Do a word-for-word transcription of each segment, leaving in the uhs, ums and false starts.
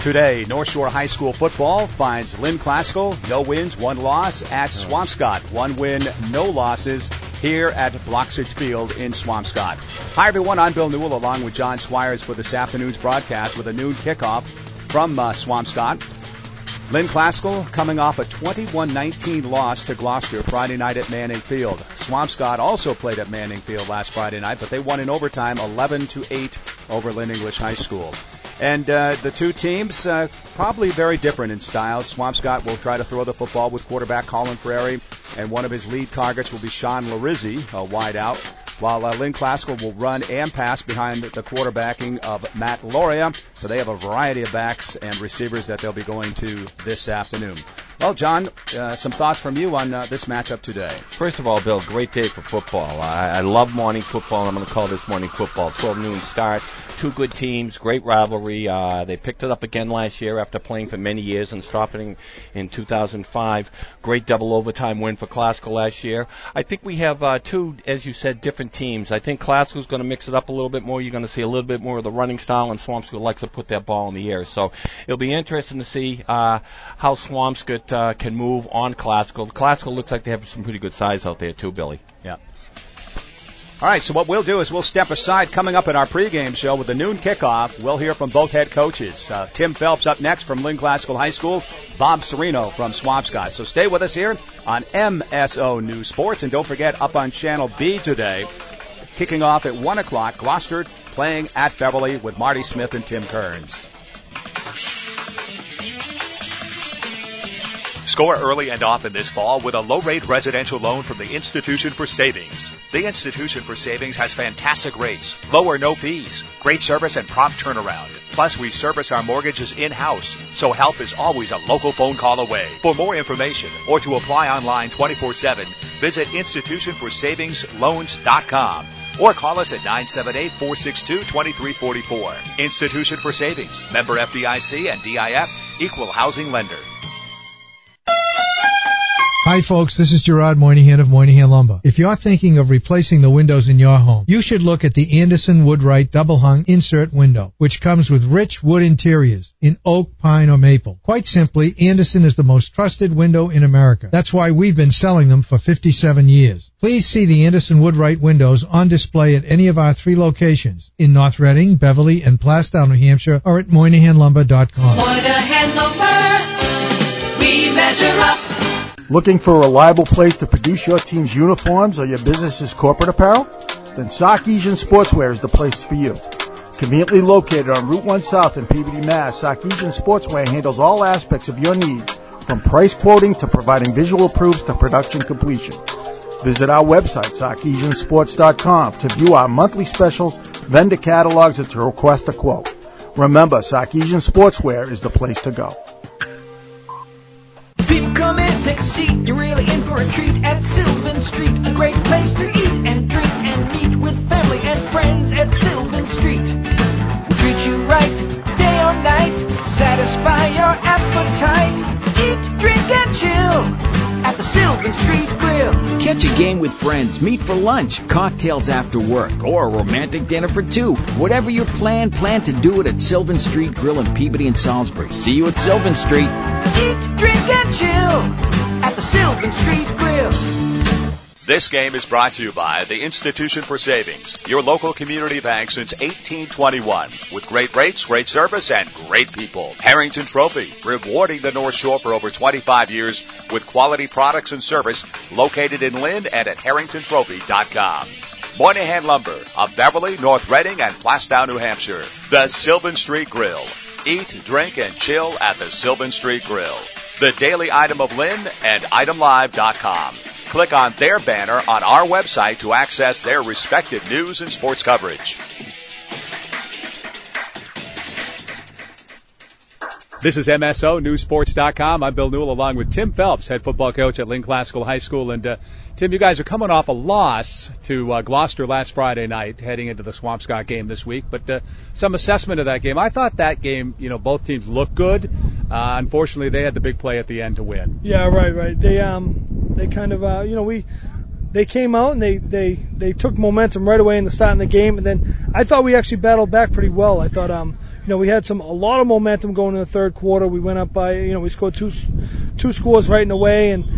Today, North Shore High School football finds Lynn Classical, no wins, one loss at Swampscott. One win, no losses here at Bloxage Field in Swampscott. Hi, everyone. I'm Bill Newell along with John Squires for this afternoon's broadcast with a noon kickoff from uh, Swampscott. Lynn Classical coming off a twenty-one nineteen loss to Gloucester Friday night at Manning Field. Swampscott also played at Manning Field last Friday night, but they won in overtime eleven to eight over Lynn English High School. And uh, the two teams, uh, probably very different in styles. Swampscott will try to throw the football with quarterback Colin Frary, and one of his lead targets will be Sean Larizzi, a wide out, while uh, Lynn Classical will run and pass behind the quarterbacking of Matt Loria. So they have a variety of backs and receivers that they'll be going to this afternoon. Well, John, uh, some thoughts from you on uh, this matchup today. First of all, Bill, great day for football. I, I love morning football, and I'm going to call this morning football. twelve noon start, two good teams, great rivalry. Uh, they picked it up again last year after playing for many years and stopping in two thousand five. Great double overtime win for Classical last year. I think we have uh, two, as you said, different teams. I think Classical's going to mix it up a little bit more. You're going to see a little bit more of the running style, and Swampscott likes to put that ball in the air. So it'll be interesting to see uh, how Swampscott Uh, can move on Classical. Classical looks like they have some pretty good size out there too, Billy. Yeah. All right, so what we'll do is we'll step aside. Coming up in our pregame show with the noon kickoff, we'll hear from both head coaches. Uh, Tim Phelps up next from Lynn Classical High School, Bob Serino from Swampscott. So stay with us here on M S O News Sports, and don't forget, up on Channel B today, kicking off at one o'clock, Gloucester playing at Beverly with Marty Smith and Tim Kearns. Score early and often this fall with a low-rate residential loan from the Institution for Savings. The Institution for Savings has fantastic rates, low or no fees, great service, and prompt turnaround. Plus, we service our mortgages in-house, so help is always a local phone call away. For more information or to apply online twenty-four seven, visit institution for savings loans dot com or call us at nine seven eight, four six two, two three four four. Institution for Savings, member F D I C and D I F, equal housing lender. Hi folks, this is Gerard Moynihan of Moynihan Lumber. If you're thinking of replacing the windows in your home, you should look at the Anderson Woodwright Double Hung Insert Window, which comes with rich wood interiors in oak, pine, or maple. Quite simply, Anderson is the most trusted window in America. That's why we've been selling them for fifty-seven years. Please see the Anderson Woodwright windows on display at any of our three locations in North Reading, Beverly, and Plastown, New Hampshire, or at Moynihan Lumber dot com. Moynihan Lumber, we measure up. Looking for a reliable place to produce your team's uniforms or your business's corporate apparel? Then Sarkeesian Sportswear is the place for you. Conveniently located on Route one South in Peabody, Mass., Sarkeesian Sportswear handles all aspects of your needs, from price quoting to providing visual proofs to production completion. Visit our website, Sarkeesian Sports dot com, to view our monthly specials, vendor catalogs, and to request a quote. Remember, Sarkeesian Sportswear is the place to go. People come in, take a seat, you're really in for a treat at Sylvan Street. A great place to eat and drink and meet with family and friends at Sylvan Street. We'll treat you right, day or night, satisfy your appetite. Eat, drink, and chill at the Sylvan Street Grill. Catch a game with friends, meet for lunch, cocktails after work, or a romantic dinner for two. Whatever your plan, plan to do it at Sylvan Street Grill in Peabody and Salisbury. See you at Sylvan Street. Eat, drink, and chill at the Sylvan Street Grill. This game is brought to you by the Institution for Savings, your local community bank since eighteen twenty-one, with great rates, great service, and great people. Harrington Trophy, rewarding the North Shore for over twenty-five years with quality products and service, located in Lynn and at harrington trophy dot com. Moynihan Lumber of Beverly, North Reading, and Plastown, New Hampshire. The Sylvan Street Grill. Eat, drink, and chill at the Sylvan Street Grill. The Daily Item of Lynn and item live dot com. Click on their banner on our website to access their respective news and sports coverage. This is M S O News Sports dot com. I'm Bill Newell along with Tim Phelps, head football coach at Lynn Classical High School. And, uh, Tim, you guys are coming off a loss to uh, Gloucester last Friday night, heading into the Swampscott game this week. But uh, some assessment of that game. I thought that game, you know, both teams looked good. Uh, unfortunately, they had the big play at the end to win. Yeah, right, right. They um, they kind of, uh, you know, we they came out and they, they, they took momentum right away in the start of the game. And then I thought we actually battled back pretty well. I thought, um, you know, we had some a lot of momentum going in the third quarter. We went up by, you know, we scored two two scores right in a way, and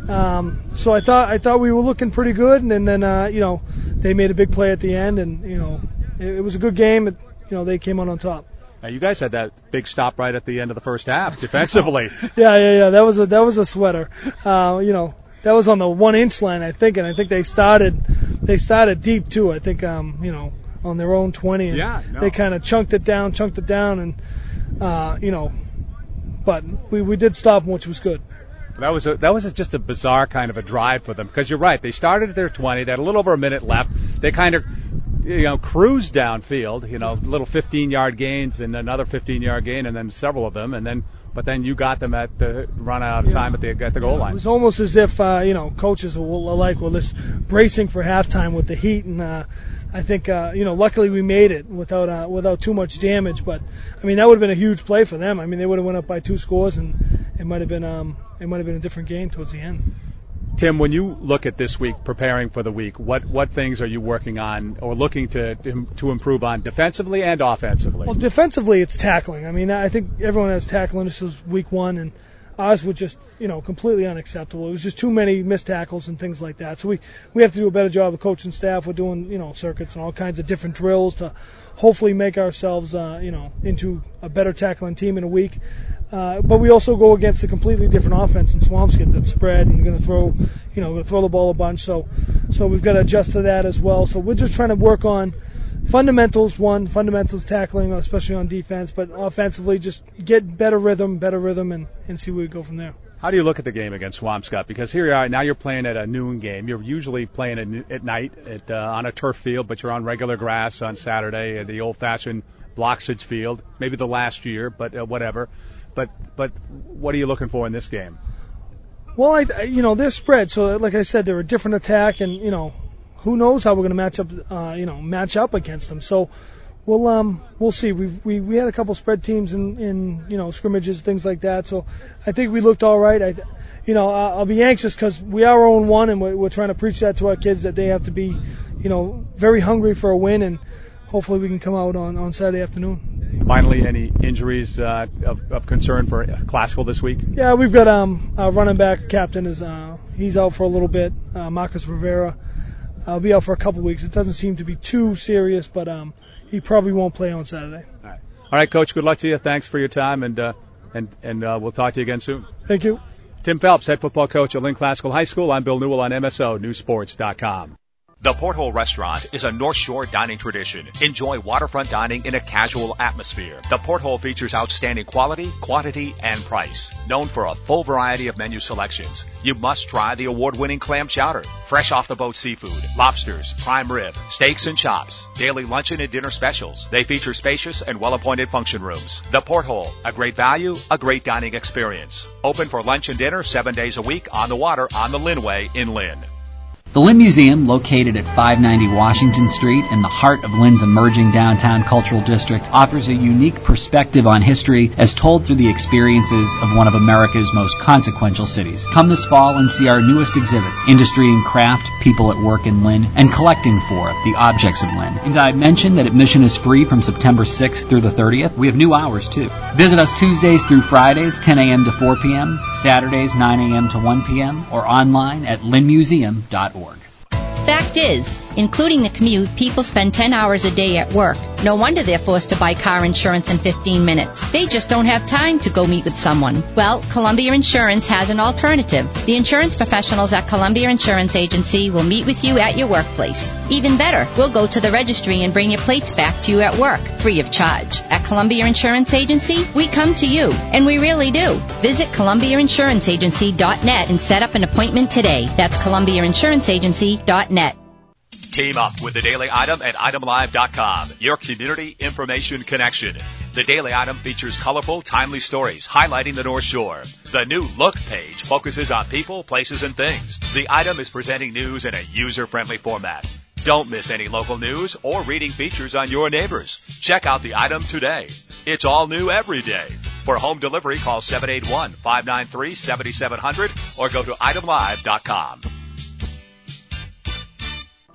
um, so I thought I thought we were looking pretty good, and, and then uh, you know, they made a big play at the end, and you know, it, it was a good game. It, you know, they came out on top. Now, you guys had that big stop right at the end of the first half defensively. yeah, yeah, yeah. That was a that was a sweater. Uh, you know, that was on the one inch line, I think, and I think they started they started deep too. I think um, you know, on their own twenty, and yeah, no. they kind of chunked it down, chunked it down, and uh, you know, but we we did stop them, which was good. That was a, that was a, just a bizarre kind of a drive for them, because you're right. They started at their twenty. They had a little over a minute left. They kind of, you know, cruised downfield. You know, little fifteen-yard gains and another fifteen-yard gain, and then several of them, and then but then you got them at the run out of time yeah. at the at the goal line. It was almost as if uh, you know, coaches were like, well, this bracing for halftime with the heat, and uh, I think uh, you know, luckily we made it without uh, without too much damage. But I mean, that would have been a huge play for them. I mean, they would have went up by two scores, and it might have been um, it might have been a different game towards the end. Tim, when you look at this week, preparing for the week, what, what things are you working on or looking to to improve on defensively and offensively? Well, defensively, it's tackling. I mean, I think everyone has tackling. This was week one, and ours was just, you know, completely unacceptable. It was just too many missed tackles and things like that. So we, we have to do a better job. The coaching staff, we're doing, you know, circuits and all kinds of different drills to hopefully make ourselves, uh, you know, into a better tackling team in a week. Uh, but we also go against a completely different offense in Swampscott that's spread and going to throw, you know, going to throw the ball a bunch. So, so we've got to adjust to that as well. So we're just trying to work on fundamentals. One, fundamentals tackling, especially on defense, but offensively, just get better rhythm, better rhythm, and, and see where we go from there. How do you look at the game against Swampscott? Because here you are, now you're playing at a noon game. You're usually playing at, at night at, uh, on a turf field, but you're on regular grass on Saturday at the old-fashioned Bloxage field. Maybe the last year, but uh, whatever. But but what are you looking for in this game? Well, I, you know, they're spread, so like I said, they're a different attack, and you know, who knows how we're going to match up, uh, you know, match up against them. So we'll um we'll see. We we we had a couple spread teams in in you know scrimmages, things like that. So I think we looked all right. I, you know, I'll be anxious because we are oh and one, and we're, we're trying to preach that to our kids that they have to be, you know, very hungry for a win, and hopefully we can come out on on Saturday afternoon. Finally, any injuries uh, of, of concern for Classical this week? Yeah, we've got um our running back captain is uh he's out for a little bit. Uh, Marcus Rivera, I'll be out for a couple weeks. It doesn't seem to be too serious, but um he probably won't play on Saturday. All right, all right, Coach. Good luck to you. Thanks for your time, and uh, and and uh, we'll talk to you again soon. Thank you. Tim Phelps, head football coach at Lynn Classical High School. I'm Bill Newell on M S O News Sports dot com. The Porthole Restaurant is a North Shore dining tradition. Enjoy waterfront dining in a casual atmosphere. The Porthole features outstanding quality, quantity, and price. Known for a full variety of menu selections, you must try the award-winning clam chowder, fresh off-the-boat seafood, lobsters, prime rib, steaks and chops, daily luncheon and dinner specials. They feature spacious and well-appointed function rooms. The Porthole, a great value, a great dining experience. Open for lunch and dinner seven days a week on the water on the Lynnway in Lynn. The Lynn Museum, located at five ninety Washington Street in the heart of Lynn's emerging downtown cultural district, offers a unique perspective on history as told through the experiences of one of America's most consequential cities. Come this fall and see our newest exhibits, Industry and Craft, People at Work in Lynn, and Collecting for the Objects of Lynn. And I mentioned that admission is free from September sixth through the thirtieth. We have new hours, too. Visit us Tuesdays through Fridays, ten a.m. to four p.m., Saturdays, nine a.m. to one p.m., or online at lynn museum dot org. Fact is, including the commute, people spend ten hours a day at work. No wonder they're forced to buy car insurance in fifteen minutes. They just don't have time to go meet with someone. Well, Columbia Insurance has an alternative. The insurance professionals at Columbia Insurance Agency will meet with you at your workplace. Even better, we'll go to the registry and bring your plates back to you at work, free of charge. At Columbia Insurance Agency, we come to you, and we really do. Visit columbia insurance agency dot net and set up an appointment today. That's columbia insurance agency dot net. Team up with the Daily Item at item live dot com, your community information connection. The Daily Item features colorful, timely stories highlighting the North Shore. The new Look page focuses on people, places, and things. The Item is presenting news in a user-friendly format. Don't miss any local news or reading features on your neighbors. Check out the Item today. It's all new every day. For home delivery, call seven eight one, five nine three, seven seven zero zero or go to item live dot com.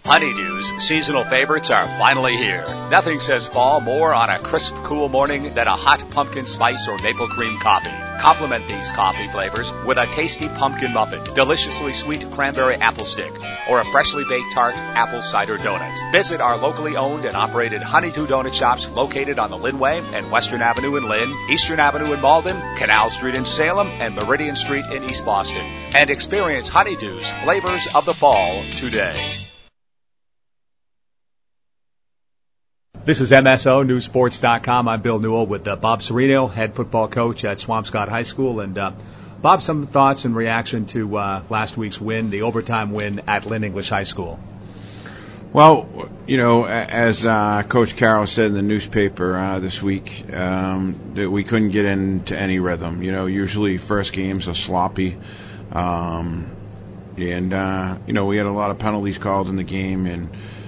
Honeydew's seasonal favorites are finally here. Nothing says fall more on a crisp, cool morning than a hot pumpkin spice or maple cream coffee. Complement these coffee flavors with a tasty pumpkin muffin, deliciously sweet cranberry apple stick, or a freshly baked tart apple cider donut. Visit our locally owned and operated Honeydew Donut Shops located on the Linway and Western Avenue in Lynn, Eastern Avenue in Malden, Canal Street in Salem, and Meridian Street in East Boston. And experience Honeydew's flavors of the fall today. This is M S O News Sports dot com. I'm Bill Newell with uh, Bob Serino, head football coach at Swampscott High School. And uh, Bob, some thoughts in reaction to uh, last week's win, the overtime win at Lynn English High School. Well, you know, as uh, Coach Carroll said in the newspaper uh, this week, um, that we couldn't get into any rhythm. You know, usually first games are sloppy. Um, and, uh, you know, we had a lot of penalties called in the game, and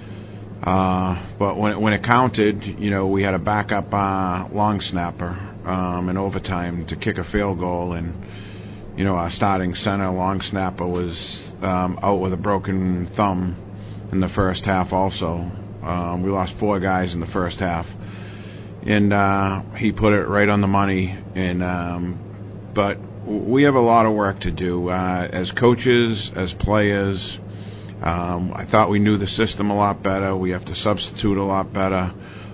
Uh, but when it, when it counted, you know, we had a backup uh, long snapper um, in overtime to kick a field goal, and you know, our starting center long snapper was um, out with a broken thumb in the first half. Also, um, we lost four guys in the first half, and uh, he put it right on the money. And um, but we have a lot of work to do uh, as coaches, as players. Um, I thought we knew the system a lot better. We have to substitute a lot better,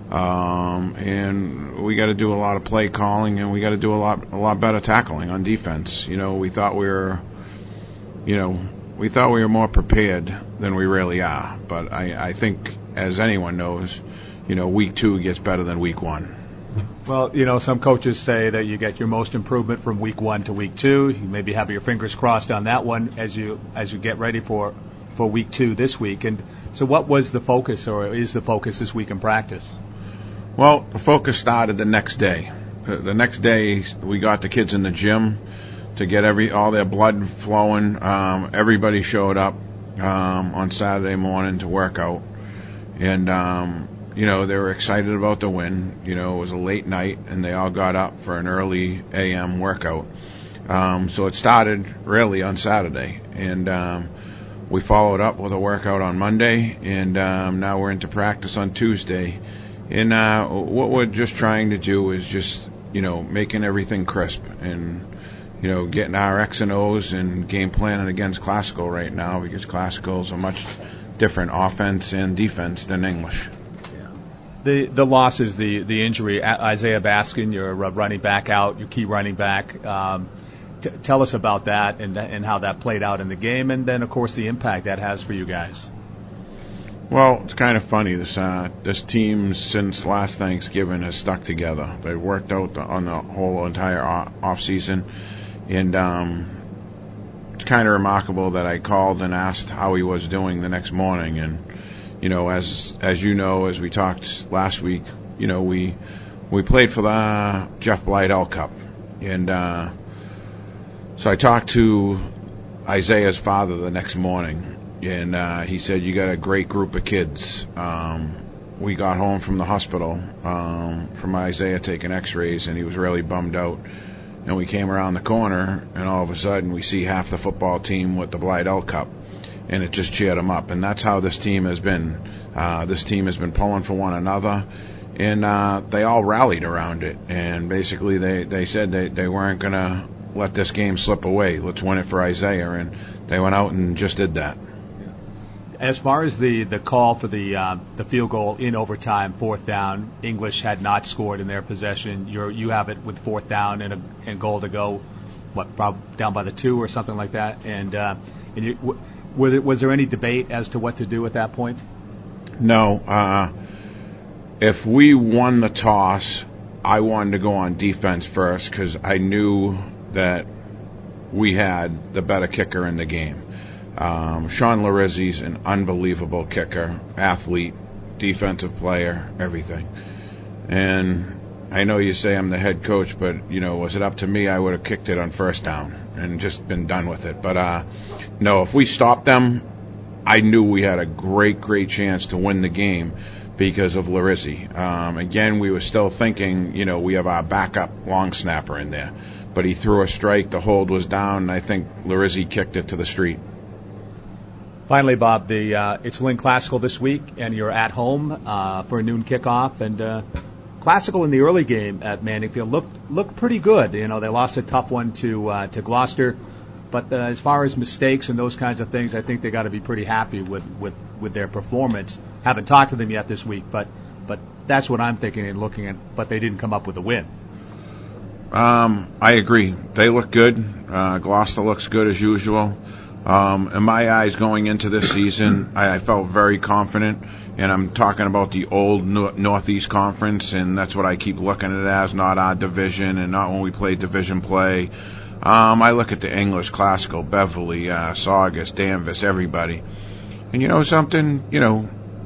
um, and we got to do a lot of play calling, and we got to do a lot, a lot better tackling on defense. You know, we thought we were, you know, we thought we were more prepared than we really are. But I, I think, as anyone knows, you know, week two gets better than week one. Well, you know, some coaches say that you get your most improvement from week one to week two. You maybe have your fingers crossed on that one as you as you get ready for. for week two this week. And so what was the focus, or is the focus this week in practice? Well, the focus started the next day. The next day we got the kids in the gym to get every all their blood flowing. Um, everybody showed up um, on Saturday morning to work out. And, um, you know, they were excited about the win. You know, it was a late night, and they all got up for an early A M workout. Um, so it started really on Saturday. And, um, we followed up with a workout on Monday, and um, now we're into practice on Tuesday. And uh, what we're just trying to do is just, you know, making everything crisp and, you know, getting our X and O's and game planning against Classical right now, because Classical's a much different offense and defense than English. The the losses, the the injury, Isaiah Baskin, your running back out, your key running back. Um, T- tell us about that and and how that played out in the game, and then, of course, the impact that has for you guys. Well, it's kind of funny. This uh, this team, since last Thanksgiving, has stuck together. They worked out on the whole entire off season, and um, it's kind of remarkable that I called and asked how he was doing the next morning. And you know, as as you know, as we talked last week, you know, we we played for the Jeff Blytell Cup, and uh, so I talked to Isaiah's father the next morning, and uh, he said, you got a great group of kids. Um, we got home from the hospital um, from Isaiah taking x-rays, and he was really bummed out. And we came around the corner, and all of a sudden we see half the football team with the Blytell Cup, and it just cheered them up. And that's how this team has been. Uh, this team has been pulling for one another, and uh, they all rallied around it. And basically they, they said they, they weren't going to let this game slip away. Let's win it for Isaiah, and they went out and just did that. As far as the, the call for the uh, the field goal in overtime, fourth down, English had not scored in their possession. You're, you have it with fourth down and a and goal to go, what, probably down by the two or something like that. And, uh, and you, w- were there, was there any debate as to what to do at that point? No. Uh, if we won the toss, I wanted to go on defense first because I knew that we had the better kicker in the game. Um, Sean Larizzi's an unbelievable kicker, athlete, defensive player, everything. And I know you say I'm the head coach, but, you know, was it up to me, I would have kicked it on first down and just been done with it. But, uh, no, if we stopped them, I knew we had a great, great chance to win the game because of Larizzi. Um, again, we were still thinking, you know, we have our backup long snapper in there. But he threw a strike, the hold was down, and I think Larizzi kicked it to the street. Finally, Bob, the uh, it's Lynn Classical this week, and you're at home uh, for a noon kickoff. And uh, Classical in the early game at Manningfield looked looked pretty good. You know, they lost a tough one to uh, to Gloucester, but uh, as far as mistakes and those kinds of things, I think they got to be pretty happy with, with, with their performance. Haven't talked to them yet this week, but but that's what I'm thinking and looking at. But they didn't come up with a win. Um, I agree. They look good. Uh, Gloucester looks good as usual. Um, in my eyes, going into this season, I, I felt very confident, and I'm talking about the old no- Northeast Conference, and that's what I keep looking at it as, not our division, and not when we play division play. Um, I look at the English, Classical, Beverly, uh, Saugus, Danvers, everybody. And you know something? You know,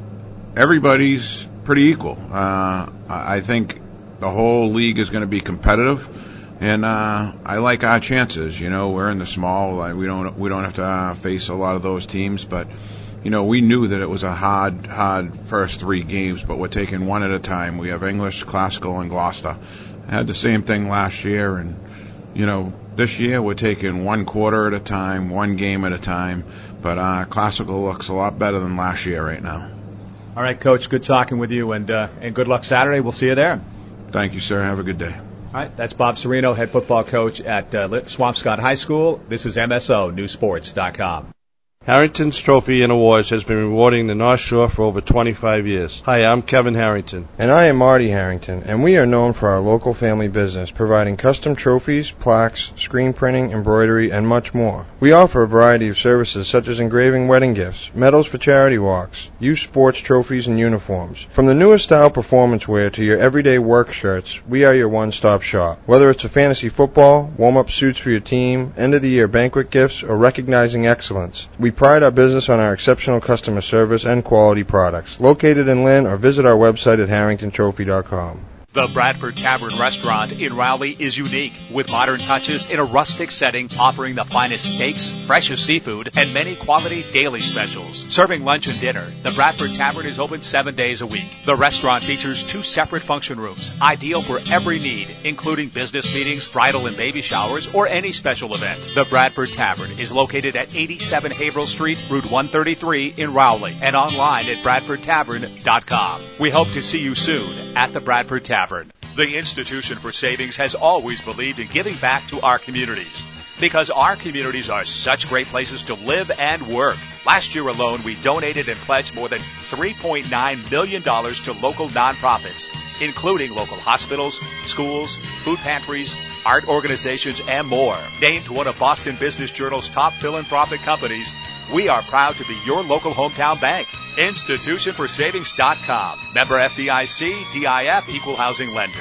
everybody's pretty equal. Uh, I think the whole league is going to be competitive. And uh, I like our chances. You know, we're in the small. Like, we don't we don't have to uh, face a lot of those teams. But you know, we knew that it was a hard hard first three games. But we're taking one at a time. We have English, Classical, and Gloucester. I had the same thing last year, and you know, this year we're taking one quarter at a time, one game at a time. But uh, Classical looks a lot better than last year right now. All right, Coach. Good talking with you, and uh, and good luck Saturday. We'll see you there. Thank you, sir. Have a good day. All right, that's Bob Serino, head football coach at uh, Swampscott High School. This is M S O News Sports dot com. Harrington's Trophy and Awards has been rewarding the North Shore for over twenty-five years. Hi, I'm Kevin Harrington. And I am Marty Harrington, and we are known for our local family business, providing custom trophies, plaques, screen printing, embroidery, and much more. We offer a variety of services such as engraving wedding gifts, medals for charity walks, youth sports trophies, and uniforms. From the newest style performance wear to your everyday work shirts, we are your one-stop shop. Whether it's a fantasy football, warm-up suits for your team, end-of-the-year banquet gifts, or recognizing excellence, we pride our business on our exceptional customer service and quality products. Located in Lynn, or visit our website at harrington trophy dot com. The Bradford Tavern Restaurant in Rowley is unique, with modern touches in a rustic setting, offering the finest steaks, freshest seafood, and many quality daily specials. Serving lunch and dinner, the Bradford Tavern is open seven days a week. The restaurant features two separate function rooms, ideal for every need, including business meetings, bridal and baby showers, or any special event. The Bradford Tavern is located at eighty-seven Haverhill Street, Route one thirty-three in Rowley, and online at bradford tavern dot com. We hope to see you soon at the Bradford Tavern. The Institution for Savings has always believed in giving back to our communities, because our communities are such great places to live and work. Last year alone, we donated and pledged more than three point nine million dollars to local nonprofits, including local hospitals, schools, food pantries, art organizations, and more. Named one of Boston Business Journal's top philanthropic companies, we are proud to be your local hometown bank. institution for savings dot com. Member F D I C, D I F, Equal Housing Lender.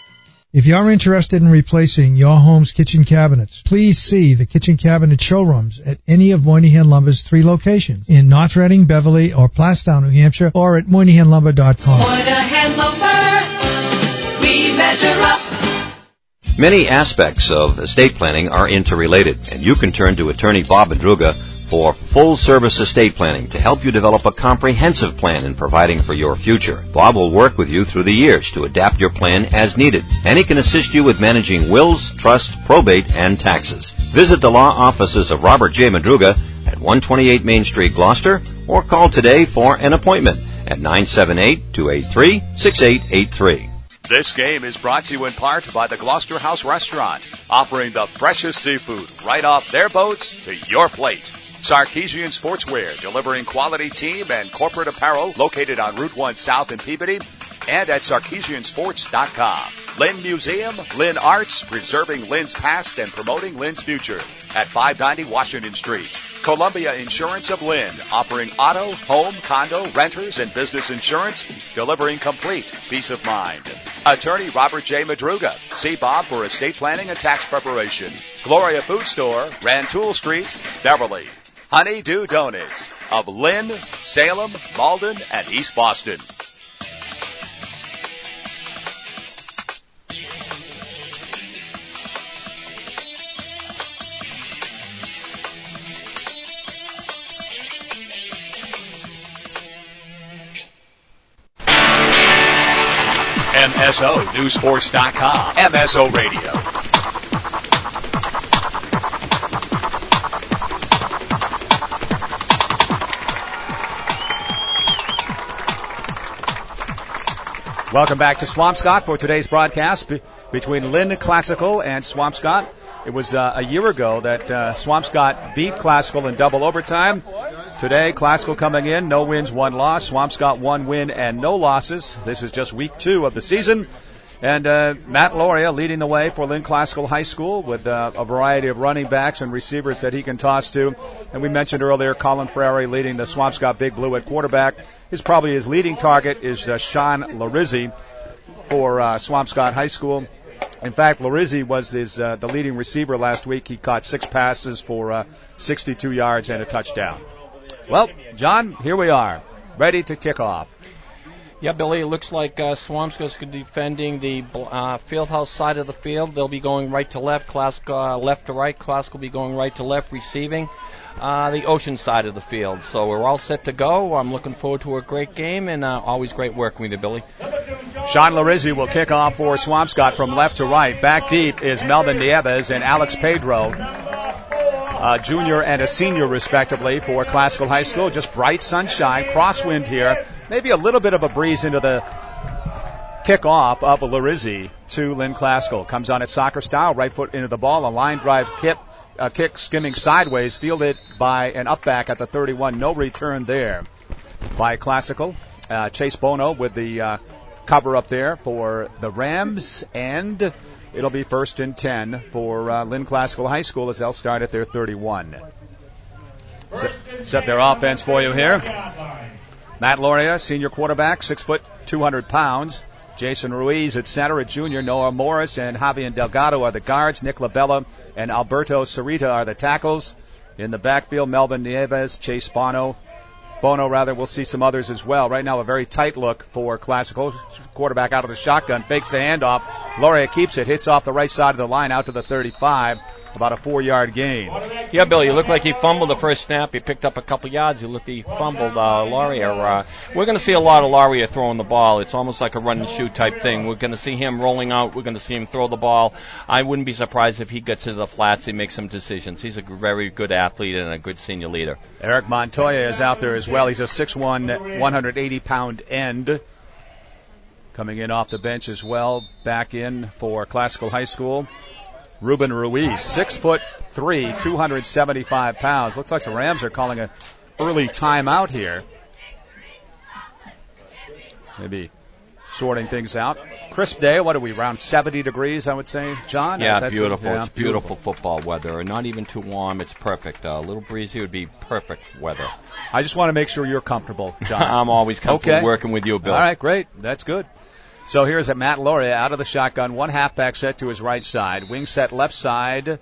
If you're interested in replacing your home's kitchen cabinets, please see the kitchen cabinet showrooms at any of Moynihan Lumber's three locations in North Reading, Beverly, or Plastown, New Hampshire, or at moynihan lumber dot com. Moynihan Lumber, we measure up. Many aspects of estate planning are interrelated, and you can turn to attorney Bob Madruga for full-service estate planning to help you develop a comprehensive plan in providing for your future. Bob will work with you through the years to adapt your plan as needed, and he can assist you with managing wills, trust, probate, and taxes. Visit the law offices of Robert J. Madruga at one twenty-eight Main Street, Gloucester, or call today for an appointment at nine seven eight, two eight three, six eight eight three. This game is brought to you in part by the Gloucester House Restaurant, offering the freshest seafood right off their boats to your plate. Sarkeesian Sportswear, delivering quality team and corporate apparel, located on Route one South in Peabody, and at sarkeesian sports dot com. Lynn Museum, Lynn Arts, preserving Lynn's past and promoting Lynn's future at five ninety Washington Street. Columbia Insurance of Lynn, offering auto, home, condo, renters, and business insurance, delivering complete peace of mind. Attorney Robert J. Madruga. See Bob for estate planning and tax preparation. Gloria Food Store, Rantoul Street, Beverly. Honeydew Donuts of Lynn, Salem, Malden, and East Boston. M S O News Sports dot com. M S O Radio. Welcome back to Swampscott for today's broadcast be- between Lynn Classical and Swampscott. It was uh, a year ago that uh, Swampscott beat Classical in double overtime. Today, Classical coming in, no wins, one loss. Swampscott one win and no losses. This is just week two of the season. And uh, Matt Loria leading the way for Lynn Classical High School with uh, a variety of running backs and receivers that he can toss to. And we mentioned earlier Colin Frary leading the Swampscott Big Blue at quarterback. His probably his leading target is uh, Sean Larizzi for uh, Swampscott High School. In fact, Larizzi was his uh, the leading receiver last week. He caught six passes for uh, sixty-two yards and a touchdown. Well, John, here we are, ready to kick off. Yeah, Billy, it looks like uh, Swampscott's going to be defending the uh, Fieldhouse side of the field. They'll be going right to left, Classical, uh, left to right. Classical will be going right to left, receiving uh, the Ocean side of the field. So we're all set to go. I'm looking forward to a great game, and uh, always great working with you, Billy. Sean Larizzi will kick off for Swampscott from left to right. Back deep is Melvin Nieves and Alex Pedro, a junior and a senior respectively for Classical High School. Just bright sunshine, crosswind here. Maybe a little bit of a breeze into the kickoff of Larizzi to Lynn Classical. Comes on at soccer style, right foot into the ball, a line drive kick, a kick skimming sideways, fielded by an upback at the thirty-one. No return there by Classical. Uh, Chase Bono with the uh, cover up there for the Rams, and it'll be first and ten for uh, Lynn Classical High School as they'll start at their thirty-one. Set, set their offense for you here. Matt Loria, senior quarterback, six foot, two hundred pounds. Jason Ruiz at center, a junior. Noah Morris and Javier Delgado are the guards. Nick Lavella and Alberto Sarita are the tackles. In the backfield, Melvin Nieves, Chase Bono. Bono, rather, we'll see some others as well. Right now, a very tight look for Classical. Quarterback out of the shotgun, fakes the handoff. Loria keeps it, hits off the right side of the line out to the thirty-five. About a four-yard gain. Yeah, Billy, you looked like he fumbled the first snap. He picked up a couple yards. You looked he fumbled uh, Laria. Uh, we're going to see a lot of Laria throwing the ball. It's almost like a run-and-shoot type thing. We're going to see him rolling out. We're going to see him throw the ball. I wouldn't be surprised if he gets to the flats and makes some decisions. He's a very good athlete and a good senior leader. Eric Montoya is out there as well. He's a six one, one hundred eighty pound end. Coming in off the bench as well. Back in for Classical High School. Ruben Ruiz, six foot three, two hundred seventy-five pounds. Looks like the Rams are calling an early timeout here. Maybe sorting things out. Crisp day. What are we, around seventy degrees, I would say, John? Yeah, That's beautiful. A, yeah, it's beautiful, beautiful football weather. Not even too warm. It's perfect. Uh, a little breezy would be perfect weather. I just want to make sure you're comfortable, John. I'm always comfortable okay. working with you, Bill. All right, great. That's good. So here's a Matt Loria out of the shotgun, one halfback set to his right side, wing set left side,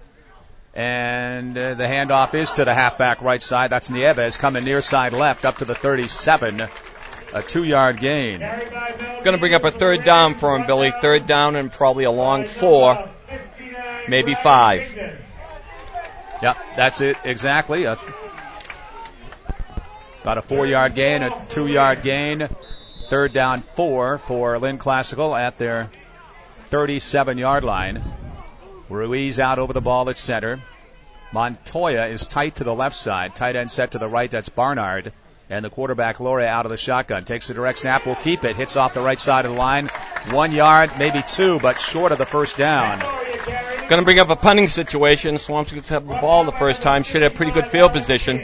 and uh, the handoff is to the halfback right side. That's Nieves coming near side left up to the thirty-seven, a two-yard gain. Going to bring up a third down for him, Billy. Third down and probably a long four, maybe five. Yep, that's it exactly. A, about a four-yard gain, a two-yard gain. Third down four for Lynn Classical at their thirty-seven-yard line. Ruiz out over the ball at center. Montoya is tight to the left side. Tight end set to the right. That's Barnard. And the quarterback, Loria, out of the shotgun. Takes the direct snap. Will keep it. Hits off the right side of the line. One yard, maybe two, but short of the first down. Going to bring up a punting situation. Swamps gets have the ball the first time. Should have pretty good field position.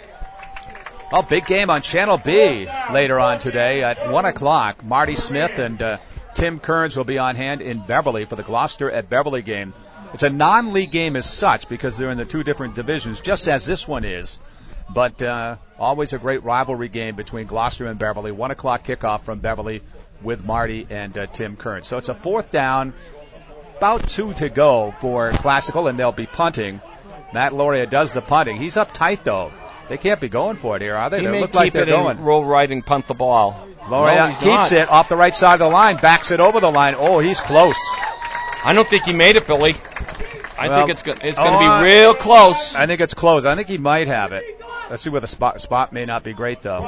Oh, big game on Channel B later on today at one o'clock. Marty Smith and uh, Tim Kearns will be on hand in Beverly for the Gloucester at Beverly game. It's a non-league game as such because they're in the two different divisions, just as this one is. But uh, always a great rivalry game between Gloucester and Beverly. One o'clock kickoff from Beverly with Marty and uh, Tim Kearns. So it's a fourth down, about two to go for Classical, and they'll be punting. Matt Loria does the punting. He's up tight, though. They can't be going for it here, are they? He they may look keep like they're it going. and roll right and punt the ball. Loria no, keeps not. it off the right side of the line, backs it over the line. Oh, he's close. I don't think he made it, Billy. I well, think it's go- it's oh, going to be real close. I think it's close. I think he might have it. Let's see where the spot spot may not be great, though.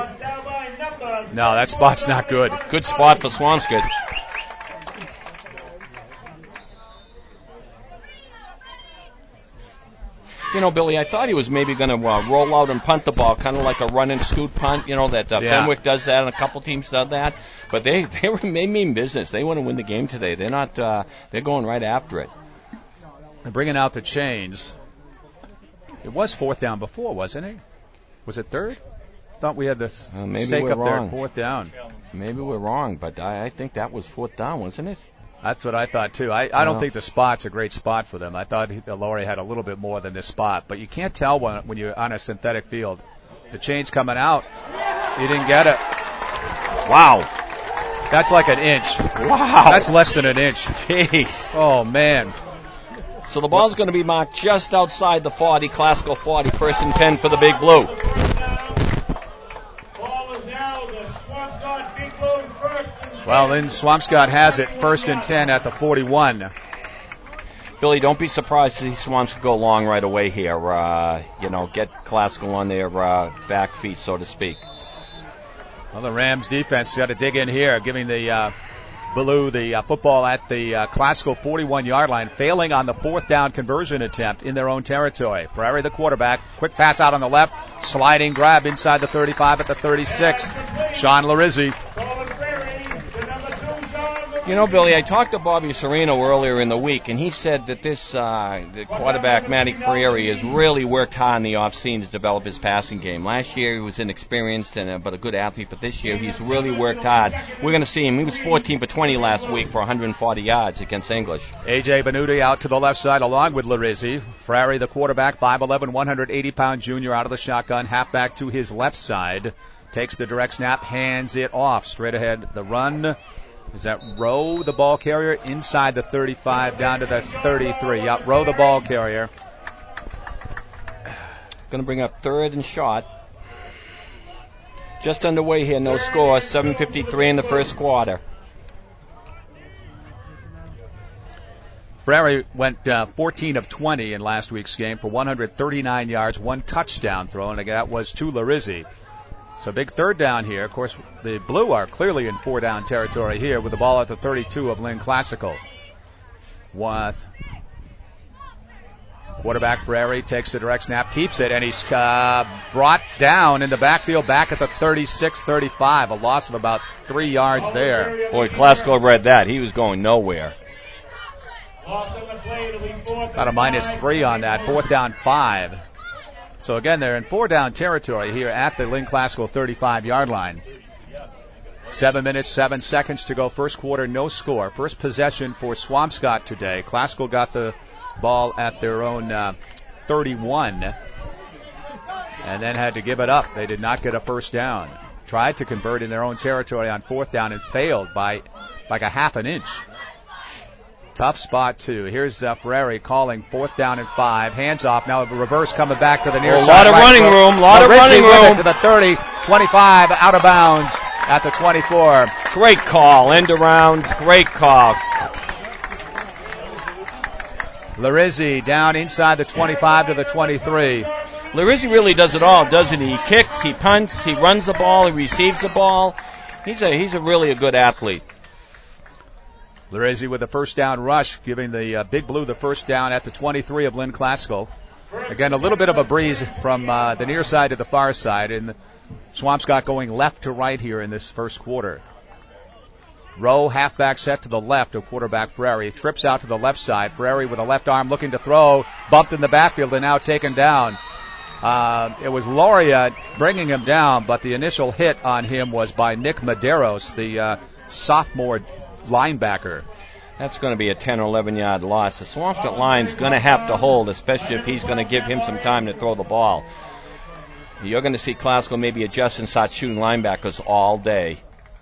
No, that spot's not good. Good spot for Swampscott. You know, Billy, I thought he was maybe going to uh, roll out and punt the ball, kind of like a run and scoot punt. You know that uh, Yeah. Fenwick does that, and a couple teams done that. But they they were they mean business. They want to win the game today. They're not. Uh, they're going right after it. They're bringing out the chains. It was fourth down before, wasn't it? Was it third? Thought we had this Uh, maybe stake we're up there wrong. at fourth down. Maybe we're wrong, but I, I think that was fourth down, wasn't it? That's what I thought too. I, I don't Yeah. think the spot's a great spot for them. I thought he- Laurie had a little bit more than this spot, but you can't tell when when you're on a synthetic field. The chain's coming out. He didn't get it. Wow. That's like an inch. Wow. That's less than an inch. Jeez. Oh man. So the ball's going to be marked just outside the forty, Classical forty, first and ten for the Big Blue. Well, then Swampscott has it, first and ten at the forty-one. Billy, don't be surprised to see Swamps go long right away here. Uh, you know, get Classical on their uh, back feet, so to speak. Well, the Rams defense got to dig in here, giving the uh, Blue the uh, football at the uh, Classical forty-one-yard line, failing on the fourth down conversion attempt in their own territory. Ferrari, the quarterback, quick pass out on the left, sliding grab inside the thirty-five at the thirty-six. Sean Larizzi. You know, Billy, I talked to Bobby Serino earlier in the week, and he said that this uh, the quarterback, Matty Frieri, has really worked hard in the offseason to develop his passing game. Last year he was inexperienced and uh, but a good athlete, but this year he's really worked hard. We're going to see him. He was fourteen for twenty last week for one hundred forty yards against English. A J Benuti out to the left side along with Larizzi. Frary, the quarterback, five eleven, one hundred eighty pound junior out of the shotgun, halfback to his left side. Takes the direct snap, hands it off. Straight ahead, the run. Is that Rowe, the ball carrier, inside the thirty-five, down to the thirty-three. Yep, Rowe, the ball carrier. Going to bring up third and shot. Just underway here, no score. seven fifty-three in the first quarter. Frary went uh, fourteen of twenty in last week's game for one hundred thirty-nine yards, one touchdown throw, and that was to Larizzi. So big third down here. Of course, the Blue are clearly in four down territory here with the ball at the thirty-two of Lynn Classical. With quarterback Frary takes the direct snap, keeps it, and he's uh, brought down in the backfield back at the thirty-six thirty-five. A loss of about three yards there. Boy, Classical read that. He was going nowhere. About a minus three on that. Fourth down five. So again, they're in four down territory here at the Lynn Classical thirty-five-yard line. Seven minutes, seven seconds to go. First quarter, no score. First possession for Swampscott today. Classical got the ball at their own uh, thirty-one and then had to give it up. They did not get a first down. Tried to convert in their own territory on fourth down and failed by like a half an inch. Tough spot, too. Here's uh, Ferrari calling fourth down and five. Hands off. Now a reverse coming back to the near oh, side. A lot of right running foot. room. A lot of running with room. it to the thirty, twenty-five, out of bounds at the twenty-four. Great call. End around. Great call. Larizzi down inside the twenty-five to the twenty-three. Larizzi really does it all, doesn't he? He kicks, he punts, he runs the ball, he receives the ball. He's a he's a really a good athlete. Larizzi with the first down rush, giving the uh, Big Blue the first down at the twenty-three of Lynn Classical. Again, a little bit of a breeze from uh, the near side to the far side, and Swampscott going left to right here in this first quarter. Rowe, halfback set to the left of quarterback Ferrari. Trips out to the left side. Ferrari with a left arm looking to throw, bumped in the backfield and now taken down. Uh, it was Lauria bringing him down, but the initial hit on him was by Nick Medeiros, the uh, sophomore linebacker. That's going to be a ten or eleven yard loss. The Swampscott line's going to have to hold, especially if he's going to give him some time to throw the ball. You're going to see Classical maybe adjust and start shooting linebackers all day.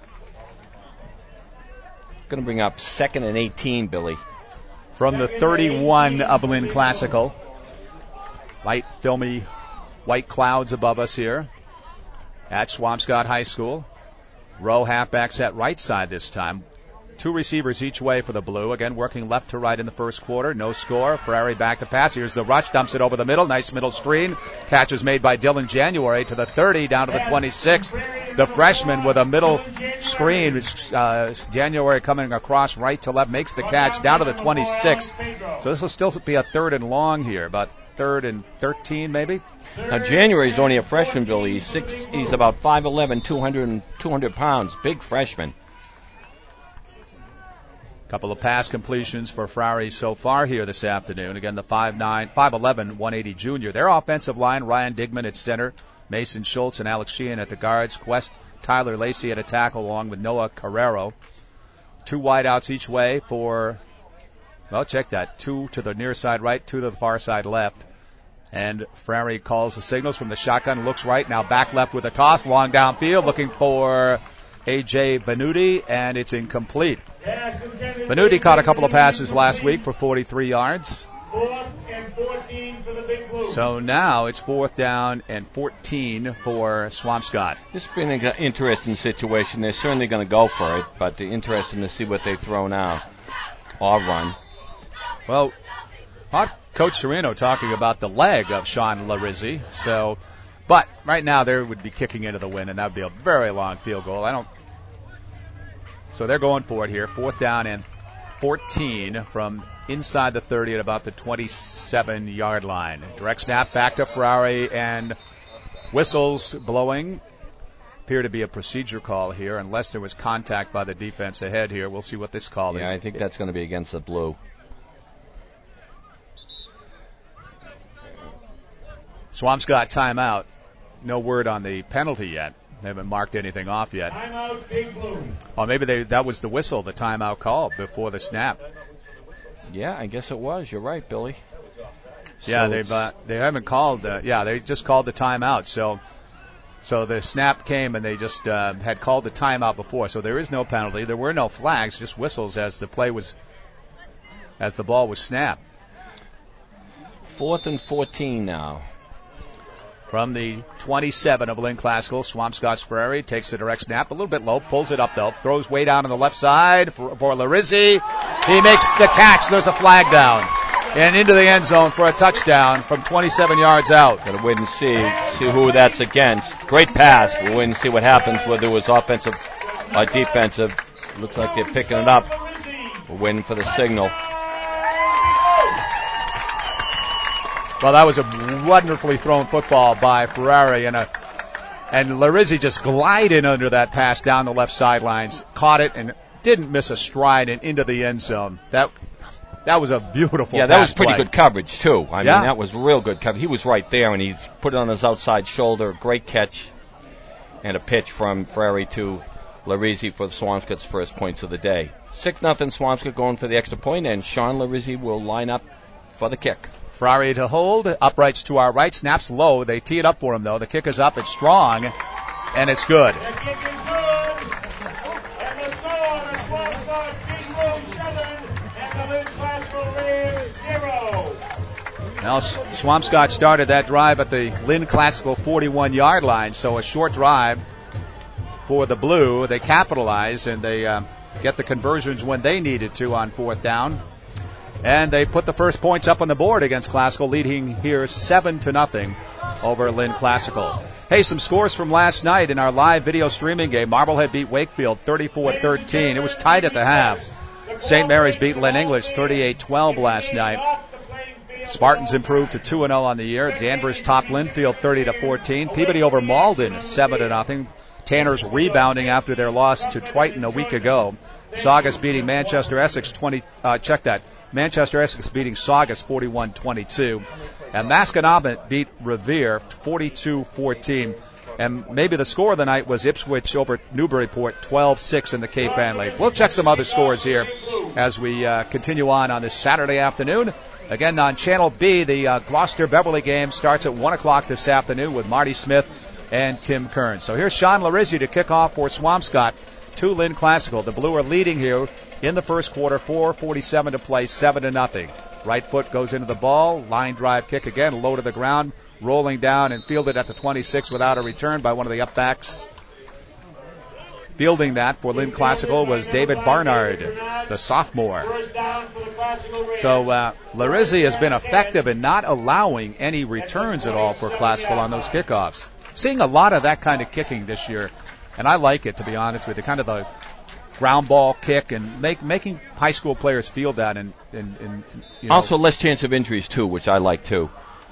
Going to bring up second and eighteen, Billy. From the thirty-one of Lynn Classical. Light, filmy, white clouds above us here at Swampscott High School. Rowe halfbacks at right side this time. Two receivers each way for the Blue. Again, working left to right in the first quarter. No score. Ferrari back to pass. Here's the rush. Dumps it over the middle. Nice middle screen. Catch is made by Dylan January to the thirty, down to the twenty-six. The freshman with a middle screen. Uh, January coming across right to left. Makes the catch down to the twenty-six. So this will still be a third and long here. But third and thirteen, maybe. Now, January's only a freshman, Billy. He's, six, he's about five eleven, two hundred, two hundred pounds. Big freshman. Couple of pass completions for Frary so far here this afternoon. Again, the five nine, five eleven, one eighty junior. Their offensive line, Ryan Digman at center, Mason Schultz and Alex Sheehan at the guards, Quest Tyler Lacey at a tackle along with Noah Carrero. Two wideouts each way for, well, check that. Two to the near side right, two to the far side left. And Frary calls the signals from the shotgun, looks right, now back left with a toss, long downfield, looking for A J Venuti, and it's incomplete. Venuti caught a couple of passes last week for forty-three yards. So now it's fourth down and fourteen for Swampscott. This has been an interesting situation. They're certainly going to go for it, but they're interested to see what they throw now or run. Well, Coach Sereno talking about the leg of Sean Larizzi. So, but right now they would be kicking into the wind, and that would be a very long field goal. I don't. So they're going for it here. Fourth down and fourteen from inside the thirty at about the twenty-seven-yard line. Direct snap back to Frary, and whistles blowing. Appear to be a procedure call here, unless there was contact by the defense ahead here. We'll see what this call yeah, is. I think that's going to be against the blue. Swampscott timeout. No word on the penalty yet. They haven't marked anything off yet. Timeout, Big Blue. Or maybe they, that was the whistle, the timeout call before the snap. Yeah, I guess it was. You're right, Billy. Yeah, so they've uh, they haven't called. Uh, yeah, they just called the timeout. So, so the snap came and they just uh, had called the timeout before. So there is no penalty. There were no flags, just whistles as the play was, as the ball was snapped. Fourth and fourteen now. From the twenty-seven of Lynn Classical, Swampscott's Frary takes the direct snap, a little bit low, pulls it up though, throws way down on the left side for, for Larizzi. He makes the catch. There's a flag down. And into the end zone for a touchdown from twenty-seven yards out. Gotta wait and see, see who that's against. Great pass. We'll wait and see what happens, whether it was offensive or defensive. Looks like they're picking it up. We're waiting for the signal. Well, that was a wonderfully thrown football by Ferrari, and a, and Larizzi just glided under that pass down the left sidelines, caught it, and didn't miss a stride and into the end zone. That that was a beautiful Yeah, that pass was pretty play. good coverage, too. I Yeah. mean, that was real good coverage. He was right there, and he put it on his outside shoulder. Great catch and a pitch from Frary to Larizzi for Swampscott's first points of the day. six nothing Swampscott going for the extra point, and Sean Larizzi will line up for the kick. Frary to hold, uprights to our right, snaps low. They tee it up for him, though. The kick is up, it's strong, and it's good. The kick is good. And the score, the Swampscott Big Blue seven, and the Lynn Classical Rams zero. Now, Swampscott started that drive at the Lynn Classical forty-one-yard line, so a short drive for the Blue. They capitalize, and they uh, get the conversions when they needed to on fourth down. And they put the first points up on the board against Classical, leading here seven to nothing over Lynn Classical. Hey, some scores from last night in our live video streaming game. Marblehead beat Wakefield thirty-four thirteen. It was tight at the half. Saint Mary's beat Lynn English thirty-eight twelve last night. Spartans improved to two and oh on the year. Danvers topped Linfield thirty to fourteen. Peabody over Malden seven to nothing. Tanner's rebounding after their loss to Triton a week ago. Saugus beating Manchester Essex twenty. Uh, check that. Manchester Essex beating Saugus forty-one twenty-two. And Masconomet beat Revere forty-two fourteen. And maybe the score of the night was Ipswich over Newburyport twelve six in the Cape Ann League. We'll check some other scores here as we uh, continue on on this Saturday afternoon. Again, on Channel B, the uh, Gloucester-Beverly game starts at one o'clock this afternoon with Marty Smith and Tim Kern. So here's Sean Larizzi to kick off for Swampscott to Lynn Classical. The Blue are leading here in the first quarter, four forty-seven to play, seven to nothing. Right foot goes into the ball, line drive kick again, low to the ground, rolling down and fielded at the twenty-six without a return by one of the upbacks. Fielding that for Lynn Classical was David Barnard, the sophomore. So uh, Larizzi has been effective in not allowing any returns at all for Classical on those kickoffs. Seeing a lot of that kind of kicking this year, and I like it, to be honest with you, kind of the ground ball kick and make, making high school players feel that. And, and, and you know. Also less chance of injuries, too, which I like, too.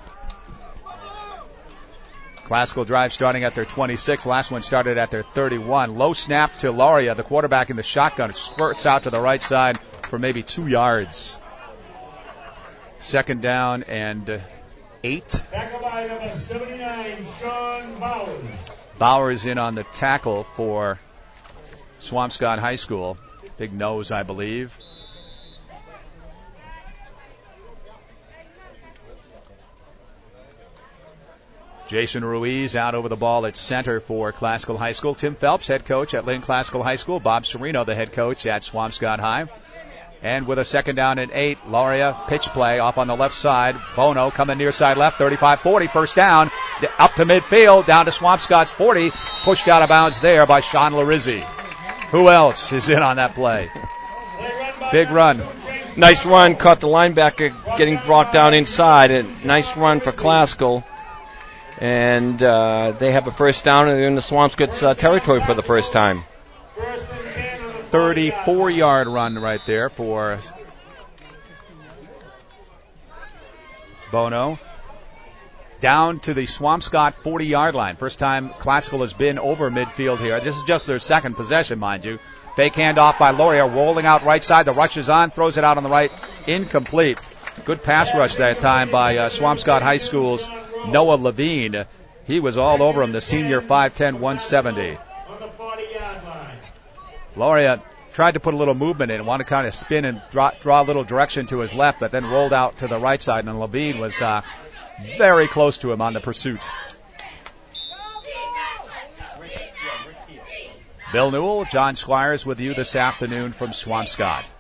Classical drive starting at their twenty-six. Last one started at their thirty-one. Low snap to Lauria, the quarterback in the shotgun. Squirts out to the right side for maybe two yards. Second down and eight. Tackle by number seventy-nine, Sean Bowers. Bowers in on the tackle for Swampscott High School. Big nose, I believe. Jason Ruiz out over the ball at center for Classical High School. Tim Phelps, head coach at Lynn Classical High School. Bob Serino, the head coach at Swampscott High. And with a second down and eight, Lauria pitch play off on the left side. Bono coming near side left, thirty-five forty, first down, up to midfield, down to Swampscott's forty, pushed out of bounds there by Sean Larizzi. Who else is in on that play? Big run. Nice run, caught the linebacker getting brought down inside. A nice run for Classical. And uh, they have a first down, and they're in the Swampscott's uh, territory for the first time. thirty-four-yard run right there for Bono. Down to the Swampscott forty-yard line. First time Classical has been over midfield here. This is just their second possession, mind you. Fake handoff by Lauria, rolling out right side. The rush is on, throws it out on the right. Incomplete. Good pass rush that time by uh, Swampscott High School's Noah Levine. He was all over him, the senior, five ten, one seventy. Lauria tried to put a little movement in, wanted to kind of spin and draw, draw a little direction to his left, but then rolled out to the right side, and Levine was uh, very close to him on the pursuit. Bill Newell, John Squires with you this afternoon from Swampscott.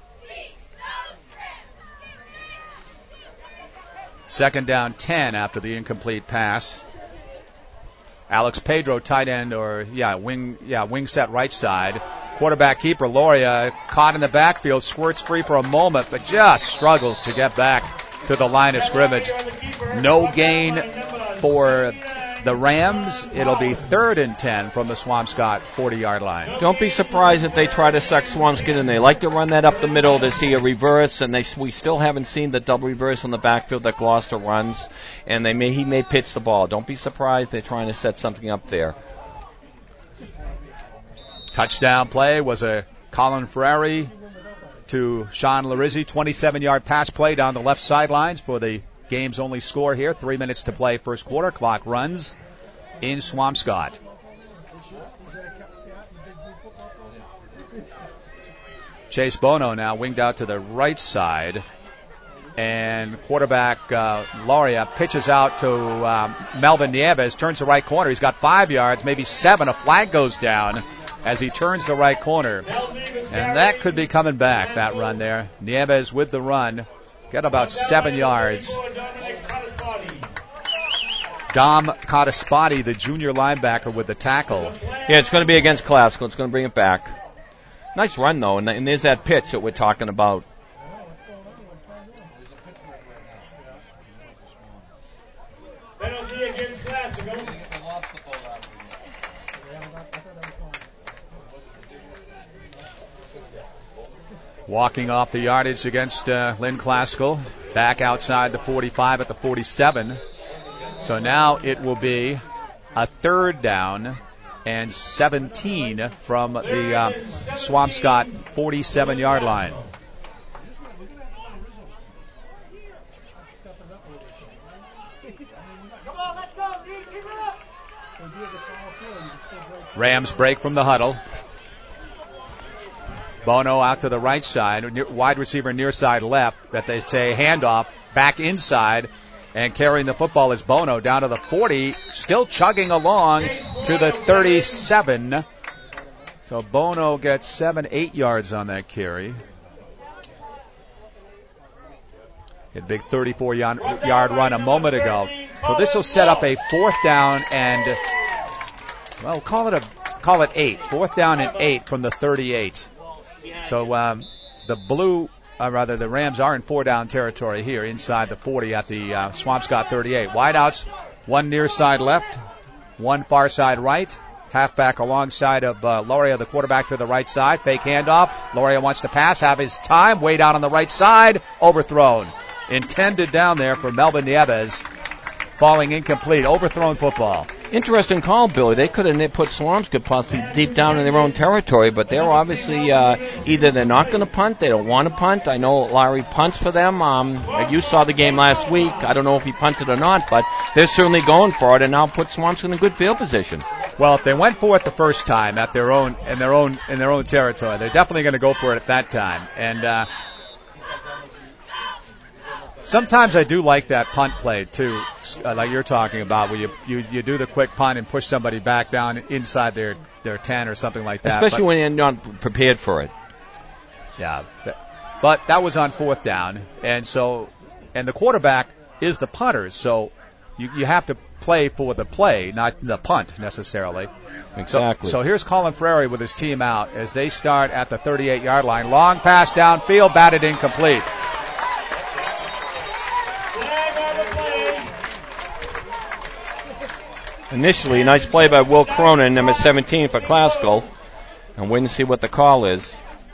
Second down, ten after the incomplete pass. Alex Pedro, tight end, or yeah, wing, yeah, wing set right side. Quarterback keeper Lauria caught in the backfield, squirts free for a moment, but just struggles to get back to the line of scrimmage. No gain for the Rams. It'll be third and ten from the Swampscott forty-yard line. Don't be surprised if they try to suck Swampscott in. They like to run that up the middle to see a reverse, and they we still haven't seen the double reverse on the backfield that Gloucester runs, and they may he may pitch the ball. Don't be surprised they're trying to set something up there. Touchdown play was a Colin Ferrari to Sean Larizzi, twenty-seven-yard pass play down the left sidelines for the game's only score here. Three minutes to play first quarter. Clock runs in Swampscott. Chase Bono now winged out to the right side. And quarterback uh, Lauria pitches out to um, Melvin Nieves, turns the right corner. He's got five yards, maybe seven. A flag goes down as he turns the right corner. And that could be coming back, that run there. Nieves with the run. Got about seven yards. Dom Cottaspati, the junior linebacker, with the tackle. Yeah, it's going to be against Classical. It's going to bring it back. Nice run, though, and, and there's that pitch that we're talking about. Penalty against Classical. Walking off the yardage against uh, Lynn Classical. Back outside the forty-five at the forty-seven. So now it will be a third down and seventeen from the uh, Swampscott forty-seven-yard line. Rams break from the huddle. Bono out to the right side, wide receiver near side left, that they say handoff back inside, and carrying the football is Bono down to the forty, still chugging along to the thirty-seven. So Bono gets seven, eight yards on that carry. A big thirty-four-yard run a moment ago. So this will set up a fourth down and, well, call it a call it eight. Fourth down and eight from the thirty-eight. So um, the blue, uh, rather the Rams are in four down territory here inside the forty at the uh, Swampscott thirty-eight. Wideouts, one near side left, one far side right. Halfback alongside of uh, Lauria, the quarterback to the right side. Fake handoff. Lauria wants to pass, have his time, way down on the right side, overthrown. Intended down there for Melvin Nieves. Falling incomplete, overthrown football. Interesting call, Billy. They could have put Swampscott possibly deep down in their own territory, but they're obviously uh, either they're not going to punt, they don't want to punt. I know Larry punts for them. Um, you saw the game last week. I don't know if he punted or not, but they're certainly going for it, and now put Swampscott in a good field position. Well, if they went for it the first time at their own in their own in their own territory, they're definitely going to go for it at that time. And uh, sometimes I do like that punt play too, uh, like you're talking about, where you, you you do the quick punt and push somebody back down inside their their ten or something like that. Especially but, when you're not prepared for it. Yeah, but that was on fourth down, and so and the quarterback is the punter, so you you have to play for the play, not the punt necessarily. Exactly. So, so here's Colin Frary with his team out as they start at the thirty-eight-yard line. Long pass downfield, batted incomplete. Initially, nice play by Will Cronin, number seventeen for Classical. And wait and see what the call is.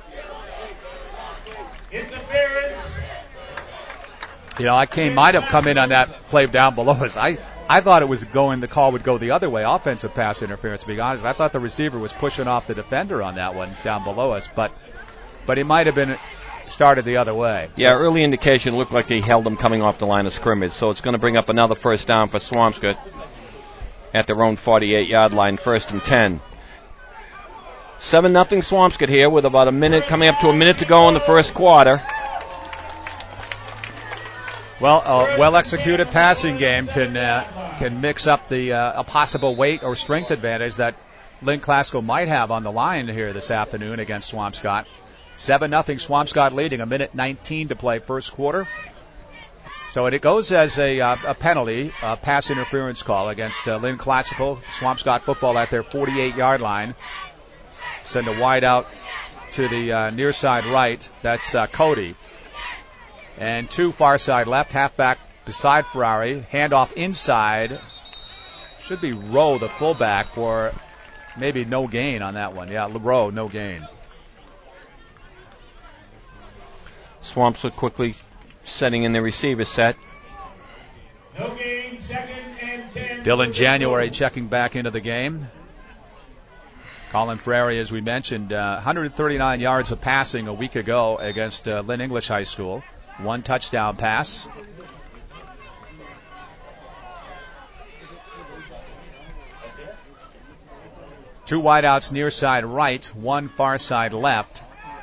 You know, I came might have come in on that play down below us. I I thought it was going, the call would go the other way, offensive pass interference, to be honest. I thought the receiver was pushing off the defender on that one down below us, but but he might have been started the other way. Yeah, early indication looked like he held him coming off the line of scrimmage, so it's going to bring up another first down for Swampscott at their own forty-eight-yard line, first and ten. seven nothing Swampscott here with about a minute, coming up to a minute to go in the first quarter. Well, a well-executed passing game can uh, can mix up the uh, a possible weight or strength advantage that Lynn Classical might have on the line here this afternoon against Swampscott. seven nothing Swampscott leading, a minute nineteen to play first quarter. So it goes as a, uh, a penalty, a pass interference call against uh, Lynn Classical. Swampscott football at their forty-eight-yard line. Send a wide out to the uh, near side right. That's uh, Cody. And two far side left, halfback beside Ferrari. Handoff inside. Should be Rowe, the fullback, for maybe no gain on that one. Yeah, Rowe, no gain. Swampscott quickly setting in the receiver set. No gain, second and ten. Dylan January checking back into the game. Colin Frary, as we mentioned, uh, one hundred thirty-nine yards of passing a week ago against uh, Lynn English High School. One touchdown pass. Two wideouts near side right, one far side left.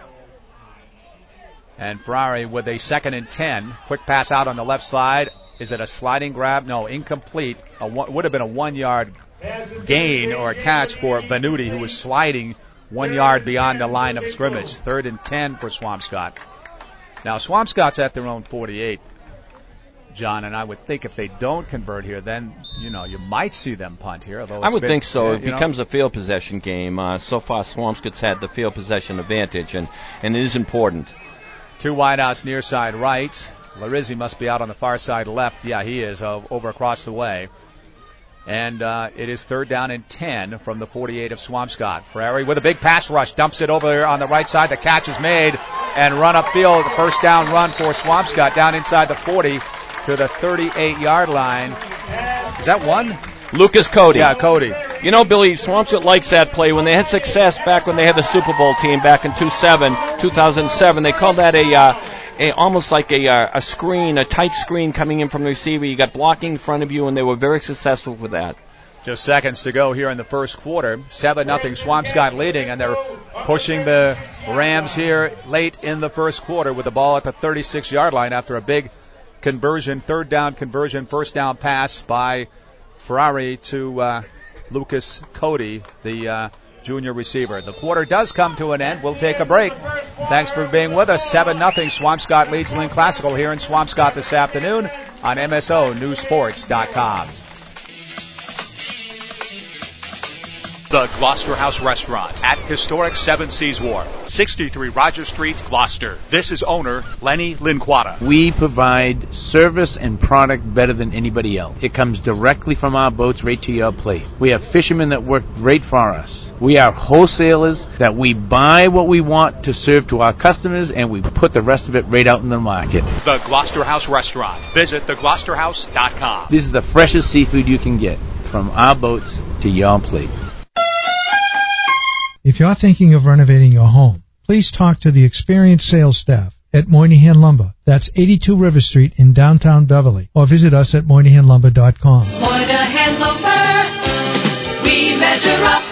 And Ferrari with a second and ten. Quick pass out on the left side. Is it a sliding grab? No, incomplete. A one, would have been a one-yard gain or a catch for Benuti, who was sliding one yard beyond the line of scrimmage. Third and ten for Swampscott. Now, Swampscott's at their own forty-eight, John, and I would think if they don't convert here, then, you know, you might see them punt here. Although I would been, think so. Uh, it becomes know. a field possession game. Uh, so far, Swampscott's had the field possession advantage, and, and it is important. Two wideouts near side right. Larizzi must be out on the far side left. Yeah, he is, uh, over across the way. And uh, it is third down and ten from the forty-eight of Swampscott. Ferrari with a big pass rush, dumps it over there on the right side. The catch is made and run upfield. The first down run for Swampscott down inside the forty to the thirty-eight-yard line. Is that one? Lucas Cody. Yeah, Cody. You know, Billy, Swampscott likes that play. When they had success back when they had the Super Bowl team back in two thousand seven, they called that a... Uh, A, almost like a, uh, a screen, a tight screen coming in from the receiver. You got blocking in front of you, and they were very successful with that. Just seconds to go here in the first quarter. seven nothing Swampscott leading, and they're pushing the Rams here late in the first quarter with the ball at the thirty-six-yard line after a big conversion, third down conversion, first down pass by Ferrari to uh, Lucas Cody, the uh, junior receiver. The quarter does come to an end. We'll take a break. Thanks for being with us. seven nothing Swampscott leads Lynn Classical here in Swampscott this afternoon on M S O News Sports dot com. The Gloucester House Restaurant at historic Seven Seas Wharf, sixty-three Roger Street, Gloucester. This is owner Lenny Linquata. We provide service and product better than anybody else. It comes directly from our boats right to your plate. We have fishermen that work great for us. We are wholesalers that we buy what we want to serve to our customers, and we put the rest of it right out in the market. The Gloucester House Restaurant. Visit the gloucester house dot com. This is the freshest seafood you can get. from our boats to your plate. If you're thinking of renovating your home, please talk to the experienced sales staff at Moynihan Lumber. That's eighty-two River Street in downtown Beverly. Or visit us at moynihan lumber dot com. Moynihan Lumber, we measure up.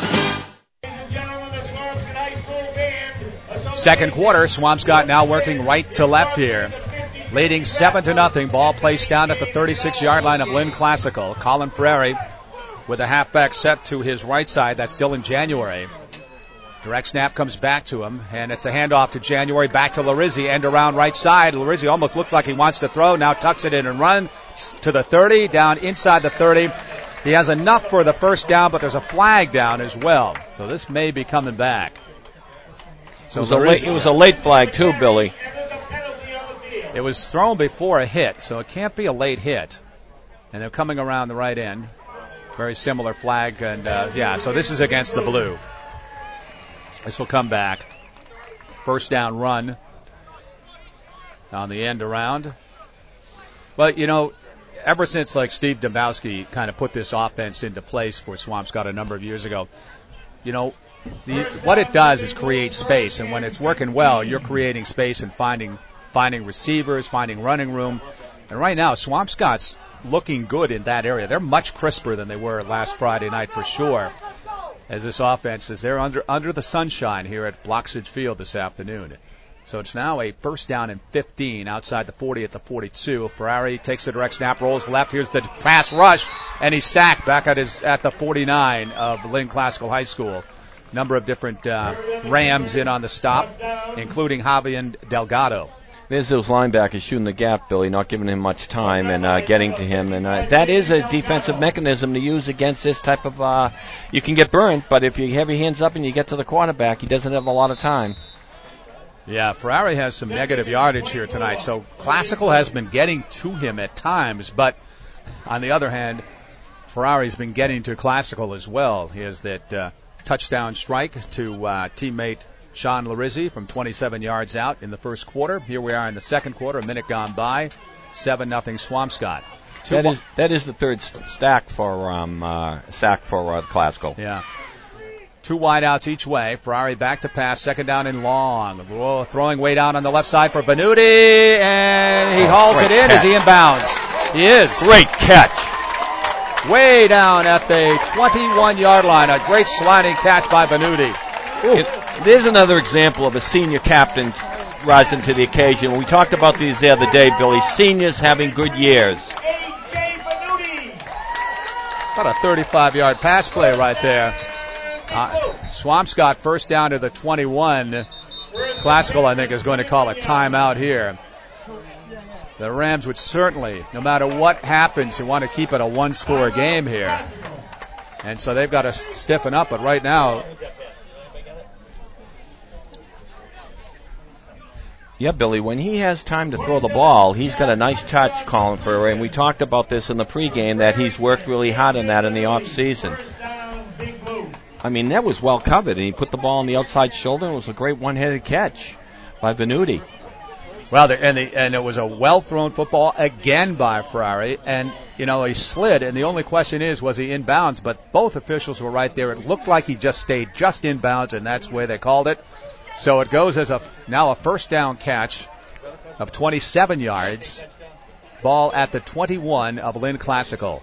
Second quarter, Swampscott now working right to left here. Leading seven to nothing. Ball placed down at the thirty-six yard line of Lynn Classical. Colin Ferrari with a halfback set to his right side. That's Dylan January. Direct snap comes back to him, and it's a handoff to January, back to Larizzi, end around right side. Larizzi almost looks like he wants to throw, now tucks it in and runs to the thirty, down inside the thirty. He has enough for the first down, but there's a flag down as well. So this may be coming back. So it was, a late, it was a late flag too, Billy. It was thrown before a hit, so it can't be a late hit. And they're coming around the right end. Very similar flag, and uh, yeah, so this is against the blue. This will come back. First down run on the end around. But, you know, ever since like Steve Dombrowski kind of put this offense into place for Swampscott a number of years ago, you know, the, what it does is create space, and when it's working well, you're creating space and finding finding receivers, finding running room. And right now, Swampscott's looking good in that area. They're much crisper than they were last Friday night for sure, as this offense is they're under under the sunshine here at Bloxage Field this afternoon. So it's now a first down and fifteen outside the forty at the forty-two. Ferrari takes the direct snap, rolls left. Here's the pass rush, and he's sacked back at his at the forty-nine of Lynn Classical High School. Number of different uh, Rams in on the stop, including Javier Delgado. There's those linebackers shooting the gap, Billy, not giving him much time and uh, getting to him. And uh, that is a defensive mechanism to use against this type of, uh, you can get burned, but if you have your hands up and you get to the quarterback, he doesn't have a lot of time. Yeah, Ferrari has some negative yardage here tonight, so Classical has been getting to him at times, but on the other hand, Ferrari's been getting to Classical as well. He has that uh, touchdown strike to uh, teammate Sean Larizzi from twenty-seven yards out in the first quarter. Here we are in the second quarter, a minute gone by, seven nothing Swampscott. Two that is that is the third st- stack for um, uh, sack for uh, Classical. Yeah. Two wideouts each way. Ferrari back to pass, second down and long. Whoa, throwing way down on the left side for Venuti, and he hauls Great it in catch. as he inbounds. He is. Great catch. Way down at the twenty-one yard line. A great sliding catch by Venuti. It, there's another example of a senior captain rising to the occasion. We talked about these the other day, Billy. Seniors having good years. About a thirty-five yard pass play right there. Uh, Swampscott first down to the twenty-one. Classical, I think, is going to call a timeout here. The Rams would certainly, no matter what happens, you want to keep it a one-score game here. And so they've got to stiffen up, but right now, yeah, Billy, when he has time to throw the ball, he's got a nice touch, Colin Ferrer, and we talked about this in the pregame, that he's worked really hard on that in the off season. I mean, that was well covered, and he put the ball on the outside shoulder, and it was a great one-headed catch by Venuti. Well, the, and, the, and it was a well-thrown football again by Ferrari, and, you know, he slid, and the only question is, was he inbounds? But both officials were right there. It looked like he just stayed just inbounds, and that's the way they called it. So it goes as a now a first down catch of twenty-seven yards. Ball at the twenty-one of Lynn Classical.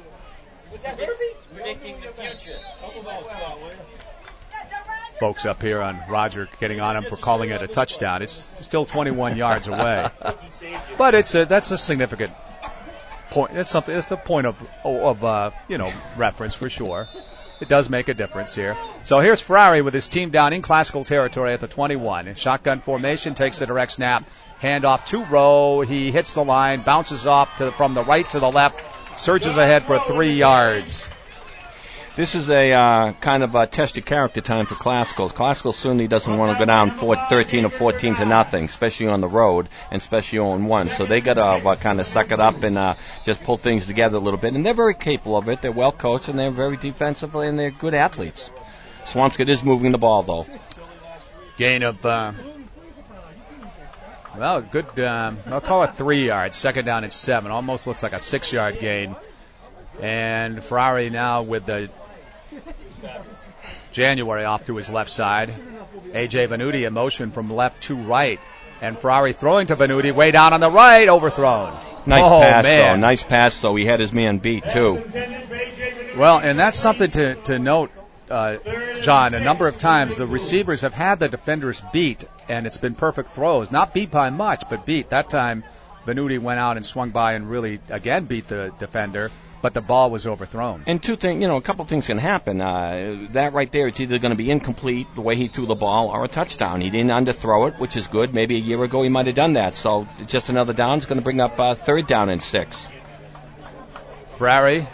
Folks up here on Roger getting on him for calling it a touchdown. It's still twenty-one yards away, but it's a that's a significant point. It's something. It's a point of of uh, you know reference for sure. It does make a difference here. So here's Ferrari with his team down in Classical territory at the twenty-one. Shotgun formation, takes the direct snap, handoff to Rowe. He hits the line, bounces off to, from the right to the left, surges ahead for three yards. This is a uh, kind of a test of character time for Classical. Classical certainly doesn't want to go down four, thirteen or fourteen to nothing, especially on the road, and especially on one. So they got to uh, kind of suck it up and uh, just pull things together a little bit. And they're very capable of it. They're well coached, and they're very defensively, and they're good athletes. Swampscott is moving the ball, though. Gain of, uh, well, good, um, I'll call it three yards. Second down and seven. Almost looks like a six-yard gain And Ferrari now with the January off to his left side. A J Venuti in motion from left to right. And Ferrari throwing to Venuti way down on the right, overthrown. Nice oh, pass, man. though. Nice pass, though. He had his man beat, too. Well, and that's something to, to note, uh, John. A number of times the receivers have had the defenders beat, and it's been perfect throws. Not beat by much, but beat. That time, Venuti went out and swung by and really, again, beat the defender, but the ball was overthrown. And two things, you know, a couple things can happen. Uh, that right there, it's either going to be incomplete, the way he threw the ball, or a touchdown. He didn't underthrow it, which is good. Maybe a year ago he might have done that. So just another down is going to bring up uh, third down and six. Ferrari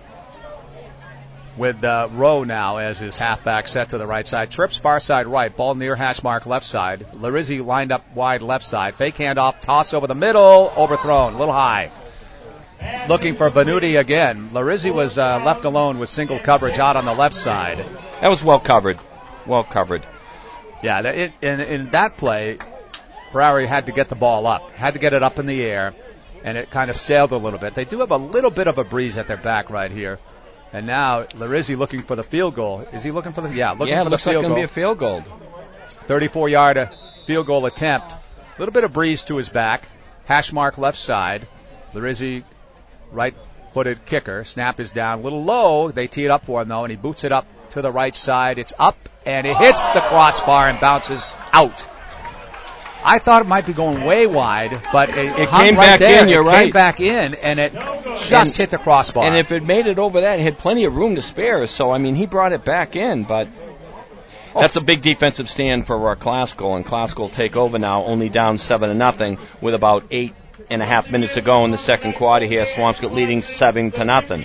with uh, Rowe now as his halfback set to the right side. Trips far side right, ball near hash mark left side. Larizzi lined up wide left side. Fake handoff, toss over the middle, overthrown, a little high. Looking for Venuti again. Larizzi was uh, left alone with single coverage out on the left side. That was well covered. Well covered. Yeah, it, in, in that play, Ferrari had to get the ball up, had to get it up in the air, and it kind of sailed a little bit. They do have a little bit of a breeze at their back right here. And now Larizzi looking for the field goal. Is he looking for the? Yeah, looking yeah, for the looks field like goal. Going to be a field goal. thirty-four-yard field goal attempt. A little bit of breeze to his back. Hash mark left side. Larizzi, right-footed kicker. Snap is down a little low. They tee it up for him though, and he boots it up to the right side. It's up and it hits the crossbar and bounces out. I thought it might be going way wide, but it, it hung came right back there. in. You're it right. Came back in, and it just and, hit the crossbar. And if it made it over that, it had plenty of room to spare. So I mean, he brought it back in, but oh. That's a big defensive stand for uh, Classical, and Classical take over now, only down seven to nothing, with about eight and a half minutes to go in the second quarter here. Swampscott leading seven to nothing.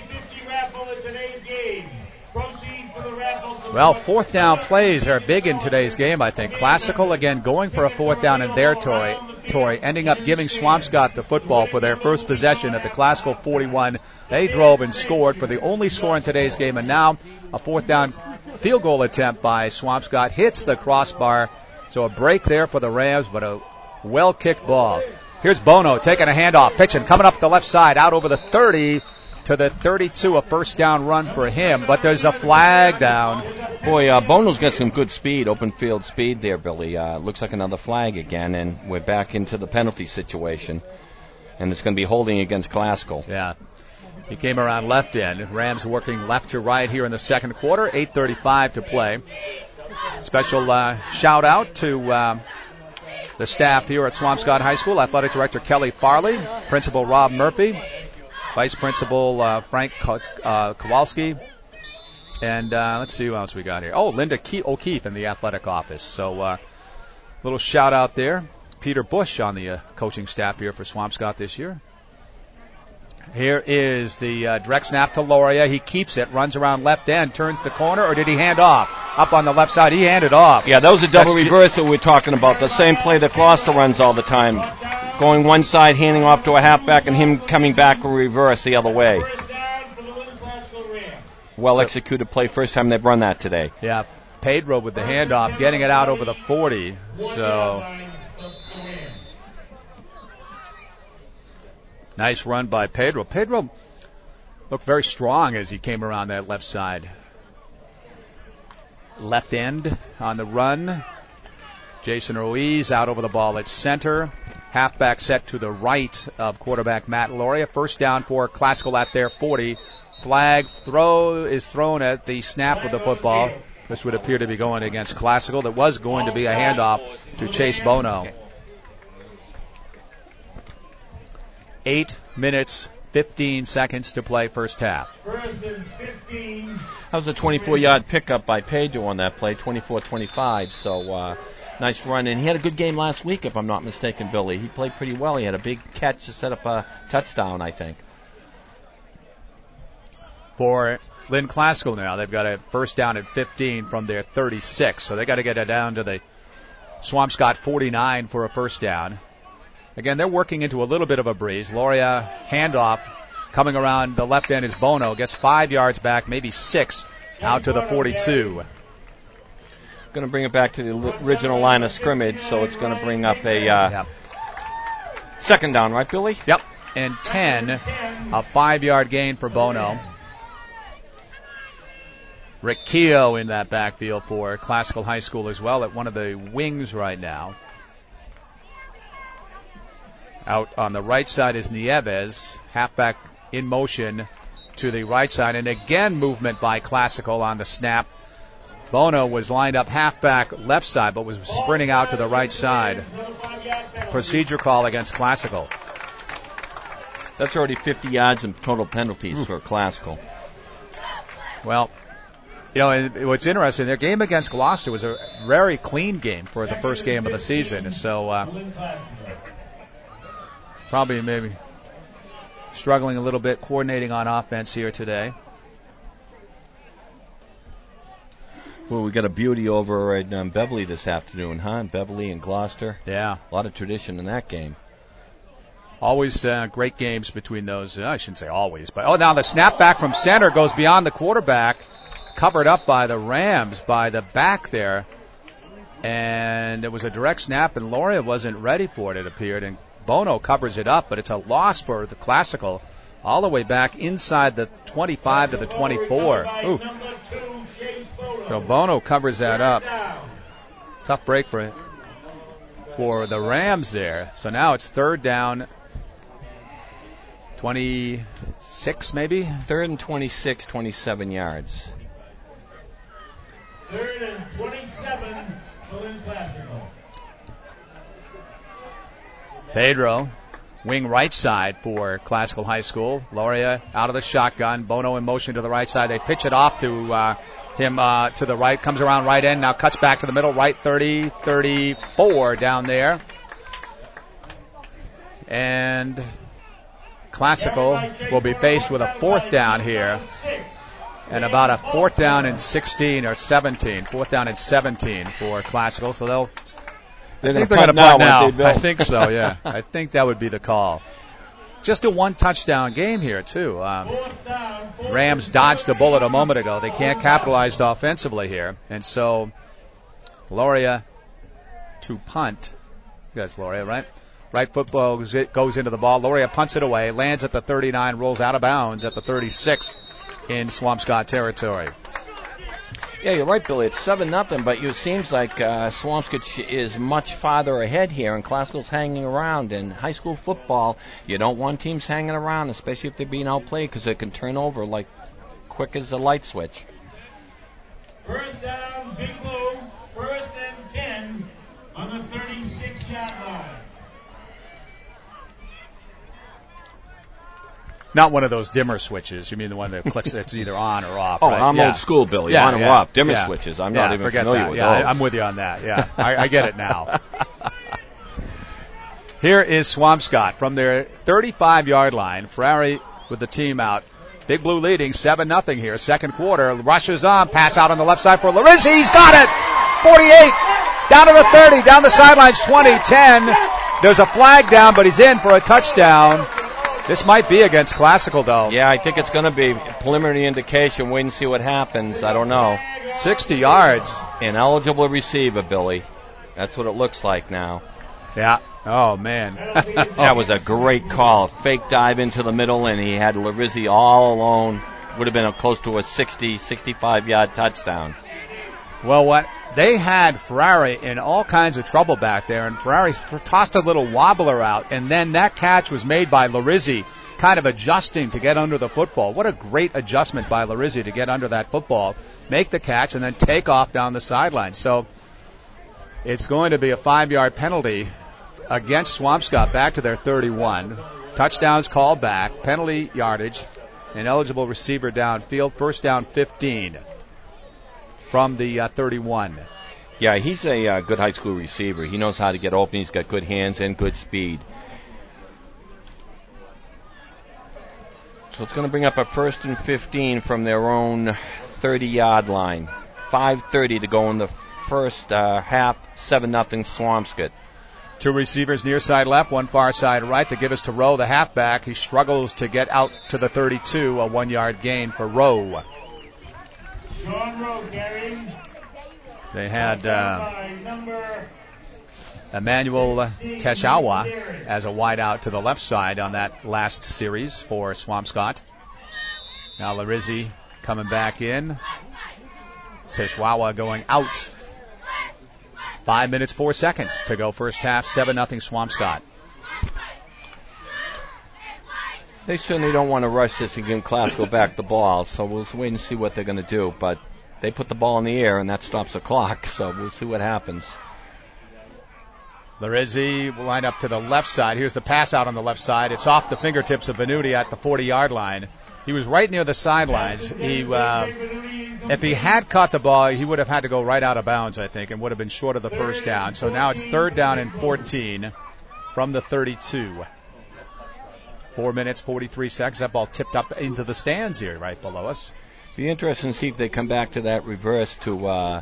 Well, fourth down plays are big in today's game, I think. Classical, again, going for a fourth down in their toy, toy, ending up giving Swampscott the football for their first possession at the Classical forty-one. They drove and scored for the only score in today's game, and now a fourth down field goal attempt by Swampscott hits the crossbar. So a break there for the Rams, but a well-kicked ball. Here's Bono taking a handoff, pitching, coming up the left side, out over the thirty. To the thirty-two, a first down run for him, but there's a flag down. Boy, uh, Bono's got some good speed, open field speed there, Billy. Uh, looks like another flag again, and we're back into the penalty situation. And it's going to be holding against Classical. Yeah. He came around left end. Rams working left to right here in the second quarter. eight thirty-five to play. Special uh, shout out to uh, the staff here at Swampscott High School. Athletic Director Kelly Farley, Principal Rob Murphy, Vice Principal uh, Frank uh, Kowalski, and uh, let's see who else we got here. Oh, Linda Ke- O'Keefe in the athletic office. So a uh, little shout out there. Peter Bush on the uh, coaching staff here for Swampscott this year. Here is the uh, direct snap to Loria. He keeps it, runs around left end, turns the corner, or did he hand off? Up on the left side, he handed off. Yeah, that was a double That's reverse that we we're talking about. The same play that Gloucester runs all the time. Going one side, handing off to a halfback, and him coming back in reverse the other way. Well executed play, first time they've run that today. Yeah, Pedro with the handoff, getting it out over the forty. So nice run by Pedro. Pedro looked very strong as he came around that left side. Left end on the run. Jason Ruiz out over the ball at center. Halfback set to the right of quarterback Matt Loria. First down for Classical at their forty. Flag throw is thrown at the snap of the football. This would appear to be going against Classical. There was going to be a handoff to Chase Bono. Eight minutes, fifteen seconds to play first half. That was a twenty-four-yard pickup by Pedro on that play, twenty-four twenty-five. So uh, nice run. And he had a good game last week, if I'm not mistaken, Billy. He played pretty well. He had a big catch to set up a touchdown, I think. For Lynn Classical now, they've got a first down at fifteen from their thirty-six. So they got to get it down to the Swampscott forty-nine for a first down. Again, they're working into a little bit of a breeze. Loria handoff coming around the left end is Bono. Gets five yards back, maybe six, out to the forty-two. Going to bring it back to the original line of scrimmage, so it's going to bring up a uh, yep. second down, right, Billy? Yep. and ten, a five-yard gain for Bono. Rick Keogh in that backfield for Classical High School as well at one of the wings right now. Out on the right side is Nieves, halfback in motion to the right side, and again movement by Classical on the snap. Bono was lined up halfback left side, but was sprinting out to the right side. Procedure call against Classical. That's already fifty yards in total penalties for Classical. Well, you know, and what's interesting, their game against Gloucester was a very clean game for the first game of the season. So uh, probably maybe struggling a little bit coordinating on offense here today. Well, we got a beauty over at um, Beverly this afternoon, huh? Beverly and Gloucester. Yeah. A lot of tradition in that game. Always uh, great games between those. Uh, I shouldn't say always, but oh, now the snap back from center goes beyond the quarterback, covered up by the Rams, by the back there. And it was a direct snap, and Loria wasn't ready for it, it appeared. And Bono covers it up, but it's a loss for the Classical all the way back inside the twenty-five to the twenty-four. Ooh. So Bono covers that up. Tough break for for the Rams there. So now it's third down, twenty-six maybe? Third and twenty-six, twenty-seven yards. Third and twenty-seven for Lynn Classical. Pedro, wing right side for Classical High School. Loria out of the shotgun. Bono in motion to the right side. They pitch it off to uh, him uh, to the right. Comes around right end. Now cuts back to the middle. Right thirty, thirty-four down there. And Classical will be faced with a fourth down here. And about a fourth down and sixteen or seventeen. Fourth down and seventeen for Classical. So they'll They're I think gonna they're going to punt now. now I think so, yeah. I think that would be the call. Just a one-touchdown game here, too. Um, Rams dodged a bullet a moment ago. They can't capitalize offensively here. And so Loria to punt. That's Loria, right? Right football goes into the ball. Loria punts it away, lands at the thirty-nine, rolls out of bounds at the thirty-six in Swampscott territory. Yeah, you're right, Billy. It's seven nothing, but it seems like uh, Swampscott is much farther ahead here, and Classical's hanging around. In high school football, you don't want teams hanging around, especially if they're being outplayed, because they can turn over like quick as a light switch. First down, Big Blue. First and ten on the thirty-six-yard line. Not one of those dimmer switches. You mean the one that clicks that's either on or off, Oh, right? I'm yeah. old school, Billy. Yeah, on yeah, or off. Dimmer yeah. switches. I'm yeah, not even forget familiar that. with yeah, those. I'm with you on that. Yeah, I, I get it now. Here is Swampscott from their thirty-five-yard line. Ferrari with the team out. Big Blue leading seven nothing here. Second quarter. Rushes on. Pass out on the left side for Larizzi. He's got it. forty-eight. Down to the thirty. Down the sidelines. twenty, ten. There's a flag down, but he's in for a touchdown. This might be against Classical, though. Yeah, I think it's going to be preliminary indication. Wait and see what happens. I don't know. sixty yards. Ineligible receiver, Billy. That's what it looks like now. Yeah. Oh, man. That was a great call. Fake dive into the middle, and he had Larizzi all alone. Would have been a close to a sixty, sixty-five-yard touchdown. Well, what they had Ferrari in all kinds of trouble back there, and Ferrari tossed a little wobbler out, and then that catch was made by Larizzi, kind of adjusting to get under the football. What a great adjustment by Larizzi to get under that football, make the catch, and then take off down the sideline. So it's going to be a five-yard penalty against Swampscott back to their thirty-one. Touchdowns called back, penalty yardage, an eligible receiver downfield, first down fifteen. From the uh, thirty-one. Yeah, he's a uh, good high school receiver. He knows how to get open. He's got good hands and good speed. So it's going to bring up a first and fifteen from their own thirty-yard line. five thirty to go in the first uh, half, seven nothing Swampscott. Two receivers near side left, one far side right. They give us to Rowe, the halfback. He struggles to get out to the thirty-two, a one-yard gain for Rowe. Sean Rowe carrying. They had uh, Emmanuel Teshawa as a wideout to the left side on that last series for Swampscott. Now Larizzi coming back in. Teshawa going out. Five minutes, four seconds to go first half, seven nothing Swampscott. They certainly don't want to rush this and give Classical back the ball, so we'll wait and see what they're going to do. But they put the ball in the air, and that stops the clock, so we'll see what happens. Larizzi will line up to the left side. Here's the pass out on the left side. It's off the fingertips of Venuti at the forty-yard line. He was right near the sidelines. He, uh, if he had caught the ball, he would have had to go right out of bounds, I think, and would have been short of the first down. So now it's third down and fourteen from the thirty-two. Four minutes, forty-three seconds. That ball tipped up into the stands here right below us. Be interesting to see if they come back to that reverse to uh,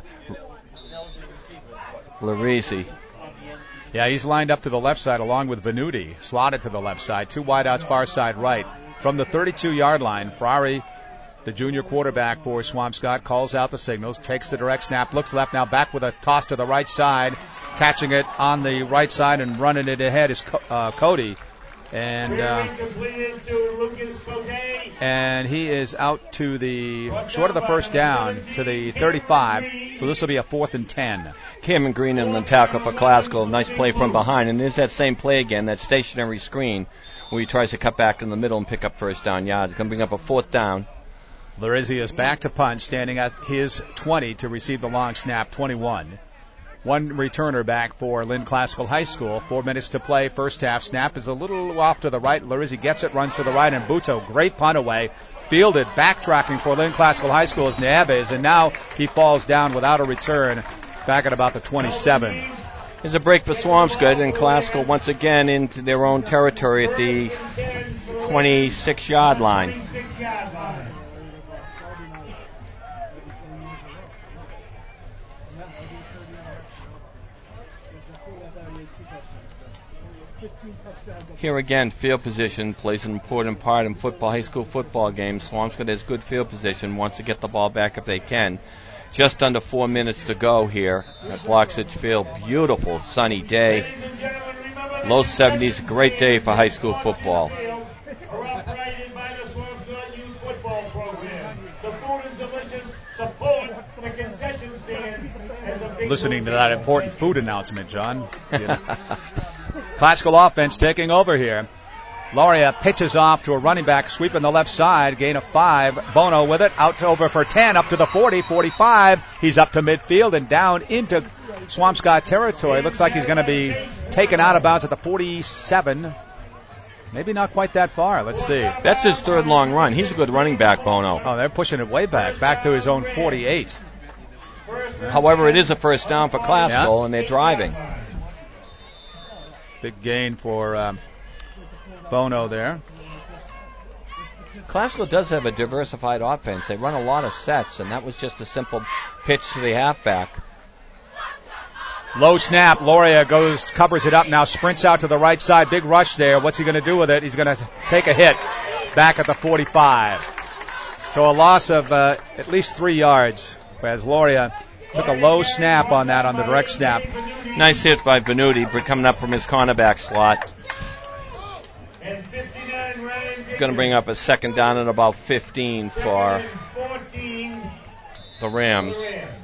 Larizzi. Yeah, he's lined up to the left side along with Venuti, slotted to the left side. Two wideouts, far side right. From the thirty-two-yard line, Ferrari, the junior quarterback for Swampscott, calls out the signals, takes the direct snap, looks left, now back with a toss to the right side, catching it on the right side and running it ahead is uh, Cody. And uh, and he is out to the, short of the first down, to the thirty-five. So this will be a fourth and ten. Cameron Green in the tackle for Classical. Nice play from behind. And there's that same play again, that stationary screen, where he tries to cut back in the middle and pick up first down yards. Going to bring up a fourth down. Larizzi is back to punt, standing at his twenty to receive the long snap, twenty-one. One returner back for Lynn Classical High School. Four minutes to play. First half. Snap is a little off to the right. Larizzi gets it, runs to the right, and Buto, great punt away. Fielded, backtracking for Lynn Classical High School is Nieves, and now he falls down without a return back at about the twenty-seven. There's a break for Swampscott, and Classical once again into their own territory at the twenty-six-yard line. Here again, field position plays an important part in football, high school football games. Swampscott has good field position, wants to get the ball back if they can. Just under four minutes to go here at Bloxage Field. Beautiful sunny day. Low seventies, great day for high school football. Listening to that important food announcement, John. You know. Classical offense taking over here. Loria pitches off to a running back, sweeping the left side, gain of five. Bono with it, out to over for ten, up to the forty, forty-five. He's up to midfield and down into Swampscott territory. Looks like he's going to be taken out of bounds at the forty-seven. Maybe not quite that far. Let's see. That's his third long run. He's a good running back, Bono. Oh, they're pushing it way back, back to his own forty-eight. However, it is a first down for Classical, yeah. And they're driving. Big gain for um, Bono there. Classical does have a diversified offense. They run a lot of sets, and that was just a simple pitch to the halfback. Low snap. Loria goes, covers it up now, sprints out to the right side. Big rush there. What's he going to do with it? He's going to take a hit back at the forty-five. So a loss of uh, at least three yards as Loria took a low snap on that on the direct snap. Nice hit by Venuti coming up from his cornerback slot. Going to bring up a second down at about fifteen for the Rams.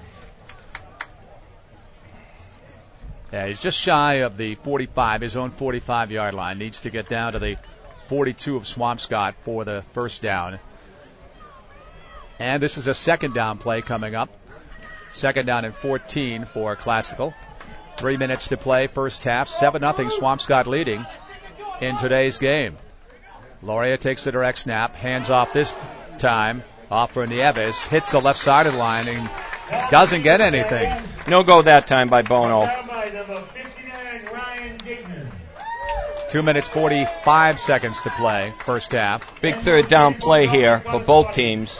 Yeah, he's just shy of the forty-five, his own forty-five-yard line. Needs to get down to the forty-two of Swampscott for the first down. And this is a second down play coming up. Second down and fourteen for Classical. Three minutes to play, first half. seven nothing Swampscott leading in today's game. Loria takes the direct snap, hands off this time. Off for Nieves, hits the left side of the line and doesn't get anything. No go that time by Bono. Two minutes, forty-five seconds to play, first half. Big third down play here for both teams.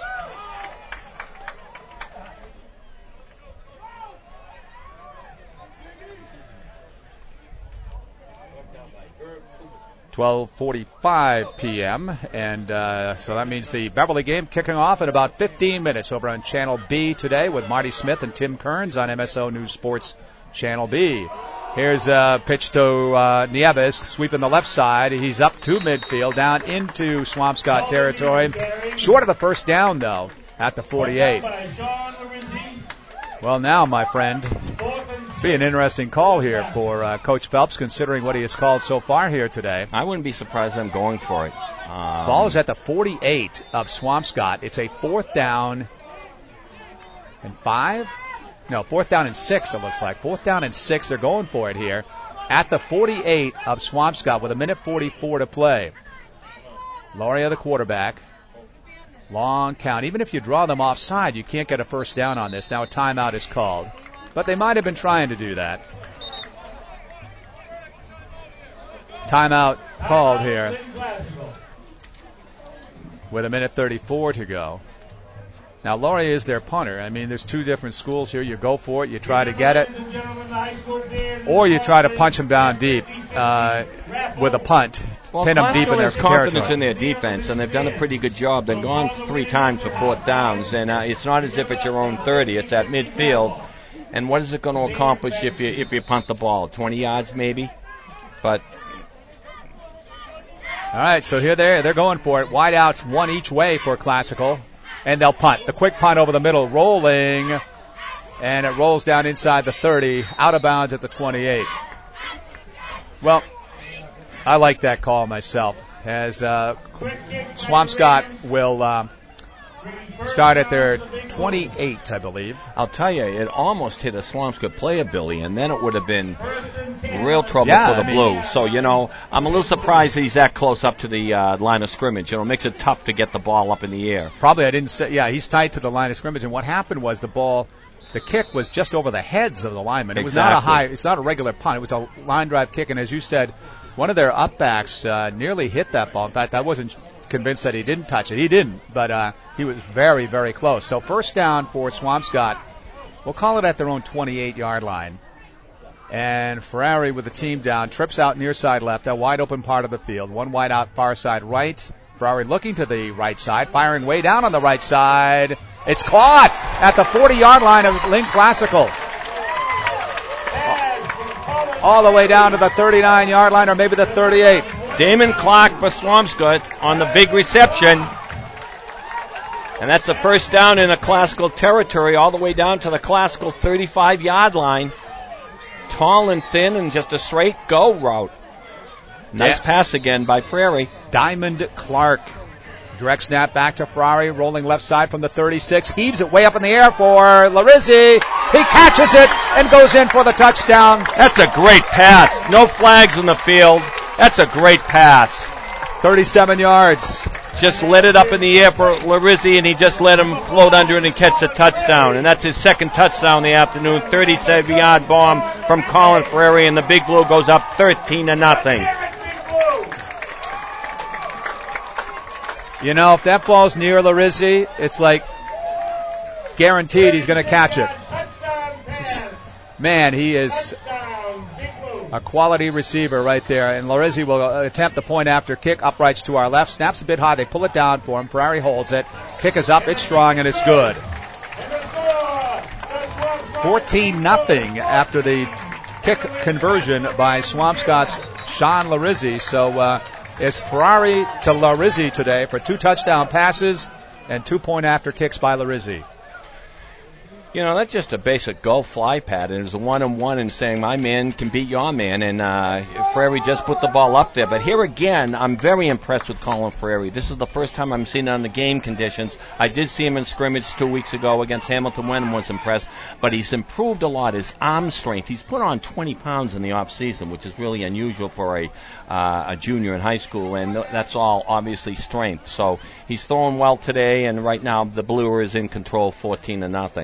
twelve forty-five p.m. And uh, so that means the Beverly game kicking off in about fifteen minutes over on Channel B today with Marty Smith and Tim Kearns on M S O News Sports Channel B. Here's a pitch to uh, Nieves, sweeping the left side. He's up to midfield, down into Swampscott territory. Short of the first down, though, at the forty-eight. Well, now, my friend, be an interesting call here for uh, Coach Phelps, considering what he has called so far here today. I wouldn't be surprised them going for it. Um, Ball is at the forty-eight of Swampscott. It's a fourth down and five? No, fourth down and six, it looks like. Fourth down and six, they're going for it here at the forty-eight of Swampscott with a minute forty-four to play. Loria, the quarterback. Long count. Even if you draw them offside, you can't get a first down on this. Now a timeout is called. But they might have been trying to do that. Timeout called here with a minute thirty-four to go. Now, Laurier is their punter. I mean, there's two different schools here. You go for it, you try to get it, or you try to punch them down deep uh, with a punt, well, pin them deep in their has confidence territory. in their defense, and they've done a pretty good job. They've gone three times for fourth downs, and uh, it's not as if it's your own thirty. It's at midfield. And what is it going to accomplish if you if you punt the ball? twenty yards maybe? But all right, so here they're they're going for it. Wide outs, one each way for Classical. And they'll punt. The quick punt over the middle, rolling, and it rolls down inside the thirty, out of bounds at the twenty-eight. Well, I like that call myself, as uh, Swampscott will uh, start at their twenty-eight, I believe. I'll tell you, it almost hit a Swampscott player, Billy, and then it would have been real trouble yeah, for the I mean, Blue. So, you know, I'm a little surprised he's that close up to the uh, line of scrimmage. You know, it makes it tough to get the ball up in the air. Probably I didn't say, yeah, he's tight to the line of scrimmage, and what happened was the ball, the kick was just over the heads of the linemen. It Exactly. was not a high, it's not a regular punt. It was a line drive kick, and as you said, one of their upbacks uh, nearly hit that ball. In fact, I wasn't convinced that he didn't touch it. He didn't, but uh, he was very, very close. So first down for Swampscott. We'll call it at their own twenty-eight-yard line. And Ferrari with the team down, trips out near side left, a wide open part of the field. One wide out, far side right. Ferrari looking to the right side, firing way down on the right side. It's caught at the forty-yard line of Lynn Classical. All the way down to the thirty-nine-yard line, or maybe the thirty-eight. Damon Clark for Swampscott on the big reception. And that's a first down in a Classical territory, all the way down to the Classical thirty-five-yard line. Tall and thin and just a straight go route. Nice yeah. pass again by Frary. Diamond Clark. Direct snap back to Ferrari, rolling left side from the thirty-six. Heaves it way up in the air for Larizzi. He catches it and goes in for the touchdown. That's a great pass. No flags in the field. That's a great pass. thirty-seven yards. Just let it up in the air for Larizzi, and he just let him float under it and catch a touchdown. And that's his second touchdown in the afternoon. thirty-seven-yard bomb from Colin Ferrari, and the Big Blue goes up thirteen to nothing. You know, if that ball's near Larizzi, it's like guaranteed he's going to catch it. Man, he is a quality receiver right there. And Larizzi will attempt the point after kick, uprights to our left. Snaps a bit high. They pull it down for him. Ferrari holds it. Kick is up. It's strong, and it's good. fourteen nothing after the kick conversion by Swampscott's Sean Larizzi. So, uh, it's Ferrari to Larizzi today for two touchdown passes and two point after kicks by Larizzi. You know, that's just a basic go fly pattern. It's a one and one and saying my man can beat your man, and uh, Ferrari just put the ball up there. But here again, I'm very impressed with Colin Ferrari. This is the first time I'm seeing it on the game conditions. I did see him in scrimmage two weeks ago against Hamilton Wenham, was impressed, but he's improved a lot. His arm strength, he's put on twenty pounds in the off season, which is really unusual for a uh, a junior in high school, and that's all obviously strength. So he's throwing well today, and right now the Blue is in control, fourteen to nothing.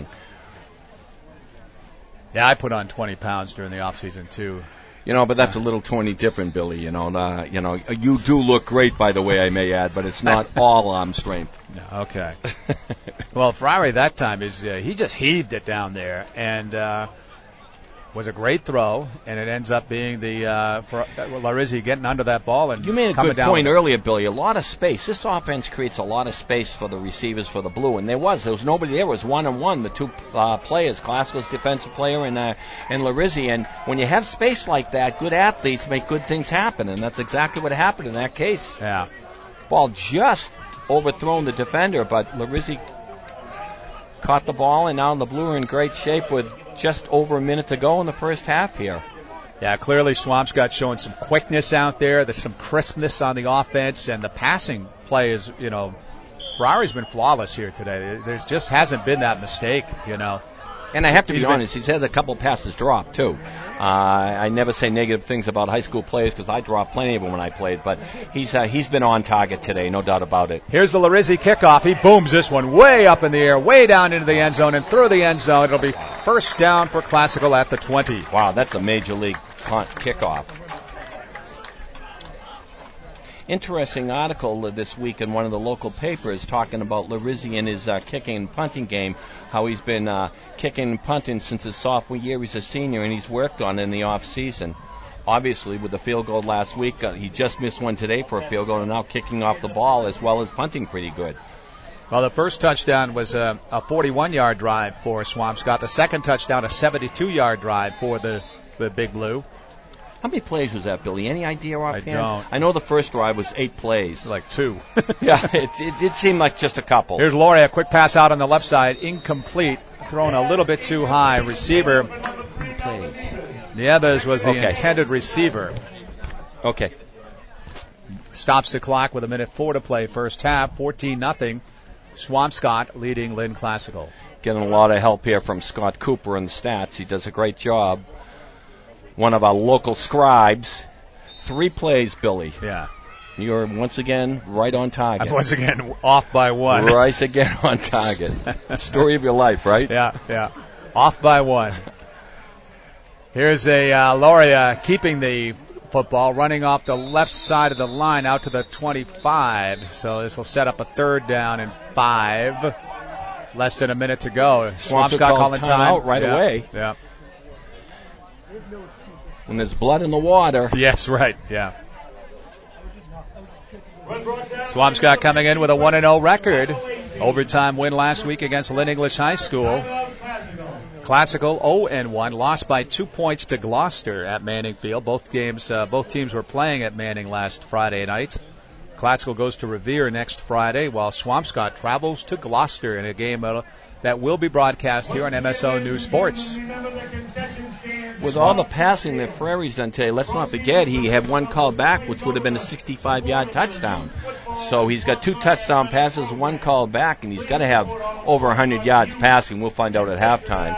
Yeah, I put on twenty pounds during the off season too. You know, but that's a little twenty different, Billy. You know, uh, you know, you do look great, by the way, I may add, but it's not all arm strength. No, okay. Well, Ferrari that time is uh, he just heaved it down there, and uh, was a great throw, and it ends up being the uh, for Larizzi getting under that ball and you made a coming good down point with it. earlier, Billy. A lot of space. This offense creates a lot of space for the receivers for the Blue, and there was there was nobody there. It was one on one. The two uh, players, Classical's defensive player and uh, and Larizzi. And when you have space like that, good athletes make good things happen, and that's exactly what happened in that case. Yeah, ball just overthrown the defender, but Larizzi caught the ball, and now the Blue are in great shape with just over a minute to go in the first half here. Yeah, clearly Swampscott showing some quickness out there. There's some crispness on the offense, and the passing play is, you know, Ferrari's been flawless here today. There just hasn't been that mistake, you know. And I have to be He's been- honest, he's had a couple passes dropped, too. Uh, I never say negative things about high school players because I dropped plenty of them when I played, but he's uh, he's been on target today, no doubt about it. Here's the Larizzi kickoff. He booms this one way up in the air, way down into the end zone and through the end zone. It'll be first down for Classical at the twenty. Wow, that's a major league punt kickoff. Interesting article this week in one of the local papers talking about Larizzi and his uh, kicking and punting game, how he's been uh, kicking and punting since his sophomore year. He's a senior, and he's worked on it in the off season. Obviously, with the field goal last week, uh, he just missed one today for a field goal, and now kicking off the ball as well as punting pretty good. Well, the first touchdown was a, a forty-one-yard drive for Swampscott. The second touchdown, a seventy-two-yard drive for the, the Big Blue. How many plays was that, Billy? Any idea offhand? I don't. I know the first drive was eight plays. Like two. yeah, it, it did seem like just a couple. Here's Laurie, a quick pass out on the left side, incomplete, thrown a little bit too high. Receiver. Plays. Nieves was the Okay. intended receiver. Okay. Stops the clock with a minute four to play first half, fourteen nothing. Swampscott leading Lynn Classical. Getting a lot of help here from Scott Cooper in the stats. He does a great job. One of our local scribes. Three plays, Billy. Yeah. You're once again right on target. I'm once again off by one. Right again on target. Story of your life, right? Yeah, yeah. Off by one. Here's a uh, Loria keeping the football, running off the left side of the line out to the twenty-five. So this will set up a third down and five. Less than a minute to go. Swampscott calling time out right yeah. away. Yeah. When there's blood in the water. Yes, right. Yeah. Swampscott coming in with a one and oh record. Overtime win last week against Lynn English High School. Classical oh and one, lost by two points to Gloucester at Manning Field. Both games, uh, both teams were playing at Manning last Friday night. Classical goes to Revere next Friday, while Swampscott travels to Gloucester in a game uh, that will be broadcast here on M S O News Sports. With all the passing that Ferrari's done today, let's not forget he had one called back, which would have been a sixty-five-yard touchdown. So he's got two touchdown passes, one called back, and he's got to have over one hundred yards passing. We'll find out at halftime.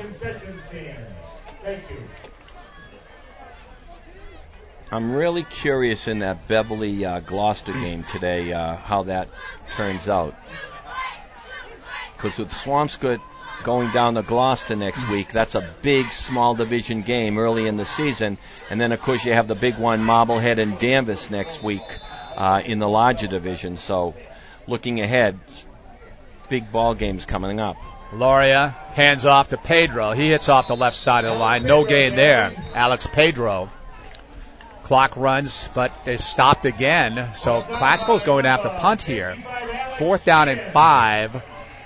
I'm really curious in that Beverly uh, Gloucester game today uh, how that turns out. Because with Swampscott going down to Gloucester next week, that's a big small division game early in the season. And then, of course, you have the big one, Marblehead and Danvers next week uh, in the larger division. So looking ahead, big ball games coming up. Loria hands off to Pedro. He hits off the left side of the line. No gain there. Alex Pedro. Clock runs, but is stopped again. So Classical's going to have to punt here. Fourth down and five.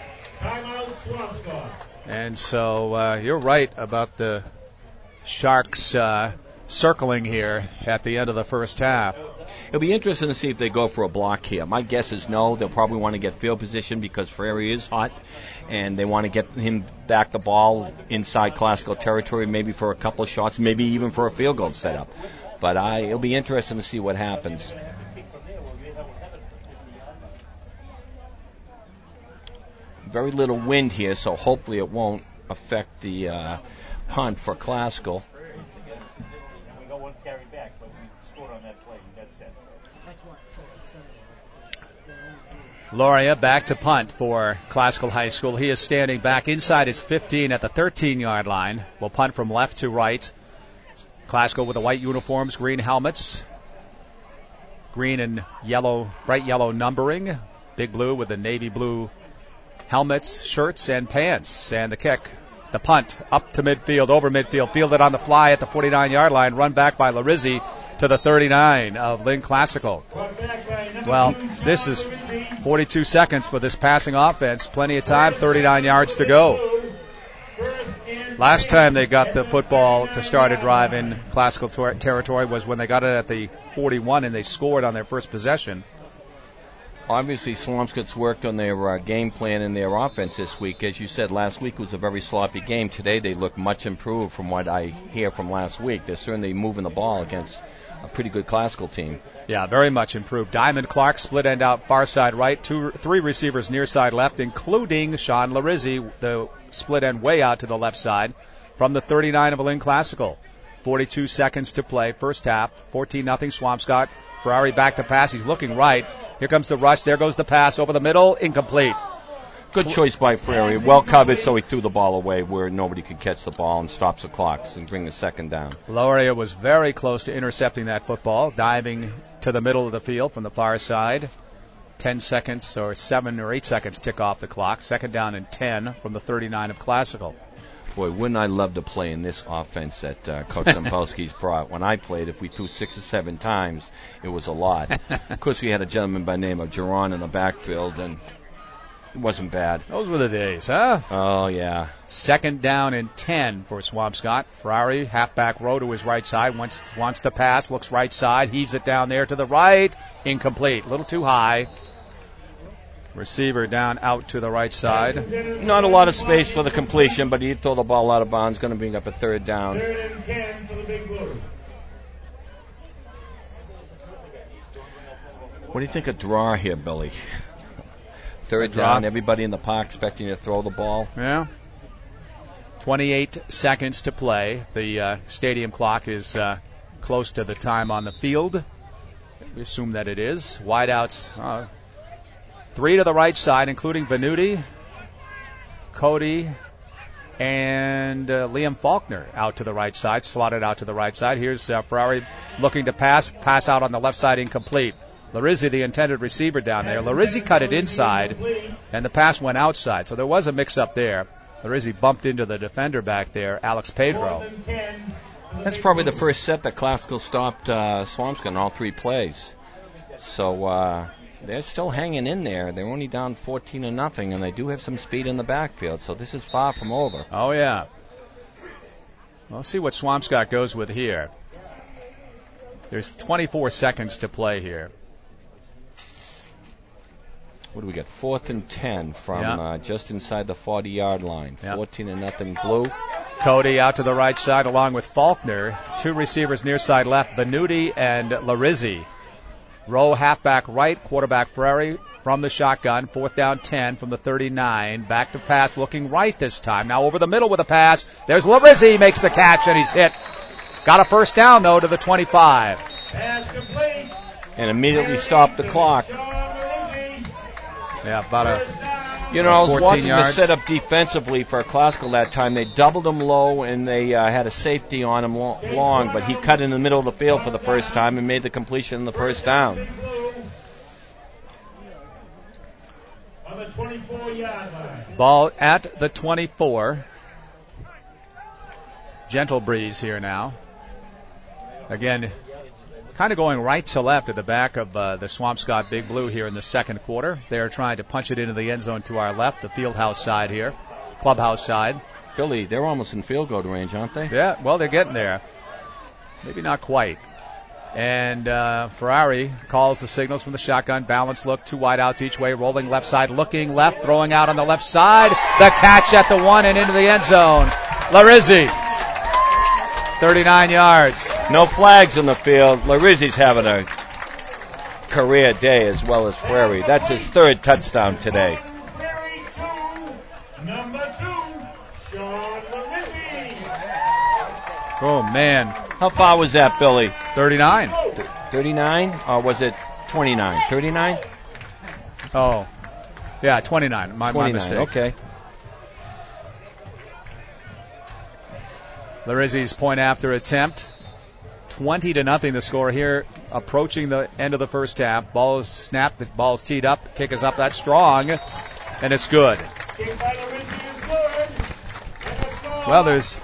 And so uh, you're right about the Sharks uh, circling here at the end of the first half. It'll be interesting to see if they go for a block here. My guess is no. They'll probably want to get field position because Ferrari is hot, and they want to get him back the ball inside Classical territory, maybe for a couple of shots, maybe even for a field goal setup. But I, it'll be interesting to see what happens. Very little wind here, so hopefully it won't affect the uh, punt for Classical. Loria back to punt for Classical High School. He is standing back inside his fifteen at the thirteen-yard line. Will punt from left to right. Classical with the white uniforms, green helmets, green and yellow, bright yellow numbering. Big Blue with the navy blue helmets, shirts, and pants. And the kick The punt up to midfield, over midfield, fielded on the fly at the forty-nine-yard line, run back by Larizzi to the thirty-nine of Lynn Classical. Well, this is forty-two seconds for this passing offense. Plenty of time, thirty-nine yards to go. Last time they got the football to start a drive in Classical ter- territory was when they got it at the forty-one and they scored on their first possession. Obviously, Swampscott's worked on their uh, game plan and their offense this week. As you said, last week was a very sloppy game. Today they look much improved from what I hear from last week. They're certainly moving the ball against a pretty good Classical team. Yeah, very much improved. Diamond Clark, split end out, far side right. Two, three receivers near side left, including Sean Larizzi, the split end way out to the left side from the thirty-nine of Lynn Classical. forty-two seconds to play, first half, fourteen nothing Swampscott. Ferrari back to pass. He's looking right. Here comes the rush. There goes the pass over the middle. Incomplete. Good choice by Ferrari. Well covered, so he threw the ball away where nobody could catch the ball and stops the clock and bring the second down. Loria was very close to intercepting that football, diving to the middle of the field from the far side. Ten seconds or seven or eight seconds tick off the clock. Second down and ten from the thirty-nine of Classical. Boy, wouldn't I love to play in this offense that uh, Coach Zampowski's brought. When I played, if we threw six or seven times, it was a lot. Of course, we had a gentleman by the name of Geron in the backfield, and it wasn't bad. Those were the days, huh? Oh, yeah. Second down and ten for Swampscott. Ferrari, halfback row to his right side, wants, wants to pass, looks right side, heaves it down there to the right. Incomplete. A little too high. Receiver down out to the right side. Not a lot of space for the completion, but he throw the ball out of bounds. Going to bring up a third down. What do you think of draw here, Billy? Third down, everybody in the park expecting you to throw the ball. Yeah. twenty-eight seconds to play. The uh, stadium clock is uh, close to the time on the field. We assume that it is. Wideouts. Uh, Three to the right side, including Venuti, Cody, and uh, Liam Faulkner out to the right side, slotted out to the right side. Here's uh, Ferrari looking to pass, pass out on the left side, incomplete. Larizzi, the intended receiver down there. Larizzi cut it inside, and the pass went outside, so there was a mix-up there. Larizzi bumped into the defender back there, Alex Pedro. That's probably the first set that Classical stopped uh, Swampscott in all three plays. So... Uh, They're still hanging in there. They're only down fourteen to nothing, and they do have some speed in the backfield, so this is far from over. Oh, yeah. We'll see what Swampscott goes with here. There's twenty-four seconds to play here. What do we got? Fourth and ten from yeah. uh, just inside the forty-yard line. Yeah. fourteen to nothing Blue. Cody out to the right side along with Faulkner. Two receivers near side left, Venuti and Larizzi. Row halfback right, quarterback Ferrari from the shotgun. Fourth down, ten from the thirty-nine. Back to pass, looking right this time. Now over the middle with a pass. There's Larizzi, makes the catch, and he's hit. Got a first down, though, to the twenty-five. And immediately stopped the clock. Yeah, about a You know, I was watching yards. the setup defensively for Classical that time. They doubled him low, and they uh, had a safety on him lo- long, but he cut in the middle of the field for the first time and made the completion in the first down. Ball at the twenty-four. Gentle breeze here now. Again, kind of going right to left at the back of uh, the Swampscott Big Blue here in the second quarter. They are trying to punch it into the end zone to our left, the Fieldhouse side here, clubhouse side. Billy, they're almost in field goal range, aren't they? Yeah, well, they're getting there. Maybe not quite. And uh, Ferrari calls the signals from the shotgun. Balance look, two wide outs each way, rolling left side, looking left, throwing out on the left side. The catch at the one and into the end zone. Larizzi, thirty-nine yards. No flags in the field. Larizzi's having a career day as well as Ferrari. That's his third touchdown today. Oh, man. How far was that, Billy? thirty-nine. thirty-nine? Or was it twenty-nine? thirty-nine? Oh, yeah, twenty-nine. My, my mistake. Okay. Larizzi's point after attempt. twenty to nothing the score here, approaching the end of the first half. Ball is snapped, the ball's teed up, kick is up, that's strong, and it's good. Well, there's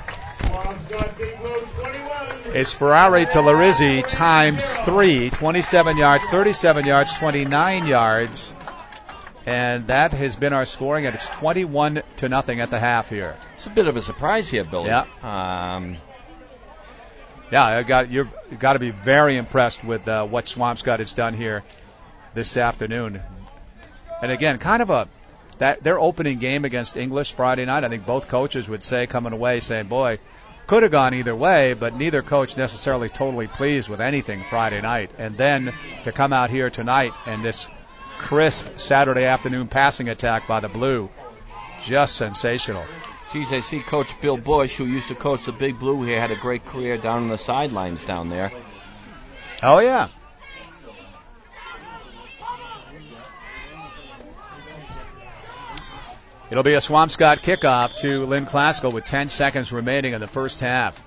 it's Ferrari to Larizzi times three, twenty-seven yards, thirty-seven yards, twenty-nine yards. And that has been our scoring, and it's twenty-one to nothing at the half here. It's a bit of a surprise here, Billy. Yeah. Um, yeah, I got, you've got to be very impressed with uh, what Swampscott has done here this afternoon. And again, kind of a that their opening game against English Friday night, I think both coaches would say coming away saying, boy, could have gone either way, but neither coach necessarily totally pleased with anything Friday night. And then to come out here tonight and this crisp Saturday afternoon passing attack by the Blue, just sensational. Geez, I see Coach Bill Bush, who used to coach the Big Blue here, had a great career down on the sidelines down there. Oh, yeah. It'll be a Swampscott kickoff to Lynn Classical with ten seconds remaining in the first half.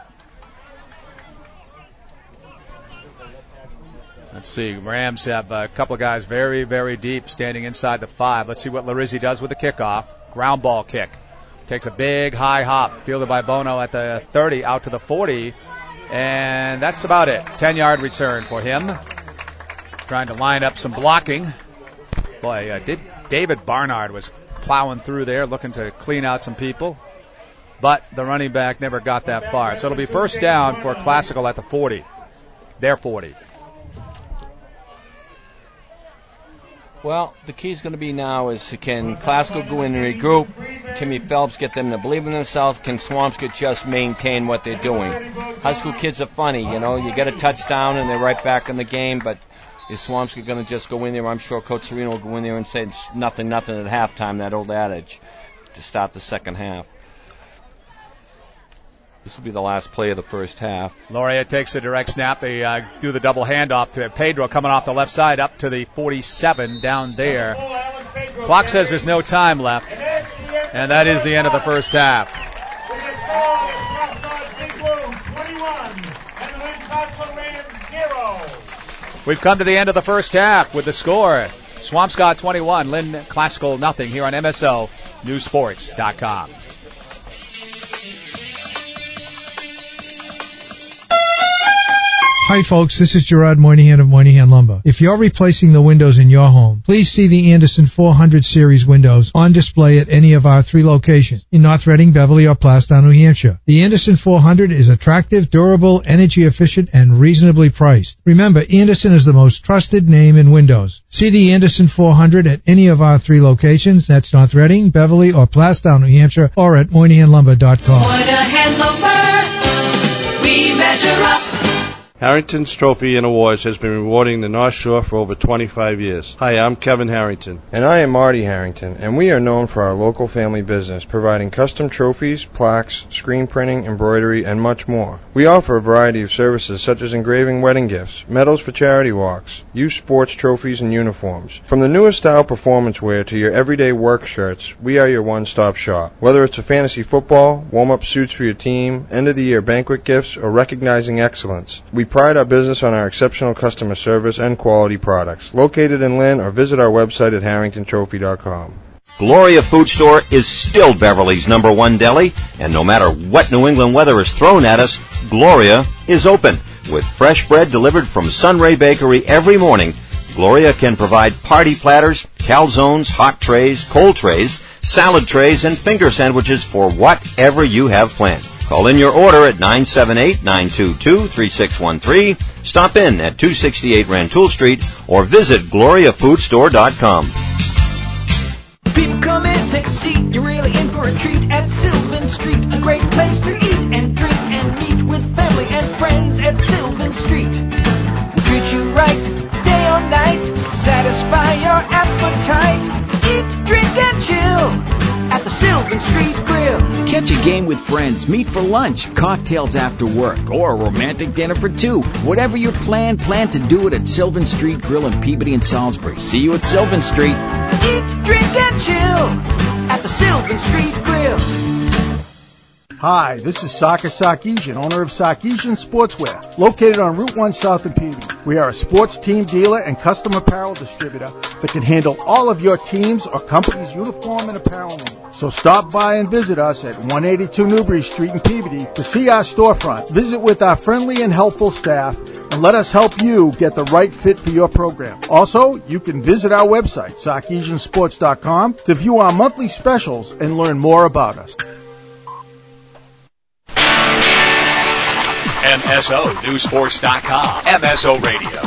Let's see. Rams have a couple of guys very, very deep standing inside the five. Let's see what Larizzi does with the kickoff. Ground ball kick. Takes a big high hop. Fielded by Bono at the thirty, out to the forty. And that's about it. ten-yard return for him. Trying to line up some blocking. Boy, uh, did David Barnard was plowing through there, looking to clean out some people. But the running back never got that far. So it'll be first down for Classical at the forty. Their forty. Well, the key's going to be now is can Classical go in and regroup? Timmy Phelps get them to believe in themselves? Can Swampscott just maintain what they're doing? High school kids are funny, you know. You get a touchdown and they're right back in the game, but is Swampscott going to just go in there? I'm sure Coach Serino will go in there and say it's nothing, nothing at halftime, that old adage, to start the second half. This will be the last play of the first half. Loria takes a direct snap. They uh, do the double handoff to Pedro coming off the left side up to the forty-seven down there. Clock says there's no time left, and that is the end of the first half. We've come to the end of the first half with the score. Swampscott twenty-one, Lynn Classical nothing here on M S O News Sports dot com. Hi folks, this is Gerard Moynihan of Moynihan Lumber. If you're replacing the windows in your home, please see the Anderson four hundred series windows on display at any of our three locations in North Reading, Beverly, or Plastown, New Hampshire. The Anderson four hundred is attractive, durable, energy efficient, and reasonably priced. Remember, Anderson is the most trusted name in windows. See the Anderson four hundred at any of our three locations. That's North Reading, Beverly, or Plastown, New Hampshire, or at Moynihan Lumber dot com. Moynihan Lumber, we measure up. Harrington's Trophy and Awards has been rewarding the North Shore for over twenty-five years. Hi, I'm Kevin Harrington. And I am Marty Harrington, and we are known for our local family business, providing custom trophies, plaques, screen printing, embroidery, and much more. We offer a variety of services such as engraving wedding gifts, medals for charity walks, youth sports trophies, and uniforms. From the newest style performance wear to your everyday work shirts, we are your one-stop shop. Whether it's a fantasy football, warm-up suits for your team, end-of-the-year banquet gifts, or recognizing excellence, we pride our business on our exceptional customer service and quality products. Located in Lynn, or visit our website at harrington trophy dot com. Gloria Food Store is still Beverly's number one deli, and no matter what New England weather is thrown at us, Gloria is open. With fresh bread delivered from Sunray Bakery every morning, Gloria can provide party platters, calzones, hot trays, cold trays, salad trays, and finger sandwiches for whatever you have planned. Call in your order at nine seven eight, nine two two, three six one three, stop in at two sixty-eight Rantoul Street, or visit gloria food store dot com. People come in, take a seat, you're really in for a treat at Sylvan Street. A great place to eat and drink and meet with family and friends at Sylvan Street. We treat you right, day or night, satisfy your appetite. Eat, drink, and chill at the Sylvan Street Grill. Catch a game with friends, meet for lunch, cocktails after work, or a romantic dinner for two. Whatever your plan, plan to do it at Sylvan Street Grill in Peabody and Salisbury. See you at Sylvan Street. Eat, drink, and chill at the Sylvan Street Grill. Hi, this is Saka Sarkeesian, owner of Sarkeesian Sportswear, located on Route one South in Peabody. We are a sports team dealer and custom apparel distributor that can handle all of your team's or company's uniform and apparel needs. So stop by and visit us at one eighty-two Newbury Street in Peabody to see our storefront. Visit with our friendly and helpful staff and let us help you get the right fit for your program. Also, you can visit our website, Sarkeesian Sports dot com, to view our monthly specials and learn more about us. M S O News Sports dot com, M S O Radio.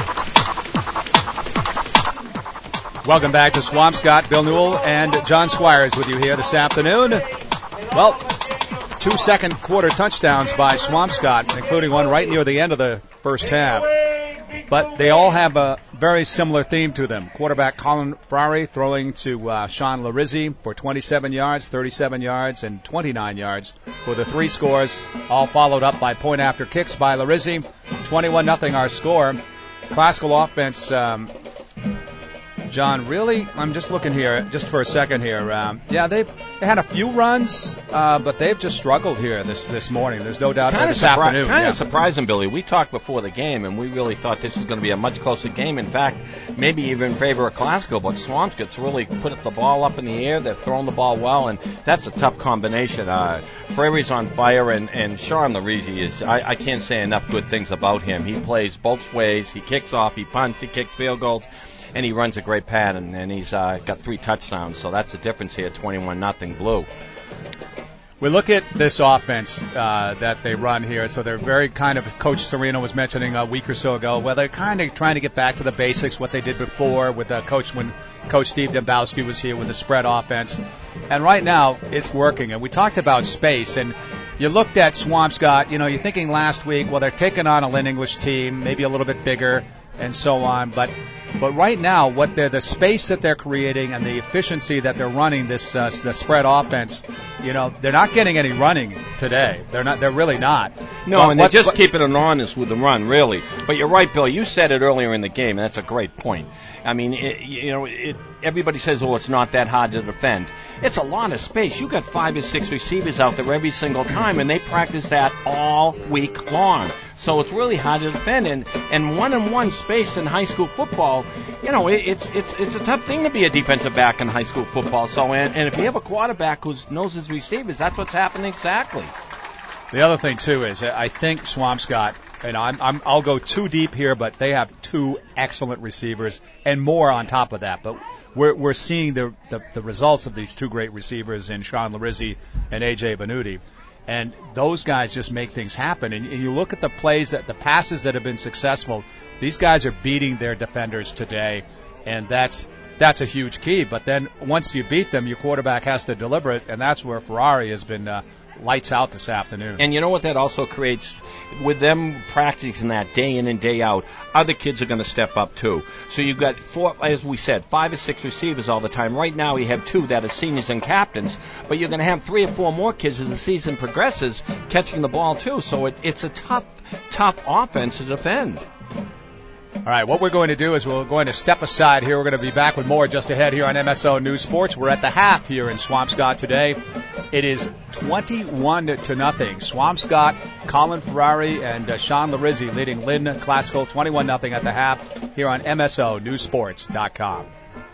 Welcome back to Swampscott. Bill Newell and John Squires with you here this afternoon. Well, two second quarter touchdowns by Swampscott, including one right near the end of the first half. But they all have a very similar theme to them. Quarterback Colin Ferrari throwing to uh, Sean Larizzi for twenty-seven yards, thirty-seven yards, and twenty-nine yards for the three scores, all followed up by point after kicks by Larizzi. twenty-one nothing our score. Classical offense, um, John, really, I'm just looking here, just for a second here. Um, yeah, they've they had a few runs, uh, but they've just struggled here this this morning. There's no doubt Kinda this surpri- afternoon. Kind of yeah. surprising, Billy. We talked before the game, and we really thought this was going to be a much closer game. In fact, maybe even in favor of Classical, but Swampscott's really put the ball up in the air. They've thrown the ball well, and that's a tough combination. Uh, Freary's on fire, and, and Sean Larizzi is, I, I can't say enough good things about him. He plays both ways. He kicks off, he punts, he kicks field goals. And he runs a great pattern, and he's uh, got three touchdowns, so that's the difference here, twenty-one nothing Blue. We look at this offense uh, that they run here, so they're very kind of, Coach Sereno was mentioning a week or so ago, where they're kind of trying to get back to the basics, what they did before with uh, Coach when Coach Steve Dembowski was here with the spread offense. And right now, it's working. And we talked about space, and you looked at Swampscott, you know, you're thinking last week, well, they're taking on a Lynn English team, maybe a little bit bigger, and so on, but but right now, what they're the space that they're creating and the efficiency that they're running this uh, the spread offense, you know, they're not getting any running today. They're not. They're really not. No, but and what, they're just but, keeping it honest with the run, really. But you're right, Bill. You said it earlier in the game, and that's a great point. I mean, it, you know, it, everybody says, "Oh, it's not that hard to defend." It's a lot of space. You got five or six receivers out there every single time, and they practice that all week long. So it's really hard to defend. And and one and one space in high school football, you know, it, it's it's it's a tough thing to be a defensive back in high school football. So and, and if you have a quarterback who knows his receivers, that's what's happening exactly. The other thing too is I think Swampscott, and I'm, I'm I'll go too deep here, but they have two excellent receivers and more on top of that. But we're we're seeing the the, the results of these two great receivers in Sean Larizzi and A J Benuti. And those guys just make things happen. And, and you look at the plays, that the passes that have been successful, these guys are beating their defenders today, and that's that's a huge key. But then once you beat them, your quarterback has to deliver it, and that's where Ferrari has been uh, lights out this afternoon. And you know what that also creates? With them practicing that day in and day out, other kids are going to step up too. So you've got four, as we said, five or six receivers all the time. Right now you have two that are seniors and captains, but you're going to have three or four more kids as the season progresses catching the ball too. So it, it's a tough, tough offense to defend. All right, what we're going to do is we're going to step aside here. We're going to be back with more just ahead here on M S O News Sports. We're at the half here in Swampscott today. It is twenty-one to nothing. Swampscott, Colin Ferrari, and uh, Sean Larizzi leading Lynn Classical twenty-one nothing at the half here on M S O News Sports dot com.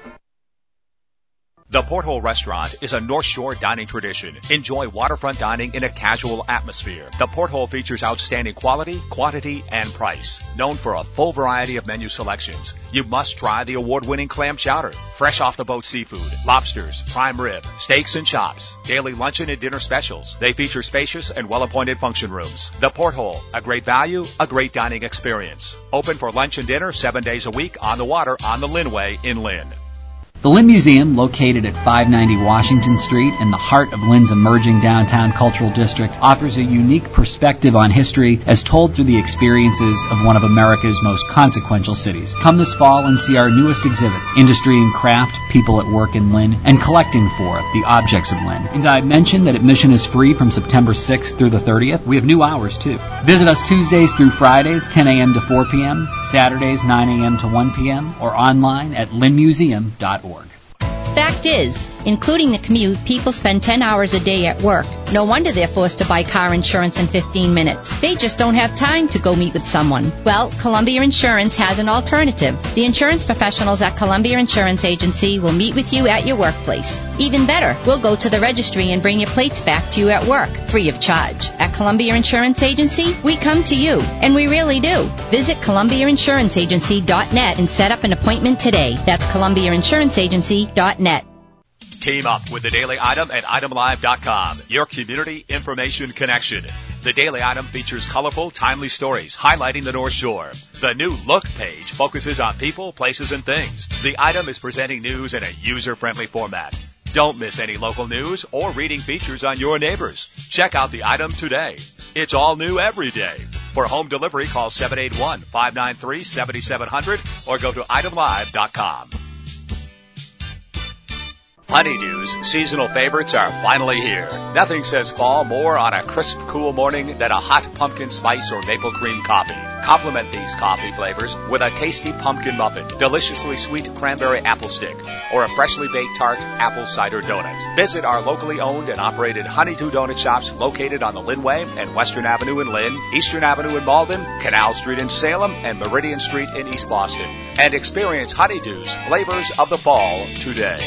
The Porthole Restaurant is a North Shore dining tradition. Enjoy waterfront dining in a casual atmosphere. The Porthole features outstanding quality, quantity, and price. Known for a full variety of menu selections, you must try the award-winning clam chowder, fresh off-the-boat seafood, lobsters, prime rib, steaks and chops, daily luncheon and dinner specials. They feature spacious and well-appointed function rooms. The Porthole, a great value, a great dining experience. Open for lunch and dinner seven days a week on the water on the Lynnway in Lynn. The Lynn Museum, located at five ninety Washington Street in the heart of Lynn's emerging downtown cultural district, offers a unique perspective on history as told through the experiences of one of America's most consequential cities. Come this fall and see our newest exhibits, Industry and Craft, People at Work in Lynn, and Collecting for the Objects of Lynn. And I mentioned that admission is free from September sixth through the thirtieth. We have new hours, too. Visit us Tuesdays through Fridays, ten a.m. to four p.m., Saturdays, nine a.m. to one p.m., or online at lynn museum dot org. Fact is, including the commute, people spend ten hours a day at work. No wonder they're forced to buy car insurance in fifteen minutes. They just don't have time to go meet with someone. Well, Columbia Insurance has an alternative. The insurance professionals at Columbia Insurance Agency will meet with you at your workplace. Even better, we'll go to the registry and bring your plates back to you at work, free of charge. At Columbia Insurance Agency, we come to you, and we really do. Visit Columbia Insurance Agency dot net and set up an appointment today. That's Columbia Insurance Agency dot net. Team up with the Daily Item at item live dot com, your community information connection. The Daily Item features colorful, timely stories highlighting the North Shore. The new Look page focuses on people, places, and things. The Item is presenting news in a user-friendly format. Don't miss any local news or reading features on your neighbors. Check out the Item today. It's all new every day. For home delivery, call seven eight one, five nine three, seven seven zero zero or go to item live dot com. Honeydew's seasonal favorites are finally here. Nothing says fall more on a crisp, cool morning than a hot pumpkin spice or maple cream coffee. Complement these coffee flavors with a tasty pumpkin muffin, deliciously sweet cranberry apple stick, or a freshly baked tart apple cider donut. Visit our locally owned and operated Honeydew Donut Shops located on the Linway and Western Avenue in Lynn, Eastern Avenue in Malden, Canal Street in Salem, and Meridian Street in East Boston. And experience Honeydew's flavors of the fall today.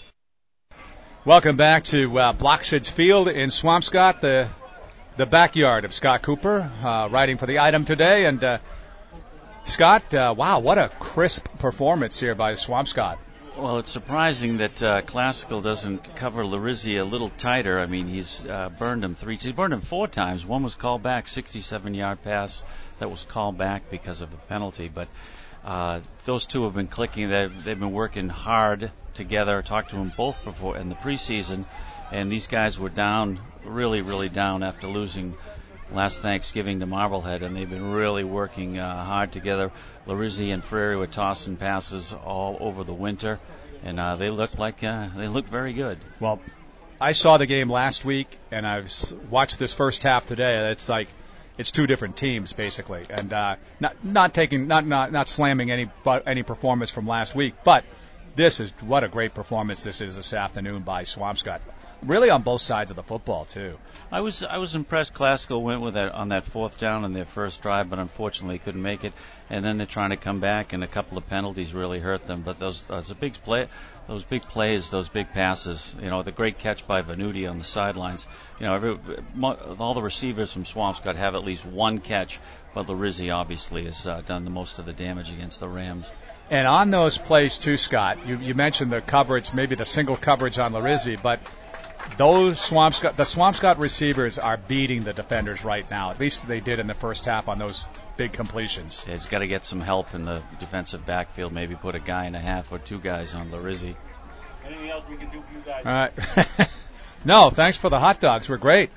Welcome back to uh, Bloxage Field in Swampscott, the the backyard of Scott Cooper, uh, writing for the Item today. And uh, Scott, uh, wow, what a crisp performance here by Swampscott. Well, it's surprising that uh, Classical doesn't cover Larizzi a little tighter. I mean, he's uh, burned him three. He's burned him four times. One was called back, sixty-seven-yard pass that was called back because of a penalty. But uh, those two have been clicking. They've, they've been working hard together. I talked to them both before in the preseason, and these guys were down, really, really down after losing last Thanksgiving to Marblehead, and they've been really working uh, hard together. Larizzi and Frary were tossing passes all over the winter, and uh, they look like uh, they look very good. Well, I saw the game last week, and I've watched this first half today. It's like it's two different teams basically, and uh, not not taking not not not slamming any but any performance from last week, but this is what a great performance this is this afternoon by Swampscott. Really on both sides of the football too. I was I was impressed. Classical went with that on that fourth down on their first drive, but unfortunately couldn't make it. And then they're trying to come back, and a couple of penalties really hurt them. But those those big play, those big plays, those big passes. You know, the great catch by Venuti on the sidelines. You know, every all the receivers from Swampscott have at least one catch, but Larizzi obviously has uh, done the most of the damage against the Rams. And on those plays too, Scott, you, you mentioned the coverage, maybe the single coverage on Larizzi, but those Swampscott, the Swampscott receivers are beating the defenders right now. At least they did in the first half on those big completions. He's got to get some help in the defensive backfield. Maybe put a guy and a half or two guys on Larizzi. Anything else we can do for you guys? All right. No, thanks for the hot dogs. We're great.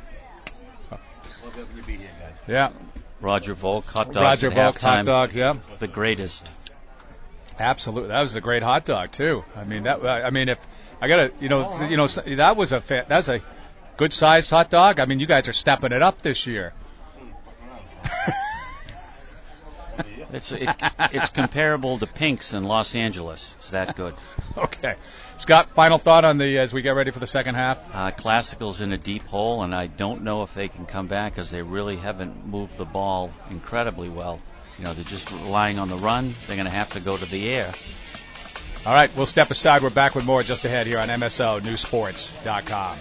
We'll definitely be here, guys. Yeah. Roger Volk, hot dogs Roger at Volk, halftime. hot dog, yeah. The greatest. Absolutely, that was a great hot dog too. I mean, that. I mean, if I gotta, you know, you know, that was a fa- that's a good sized hot dog. I mean, you guys are stepping it up this year. It's it, it's comparable to Pink's in Los Angeles. It's that good. Okay, Scott. Final thought on the as we get ready for the second half. Uh, Classical's in a deep hole, and I don't know if they can come back because they really haven't moved the ball incredibly well. You know, they're just relying on the run. They're going to have to go to the air. All right, we'll step aside. We're back with more just ahead here on M S O News Sports dot com.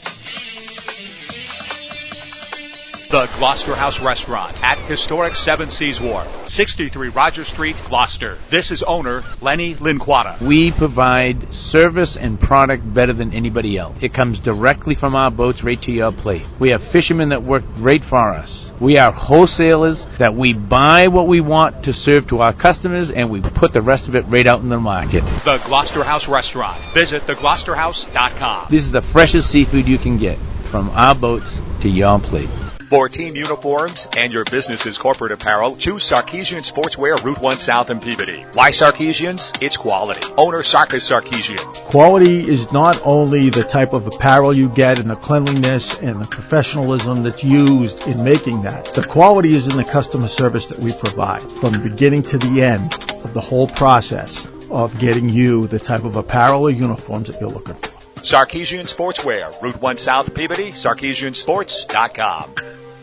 The Gloucester House Restaurant at historic Seven Seas Wharf, sixty-three Roger Street, Gloucester. This is owner Lenny Linquata. We provide service and product better than anybody else. It comes directly from our boats right to your plate. We have fishermen that work great for us. We are wholesalers that we buy what we want to serve to our customers, and we put the rest of it right out in the market. The Gloucester House Restaurant. Visit the gloucester house dot com. This is the freshest seafood you can get from our boats to your plate. For team uniforms and your business's corporate apparel, choose Sarkeesian Sportswear, Route one South in Peabody. Why Sarkeesians? It's quality. Owner Sarkis Sarkeesian. Quality is not only the type of apparel you get and the cleanliness and the professionalism that's used in making that. The quality is in the customer service that we provide from the beginning to the end of the whole process of getting you the type of apparel or uniforms that you're looking for. Sarkeesian Sportswear, Route one South Peabody, sarkeesian sports dot com.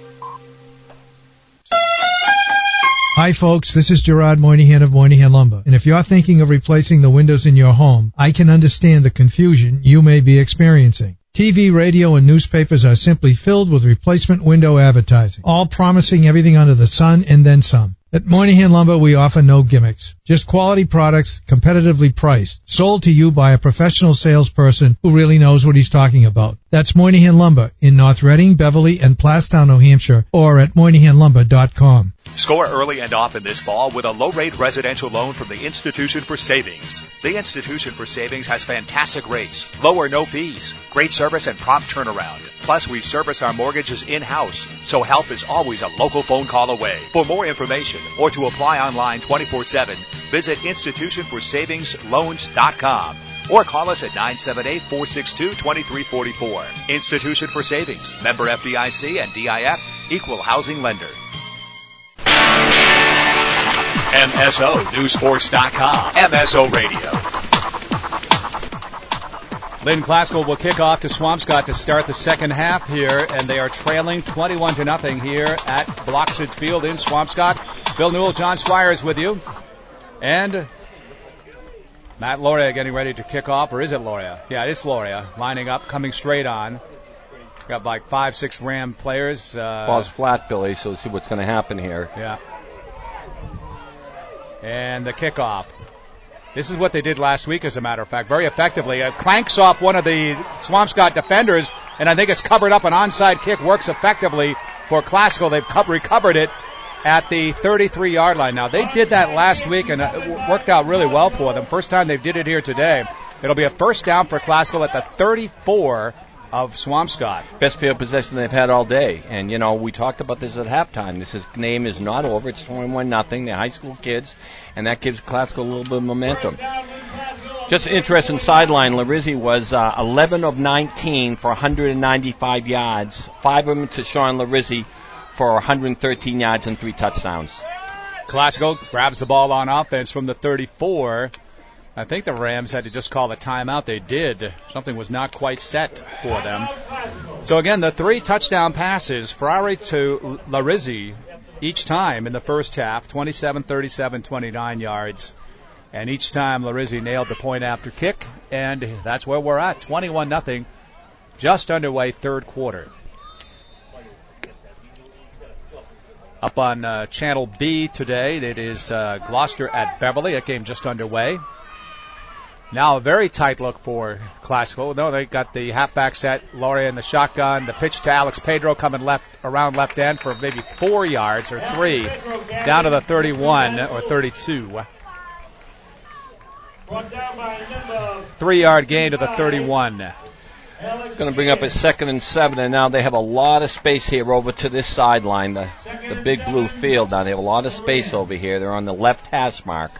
Hi folks, this is Gerard Moynihan of Moynihan Lumber, and if you're thinking of replacing the windows in your home, I can understand the confusion you may be experiencing. T V, radio, and newspapers are simply filled with replacement window advertising, all promising everything under the sun and then some. At Moynihan Lumber, we offer no gimmicks, just quality products, competitively priced, sold to you by a professional salesperson who really knows what he's talking about. That's Moynihan Lumber in North Reading, Beverly, and Plastown, New Hampshire, or at moynihan lumber dot com. Score early and often this fall with a low-rate residential loan from the Institution for Savings. The Institution for Savings has fantastic rates, low or no fees, great service, and prompt turnaround. Plus, we service our mortgages in-house, so help is always a local phone call away. For more information or to apply online twenty-four seven, visit institution for savings loans dot com or call us at nine seven eight, four six two, two three four four. Institution for Savings, member F D I C and D I F, equal housing lender. M S O News Sports dot com, M S O Radio. Lynn Classical will kick off to Swampscott to start the second half here, and they are trailing twenty-one to nothing here at Bloxage Field in Swampscott. Bill Newell, John Squires with you, and Matt Loria getting ready to kick off, or is it Loria? Yeah, it's Loria lining up, coming straight on. Got like five, six Ram players. Uh, Ball's flat, Billy, so let's see what's going to happen here. Yeah. And the kickoff. This is what they did last week, as a matter of fact, very effectively. It clanks off one of the Swampscott defenders, and I think it's covered up. An onside kick works effectively for Classical. They've co- recovered it at the thirty-three-yard line. Now, they did that last week, and it worked out really well for them. First time they did it here today. It'll be a first down for Classical at the thirty-four of Swampscott. Best field possession they've had all day. And, you know, we talked about this at halftime. This is, game is not over. It's twenty-one nothing. They're high school kids, and that gives Classical a little bit of momentum. Just an interesting sideline. Larizzi was uh, eleven of nineteen for one hundred ninety-five yards. Five of them to Sean Larizzi for one hundred thirteen yards and three touchdowns. Classical grabs the ball on offense from the thirty-four. I think the Rams had to just call a timeout. They did. Something was not quite set for them. So again, the three touchdown passes, Ferrari to Larizzi each time in the first half, twenty-seven, thirty-seven, twenty-nine yards. And each time Larizzi nailed the point after kick, and that's where we're at, twenty-one nothing, just underway third quarter. Up on uh, Channel B today, it is uh, Gloucester at Beverly. That game just underway. Now a very tight look for Classical. No, they got the halfback set, Lauria in the shotgun, the pitch to Alex Pedro coming left around left end for maybe four yards or three, down to the thirty-one or thirty-two. Three-yard gain to the thirty-one. Going to bring up a second and seven, and now they have a lot of space here over to this sideline, the, the big blue field. Now they have a lot of space over here. They're on the left hash mark.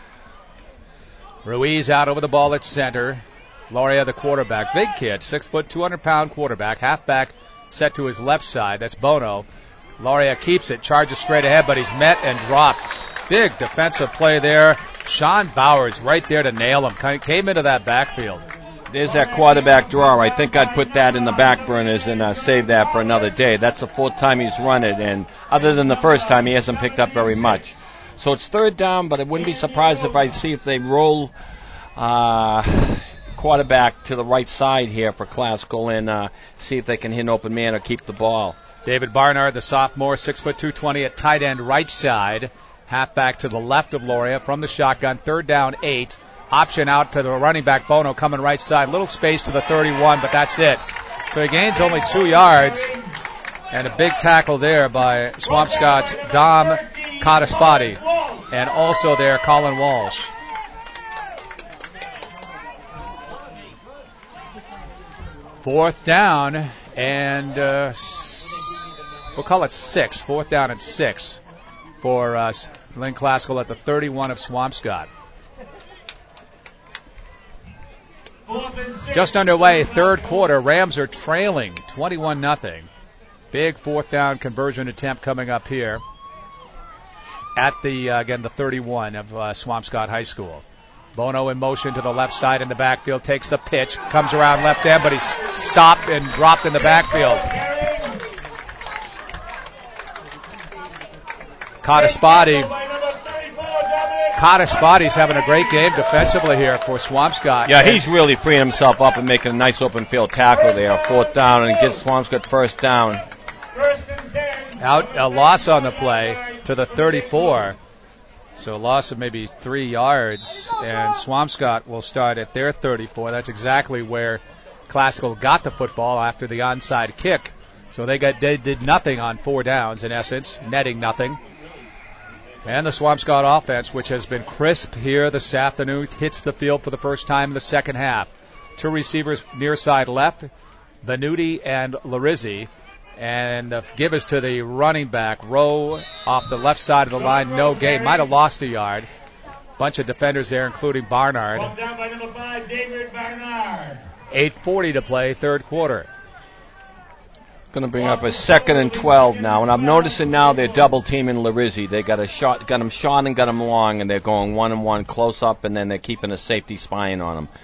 Ruiz out over the ball at center. Lauria, the quarterback. Big kid, six foot, two hundred pound quarterback. Halfback set to his left side. That's Bono. Lauria keeps it, charges straight ahead, but he's met and dropped. Big defensive play there. Sean Bowers right there to nail him. Came into that backfield. There's that quarterback draw. I think I'd put that in the back burners and uh, save that for another day. That's the fourth time he's run it, and other than the first time, he hasn't picked up very much. So it's third down, but I wouldn't be surprised if I see if they roll uh, quarterback to the right side here for Classical and uh, see if they can hit an open man or keep the ball. David Barnard, the sophomore, six foot two twenty at tight end right side. Halfback to the left of Lauria from the shotgun. Third down, eight. Option out to the running back, Bono, coming right side. Little space to the thirty-one, but that's it. So he gains only two yards. And a big tackle there by Swampscott's Dom Cottaspati. And also there, Colin Walsh. Fourth down, and uh, s- we'll call it six. Fourth down and six for uh, Lynn Classical at the thirty-one of Swampscott. Just underway, third quarter. Rams are trailing twenty-one nothing. Big fourth down conversion attempt coming up here at the, uh, again, the thirty-one of uh, Swampscott High School. Bono in motion to the left side in the backfield, takes the pitch, comes around left end, but he's stopped and dropped in the backfield. Cottaspati. Cottaspati's having a great game defensively here for Swampscott. Yeah, he's really freeing himself up and making a nice open field tackle there. Fourth down, and gets Swampscott first down. Out a loss on the play to the thirty-four. So a loss of maybe three yards, and Swampscott will start at their thirty-four. That's exactly where Classical got the football after the onside kick. So they got they did nothing on four downs, in essence, netting nothing. And the Swampscott offense, which has been crisp here this afternoon, hits the field for the first time in the second half. Two receivers near side left, Venuti and Larizzi. And the give is to the running back, Rowe, off the left side of the line, no gain. Might have lost a yard. Bunch of defenders there, including Barnard. Down by number five, David Barnard. eight forty to play, third quarter. Going to bring up a second and twelve now, and I'm noticing now they're double teaming Larizzi. They got a shot, got him short and got him long, and they're going one and one close up, and then they're keeping a safety spying on him.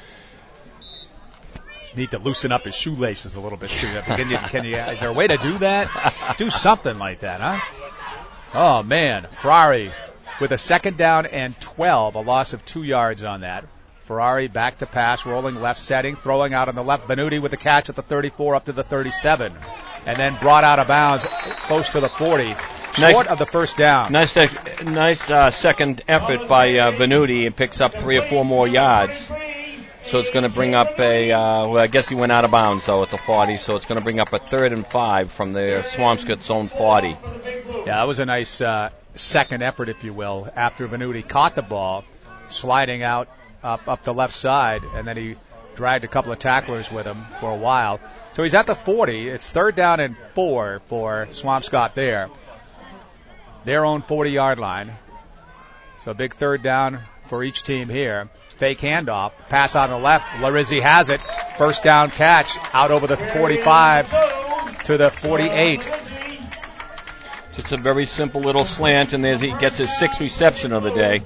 Need to loosen up his shoelaces a little bit too. Can you, can you, is there a way to do that? Do something like that, huh? Oh man, Ferrari with a second down and twelve, a loss of two yards on that. Ferrari back to pass, rolling left setting, throwing out on the left. Benuti with the catch at the thirty-four up to the thirty-seven, and then brought out of bounds close to the forty, short nice, of the first down. Nice, nice uh, second effort by uh, Venuti, and picks up three or four more yards. So it's going to bring up a, uh, well, I guess he went out of bounds, though, at the forty, so it's going to bring up a third and five from the Swampscott's own forty. Yeah, that was a nice uh, second effort, if you will, after Venuti caught the ball, sliding out up, up the left side, and then he dragged a couple of tacklers with him for a while. So he's at the forty. It's third down and four for Swampscott there. Their own forty-yard line. So a big third down for each team here. Fake handoff, pass on the left. Larizzi has it. First down catch out over the forty-five to the forty-eight. Just a very simple little slant, and there's he gets his sixth reception of the day.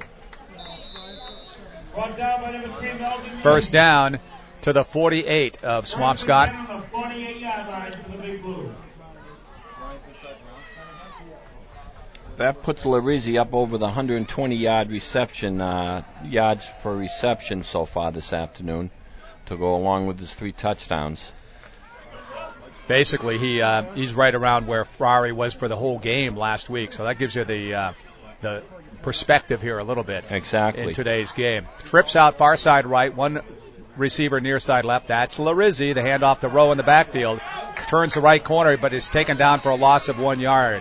First down to the forty-eight of Swampscott. That puts Larizzi up over the one hundred twenty-yard reception, uh, yards for reception so far this afternoon, to go along with his three touchdowns. Basically, he uh, he's right around where Ferrari was for the whole game last week, so that gives you the uh, the perspective here a little bit. Exactly. In today's game. Trips out far side right, one receiver near side left. That's Larizzi. The handoff to Rowe in the backfield. Turns the right corner, but is taken down for a loss of one yard.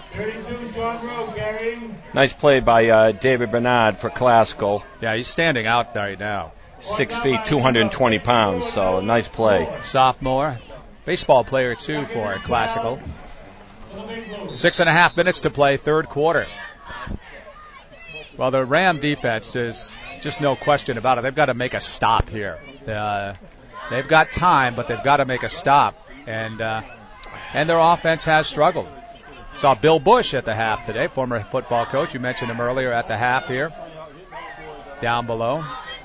Nice play by uh, David Bernard for Classical. Yeah, he's standing out right now. Six feet, two hundred twenty pounds, so nice play. Sophomore. Baseball player, too, for Classical. Six and a half minutes to play, third quarter. Well, the Ram defense is just no question about it. They've got to make a stop here. Uh, they've got time, but they've got to make a stop. And uh, and their offense has struggled. Saw Bill Bush at the half today, former football coach. You mentioned him earlier at the half here. Down below.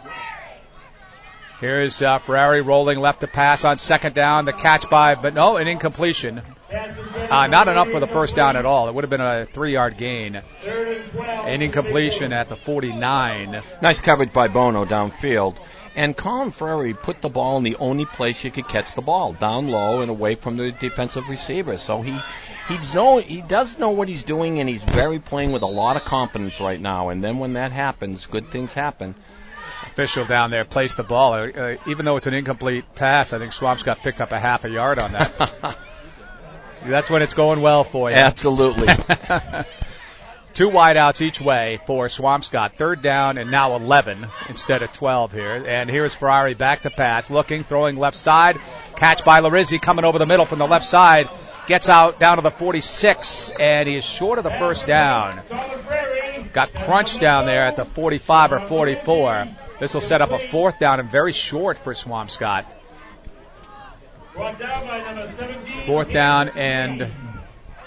Here's uh, Ferrari rolling left to pass on second down. The catch by, but no, an incompletion. Uh, not enough for the first down at all. It would have been a three-yard gain. An incompletion at the forty-nine. Nice coverage by Bono downfield. And Colin Ferrari put the ball in the only place you could catch the ball, down low and away from the defensive receiver. So he he's know he does know what he's doing, and he's very playing with a lot of confidence right now. And then when that happens, good things happen. Official down there placed the ball. Uh, even though it's an incomplete pass, I think Swampscott picked up a half a yard on that. That's when it's going well for you. Absolutely. Two wideouts each way for Swampscott. Third down and now eleven instead of twelve here. And here's Ferrari back to pass, looking, throwing left side. Catch by Larizzi coming over the middle from the left side. Gets out down to the forty-six, and he is short of the first down. Got crunched down there at the forty-five or forty-four. This will set up a fourth down and very short for Swampscott. Fourth down and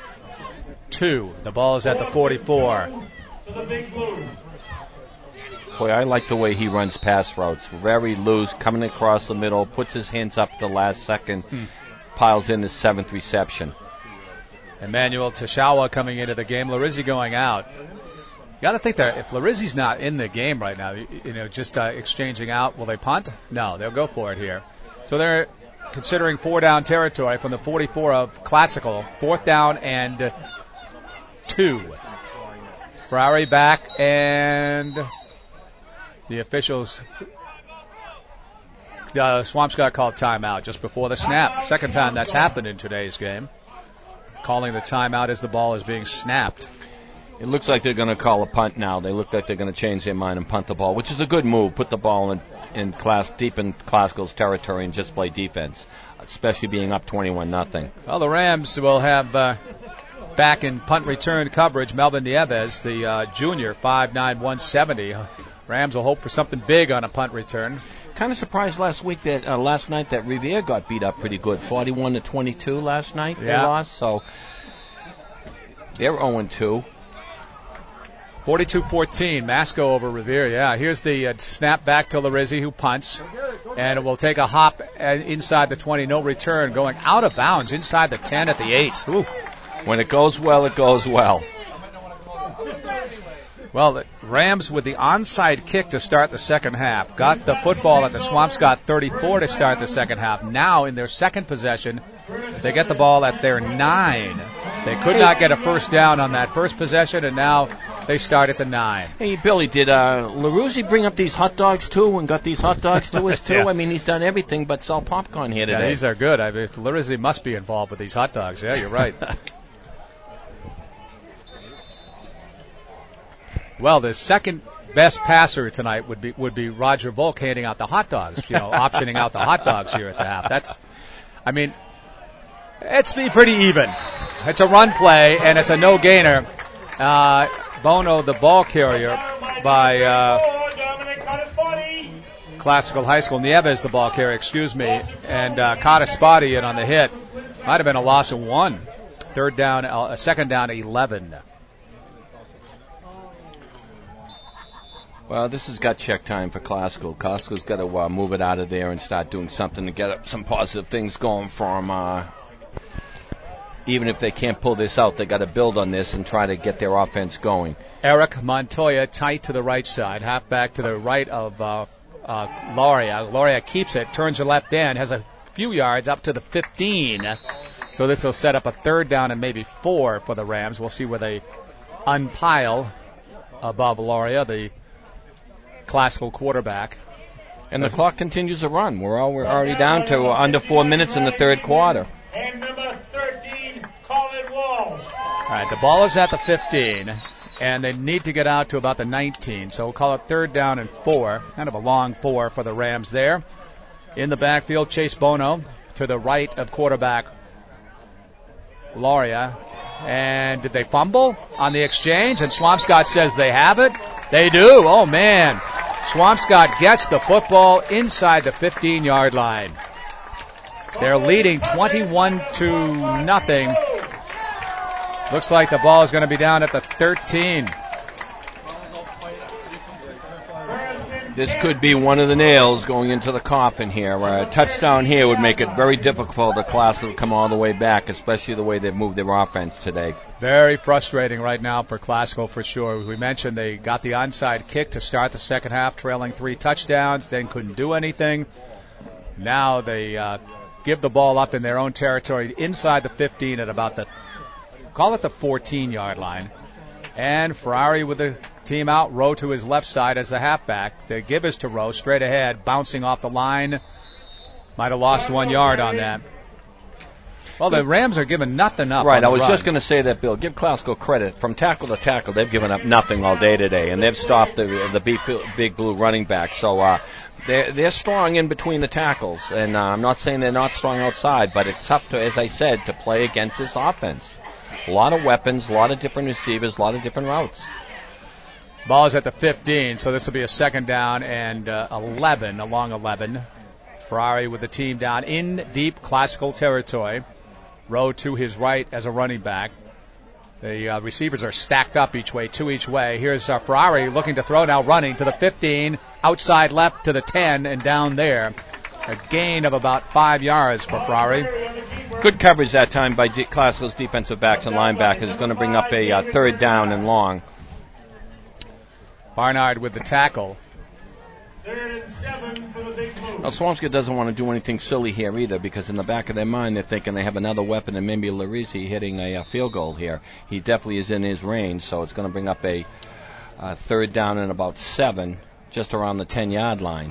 two. The ball is at the forty-four. Boy, I like the way he runs pass routes. Very loose, coming across the middle, puts his hands up at the last second, Hmm. piles in his seventh reception. Emmanuel Tashawa coming into the game. Larizzi going out. You got to think that if Larizzi's not in the game right now, you, you know, just uh, exchanging out, will they punt? No, they'll go for it here. So they're considering four down territory from the forty-four of Classical. Fourth down and two. Ferrari back, and the officials, uh, Swampscott called timeout just before the snap. Second time that's happened in today's game. Calling the timeout as the ball is being snapped. It looks like they're going to call a punt now. They look like they're going to change their mind and punt the ball, which is a good move. Put the ball in, in class deep in Classical's territory and just play defense, especially being up twenty-one nothing. Well, the Rams will have uh, back in punt return coverage Melvin Nieves, the uh, junior, five nine, one seventy. Rams will hope for something big on a punt return. Kind of surprised last week that uh, last night that Revere got beat up pretty good, forty-one to twenty-two last night. They Yeah. lost, so they're oh and two. forty-two fourteen, Masco over Revere. Yeah, here's the uh, snap back to Larizzi, who punts. And it will take a hop uh, inside the twenty, no return, going out of bounds inside the ten at the eight. Ooh. When it goes well, it goes well. Well, the Rams with the onside kick to start the second half. Got the football at the Swampscott thirty-four to start the second half. Now, in their second possession, they get the ball at their nine. They could not get a first down on that first possession, and now they start at the nine. Hey, Billy, did uh, LaRusi bring up these hot dogs, too, and got these hot dogs to us, too? Yeah. I mean, he's done everything but sell popcorn here Yeah, today. these are good. I mean, Larizzi must be involved with these hot dogs. Yeah, you're right. Well, the second best passer tonight would be would be Roger Volk handing out the hot dogs, you know, optioning out the hot dogs here at the half. That's, I mean, it's be pretty even. It's a run play, and it's a no-gainer. Uh, Bono, the ball carrier by uh, Classical High School. Nieves, the ball carrier, excuse me, and uh, caught a spotty in on the hit. Might have been a loss of one. Third down, uh, second down, eleven. Well, this is gut check time for Classical. Classical's got to uh, move it out of there and start doing something to get some positive things going for them. Uh, even if they can't pull this out, they got to build on this and try to get their offense going. Eric Montoya tight to the right side, half back to the right of uh, uh, Lauria. Lauria keeps it, turns her left end, has a few yards up to the fifteen. So this will set up a third down and maybe four for the Rams. We'll see where they unpile above Lauria, the Classical quarterback. And the clock continues to run. We're, all, we're already down to under four minutes in the third quarter. And number thirteen, Colin Wall. All right, the ball is at the fifteen, and they need to get out to about the nineteen. So we'll call it third down and four. Kind of a long four for the Rams there. In the backfield, Chase Bono to the right of quarterback Lauria. And did they fumble on the exchange? And Swampscott says they have it. They do. Oh, man. Swampscott gets the football inside the fifteen-yard line. They're leading twenty-one to nothing. Looks like the ball is going to be down at the thirteen. This could be one of the nails going into the coffin here. Where a touchdown here would make it very difficult for Classical to come all the way back, especially the way they've moved their offense today. Very frustrating right now for Classical for sure. We mentioned they got the onside kick to start the second half, trailing three touchdowns, then couldn't do anything. Now they uh, give the ball up in their own territory inside the fifteen at about the, call it the fourteen-yard line. And Ferrari with the team out, Rowe to his left side as the halfback. The give is to Rowe, straight ahead, bouncing off the line. Might have lost one yard on that. Well, the Rams are giving nothing up. Right, on I was the just run. going to say that, Bill. Give Classical credit. From tackle to tackle, they've given up nothing all day today, and they've stopped the the big, big blue running back. So uh, they're, they're strong in between the tackles, and uh, I'm not saying they're not strong outside, but it's tough, to, as I said, to play against this offense. A lot of weapons, a lot of different receivers, a lot of different routes. Ball is at the fifteen, so this will be a second down and uh, eleven, along eleven. Ferrari with the team down in deep Classical territory. Rowe to his right as a running back. The uh, receivers are stacked up each way, two each way. Here's uh, Ferrari looking to throw now, running to the fifteen, outside left to the ten, and down there. A gain of about five yards for Ferrari. Good coverage that time by D- Classical's defensive backs and linebackers. It's going to bring up a uh, third down and long. Barnard with the tackle. Now, Swampscott doesn't want to do anything silly here either, because in the back of their mind they're thinking they have another weapon and maybe Larizi hitting a, a field goal here. He definitely is in his range, so it's going to bring up a, a third down and about seven, just around the ten-yard line.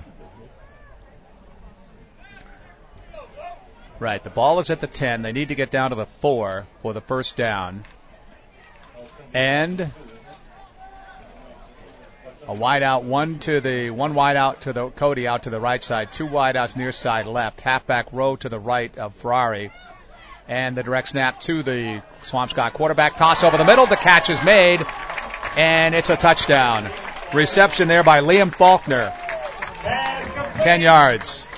Right, the ball is at the ten. They need to get down to the four for the first down. And a wide out, one to the one wide out to the Cody out to the right side, two wide outs near side left, halfback row to the right of Ferrari, and the direct snap to the Swampscott quarterback. Toss over the middle, the catch is made, and it's a touchdown. Reception there by Liam Faulkner, ten yards.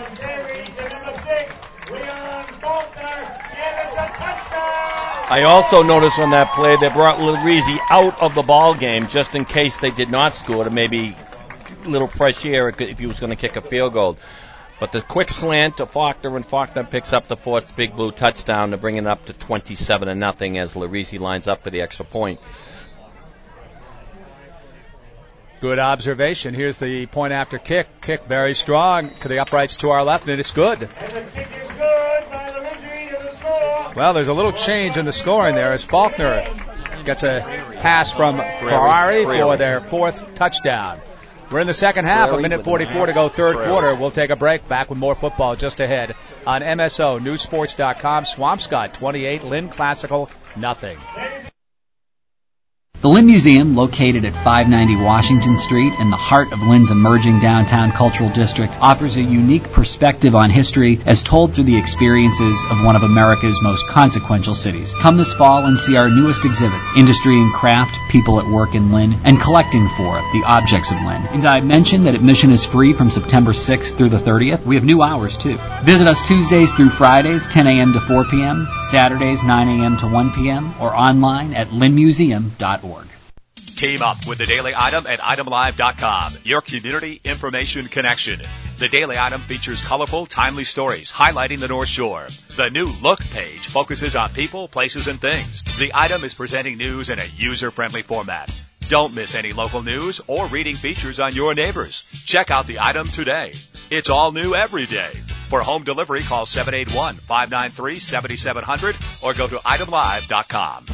I also noticed on that play they brought Larizi out of the ball game just in case they did not score, to maybe a little fresh air if he was going to kick a field goal. But the quick slant to Faulkner, and Faulkner picks up the fourth Big Blue touchdown to bring it up to twenty-seven to nothing as Larizi lines up for the extra point. Good observation. Here's the point after kick. Kick very strong to the uprights to our left, and it's good. Well, there's a little change in the scoring there as Faulkner gets a pass from Ferrari for their fourth touchdown. We're in the second half, a minute forty-four to go, third quarter. We'll take a break. Back with more football just ahead on M S O News Sports dot com. Swampscott twenty-eight, Lynn Classical nothing. The Lynn Museum, located at five ninety Washington Street in the heart of Lynn's emerging downtown cultural district, offers a unique perspective on history as told through the experiences of one of America's most consequential cities. Come this fall and see our newest exhibits, Industry and Craft, People at Work in Lynn, and Collecting for the Objects of Lynn. And I mentioned that admission is free from September sixth through the thirtieth. We have new hours, too. Visit us Tuesdays through Fridays, ten a.m. to four p.m., Saturdays, nine a.m. to one p.m., or online at lynn museum dot org. Team up with the Daily Item at item live dot com, your community information connection. The Daily Item features colorful, timely stories highlighting the North Shore. The new Look page focuses on people, places, and things. The Item is presenting news in a user-friendly format. Don't miss any local news or reading features on your neighbors. Check out the Item today. It's all new every day. For home delivery, call seven eight one, five nine three, seven seven zero zero or go to item live dot com.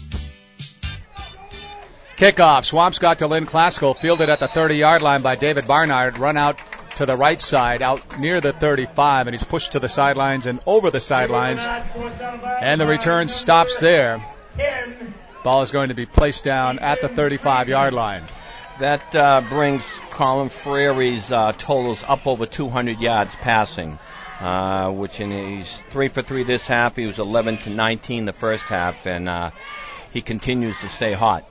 Kickoff, Swampscott to Lynn Classical, fielded at the thirty-yard line by David Barnard, run out to the right side, out near the thirty-five, and he's pushed to the sidelines and over the sidelines, and the return stops there. Ball is going to be placed down at the thirty-five-yard line. That uh, brings Colin Freary's uh, totals up over two hundred yards passing, uh, which in he's three for three this half. He was eleven to nineteen the first half, and uh, he continues to stay hot.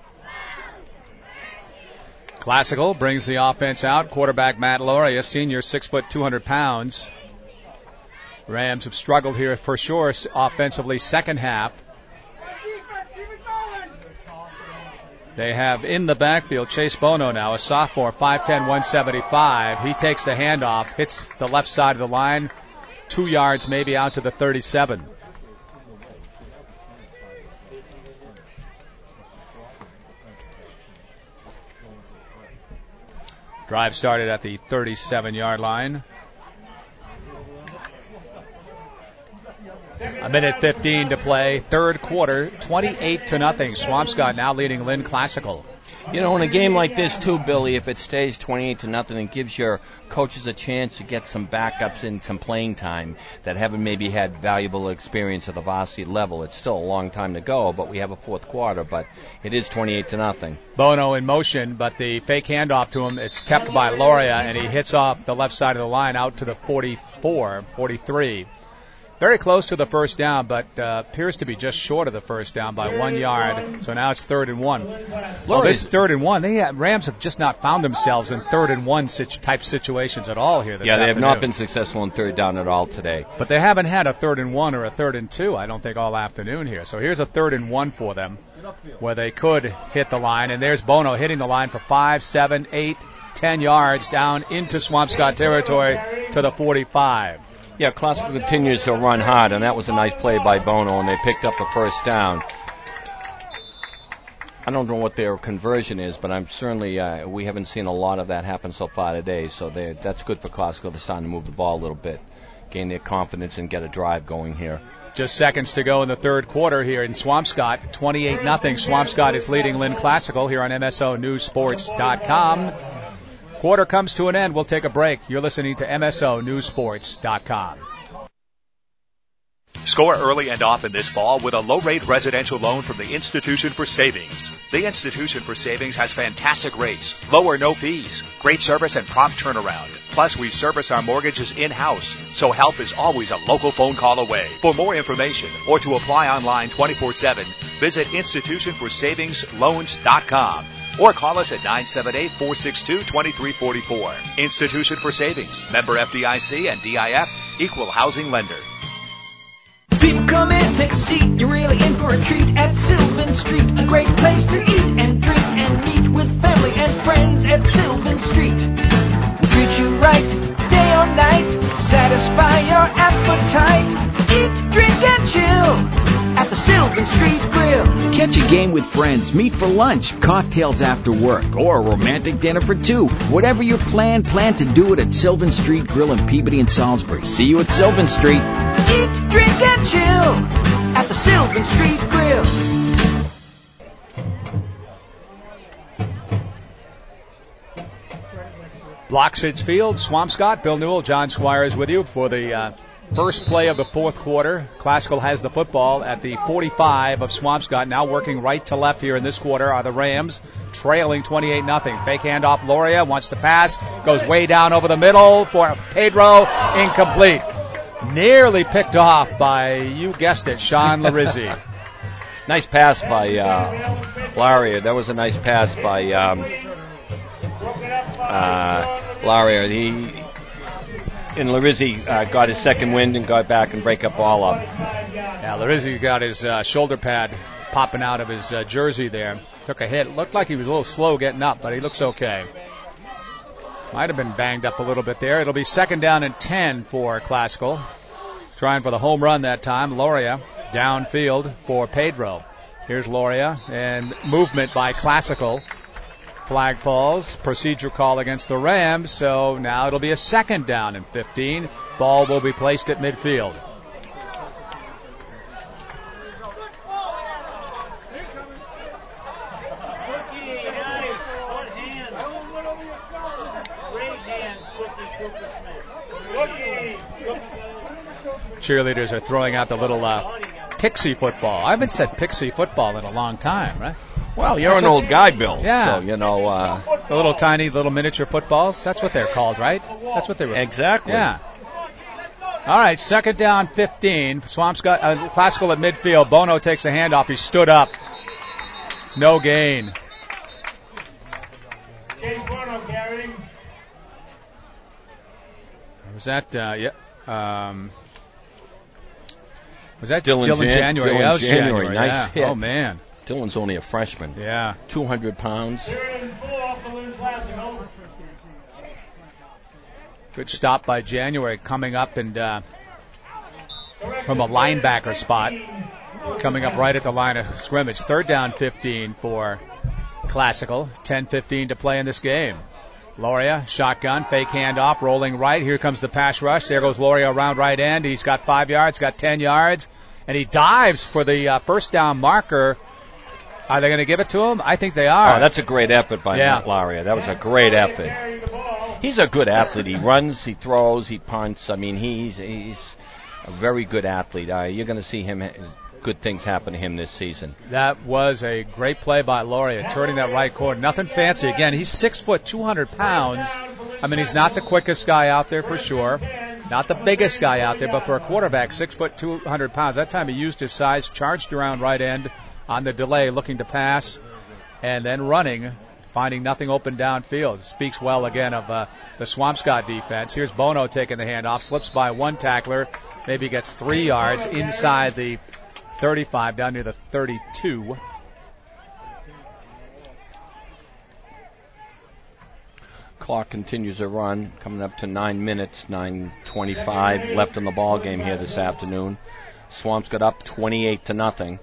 Classical brings the offense out. Quarterback Matt Loria, senior, six foot, two hundred pounds. Rams have struggled here for sure offensively second half. They have in the backfield Chase Bono now, a sophomore, five ten, one seventy-five. He takes the handoff, hits the left side of the line, two yards maybe out to the thirty-seven. Drive started at the thirty-seven-yard line. A minute fifteen to play. Third quarter, twenty-eight to nothing. Swampscott now leading Lynn Classical. You know, in a game like this, too, Billy, if it stays twenty-eight to nothing, it gives your coaches a chance to get some backups and some playing time that haven't maybe had valuable experience at the varsity level. It's still a long time to go, but we have a fourth quarter, but it is twenty-eight to nothing. Bono in motion, but the fake handoff to him is kept by Loria, and he hits off the left side of the line out to the forty-four, forty-three. very close to the first down, but uh, appears to be just short of the first down by one yard. So now it's third and one. Well, this third and one, they have, Rams have just not found themselves in third and one situ- type situations at all here this Yeah, they afternoon. have not been successful in third down at all today. But they haven't had a third and one or a third and two, I don't think, all afternoon here. So here's a third and one for them where they could hit the line. And there's Bono hitting the line for five, seven, eight, ten yards down into Swampscott territory to the forty-five. Yeah, Classical continues to run hard, and that was a nice play by Bono, and they picked up the first down. I don't know what their conversion is, but I'm certainly uh, we haven't seen a lot of that happen so far today. So that's good for Classical. They're starting to move the ball a little bit, gain their confidence, and get a drive going here. Just seconds to go in the third quarter here in Swampscott. twenty-eight nothing. Swampscott is leading Lynn Classical here on M S O News Sports dot com. Quarter comes to an end. We'll take a break. You're listening to M S O News Sports dot com. Score early and often this fall with a low-rate residential loan from the Institution for Savings. The Institution for Savings has fantastic rates, low or no fees, great service, and prompt turnaround. Plus, we service our mortgages in-house, so help is always a local phone call away. For more information or to apply online twenty-four seven, visit institution for savings loans dot com or call us at nine seven eight, four six two, two three four four. Institution for Savings, member F D I C and D I F, equal housing lender. People come in, take a seat, you're really in for a treat at Sylvan Street. A great place to eat and drink and meet with family and friends at Sylvan Street. We'll treat you right, day or night, satisfy your appetite. Eat, drink, and chill at the Sylvan Street Grill. Catch a game with friends, meet for lunch, cocktails after work, or a romantic dinner for two. Whatever your plan, plan to do it at Sylvan Street Grill in Peabody and Salisbury. See you at Sylvan Street. Eat, drink, and chill at the Sylvan Street Grill. Bloxhedge Field, Swampscott, Bill Newell, John Squires with you for the uh, first play of the fourth quarter. Classical has the football at the forty-five of Swampscott. Now working right to left here in this quarter are the Rams, trailing twenty-eight nothing. Fake handoff, Loria wants to pass, goes way down over the middle for Pedro, incomplete. Nearly picked off by, you guessed it, Sean Larizzi. Nice pass by uh, Laria. That was a nice pass by um, uh, Laria. He and Larizzi uh, got his second wind and got back and break up ball up. Yeah, Larizzi got his uh, shoulder pad popping out of his uh, jersey there. Took a hit. Looked like he was a little slow getting up, but he looks okay. Might have been banged up a little bit there. It'll be second down and ten for Classical. Trying for the home run that time. Loria downfield for Pedro. Here's Loria, and movement by Classical. Flag falls. Procedure call against the Rams, so now it'll be a second down and fifteen. Ball will be placed at midfield. Cheerleaders are throwing out the little uh, pixie football. I haven't said pixie football in a long time, right? Well, you're an old guy, Bill. Yeah. So, you know. Uh, the little tiny, little miniature footballs. That's what they're called, right? That's what they were. Exactly. Yeah. All right, second down, fifteen. Swampscott, uh, Classical at midfield. Bono takes a handoff. He stood up. No gain. Was that, uh, yeah. Um, Was that Dylan, Dylan Jan- January? Dylan That was January. January. Nice yeah. hit. Oh, man. Dylan's only a freshman. Yeah. two hundred pounds. Good stop by January coming up and uh, from a linebacker spot. Coming up right at the line of scrimmage. Third down fifteen for Classical. ten fifteen to play in this game. Loria, shotgun, fake handoff, rolling right. Here comes the pass rush. There goes Loria around right end. He's got five yards, got ten yards, and he dives for the uh, first down marker. Are they going to give it to him? I think they are. Oh, that's a great effort by yeah. Matt Loria. That was a great effort. He's a good athlete. He runs, he throws, he punts. I mean, he's he's a very good athlete. Uh, you're going to see him good things happen to him this season. That was a great play by Loria, turning that right corner. Nothing fancy. Again, he's six foot, two hundred pounds. I mean, he's not the quickest guy out there for sure. Not the biggest guy out there, but for a quarterback, six foot, two hundred pounds. That time he used his size, charged around right end on the delay, looking to pass, and then running, finding nothing open downfield. Speaks well again of uh, the Swampscott defense. Here's Bono taking the handoff, slips by one tackler, maybe gets three yards inside the thirty-five, down near the thirty-two. Clock continues to run, coming up to nine minutes, nine twenty-five left in the ball game here this afternoon. Swampscott up twenty-eight to nothing.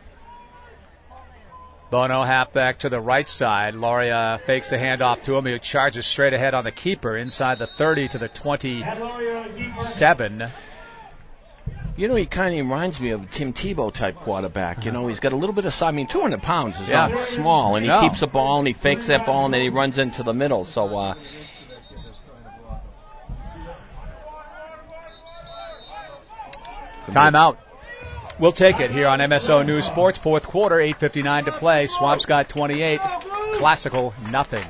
Bono halfback to the right side. Loria fakes the handoff to him. He charges straight ahead on the keeper inside the thirty to the twenty-seven. You know, he kind of reminds me of a Tim Tebow type quarterback. You know, he's got a little bit of size. I mean, two hundred pounds is Yeah. not small, and he No. keeps the ball and he fakes that ball and then he runs into the middle. So, uh, Timeout. We'll take it here on M S O News Sports. Fourth quarter, eight fifty-nine to play. Swampscott twenty-eight, Classical nothing.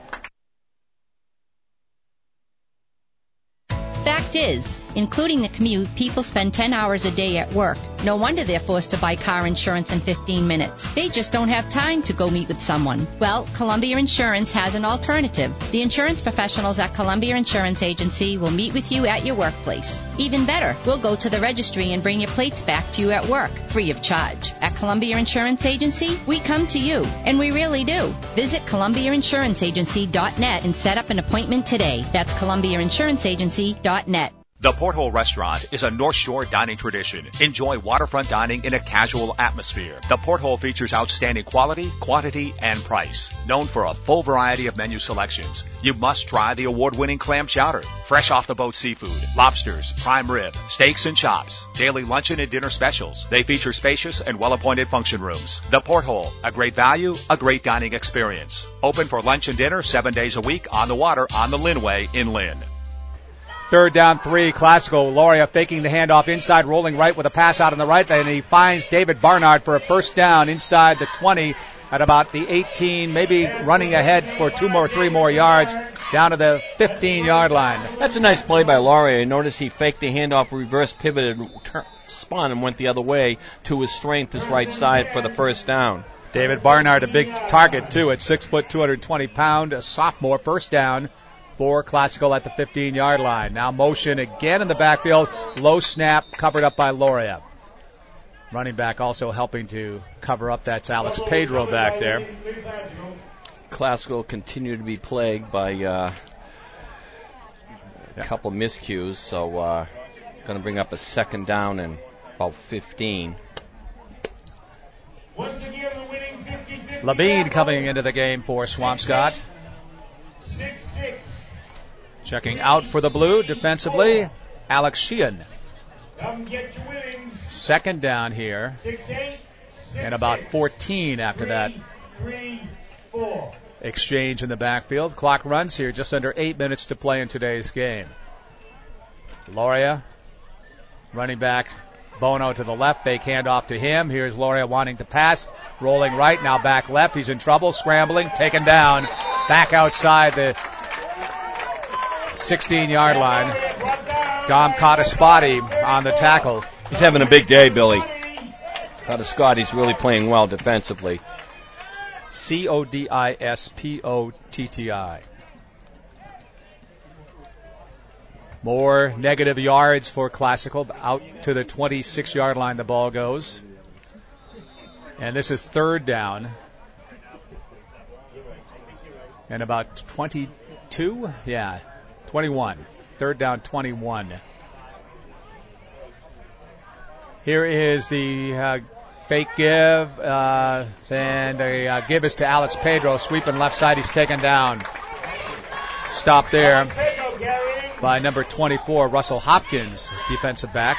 Fact is, including the commute, people spend ten hours a day at work. No wonder they're forced to buy car insurance in fifteen minutes. They just don't have time to go meet with someone. Well, Columbia Insurance has an alternative. The insurance professionals at Columbia Insurance Agency will meet with you at your workplace. Even better, we'll go to the registry and bring your plates back to you at work, free of charge. At Columbia Insurance Agency, we come to you, and we really do. Visit Columbia Insurance Agency dot net and set up an appointment today. That's Columbia Insurance Agency dot net. The Porthole Restaurant is a North Shore dining tradition. Enjoy waterfront dining in a casual atmosphere. The Porthole features outstanding quality, quantity, and price. Known for a full variety of menu selections, you must try the award-winning clam chowder, fresh off-the-boat seafood, lobsters, prime rib, steaks and chops, daily luncheon and dinner specials. They feature spacious and well-appointed function rooms. The Porthole, a great value, a great dining experience. Open for lunch and dinner seven days a week on the water on the Linway in Lynn. Third down three, Classical. Loria faking the handoff inside, rolling right with a pass out on the right, and he finds David Barnard for a first down inside the twenty at about the eighteen, maybe running ahead for two more, three more yards down to the fifteen-yard line. that's a nice play by Laurier. Notice he faked the handoff, reverse pivoted, tur- spun, and went the other way to his strength, his right side for the first down. David Barnard, a big target, too, at six foot, two hundred twenty pound, a sophomore, first down for Classical at the fifteen-yard line. Now motion again in the backfield. Low snap, covered up by Loria. Running back also helping to cover up. That's Alex Pedro back there. Classical continue to be plagued by uh, a couple miscues, so uh, going to bring up a second down and about fifteen. Levine coming into the game for Swampscott. Checking out for the Blue defensively, Alex Sheehan. Second down here, and about fourteen after that exchange in the backfield. Clock runs here, just under eight minutes to play in today's game. Loria, running back, Bono to the left, fake handoff to him. Here's Loria wanting to pass, rolling right, now back left. He's in trouble, scrambling, taken down, back outside the sixteen-yard line. Dom Codispoti on the tackle. He's having a big day, Billy. Codispotti's really playing well defensively. C O D I S P O T T I. More negative yards for Classical. Out to the twenty-six-yard line the ball goes. And this is third down. And about twenty-two? Yeah, twenty-one. Third down, twenty-one. Here is the uh, fake give. Uh, and the uh, give is to Alex Pedro. Sweeping left side. He's taken down. Stop there by number twenty-four, Russell Hopkins, defensive back.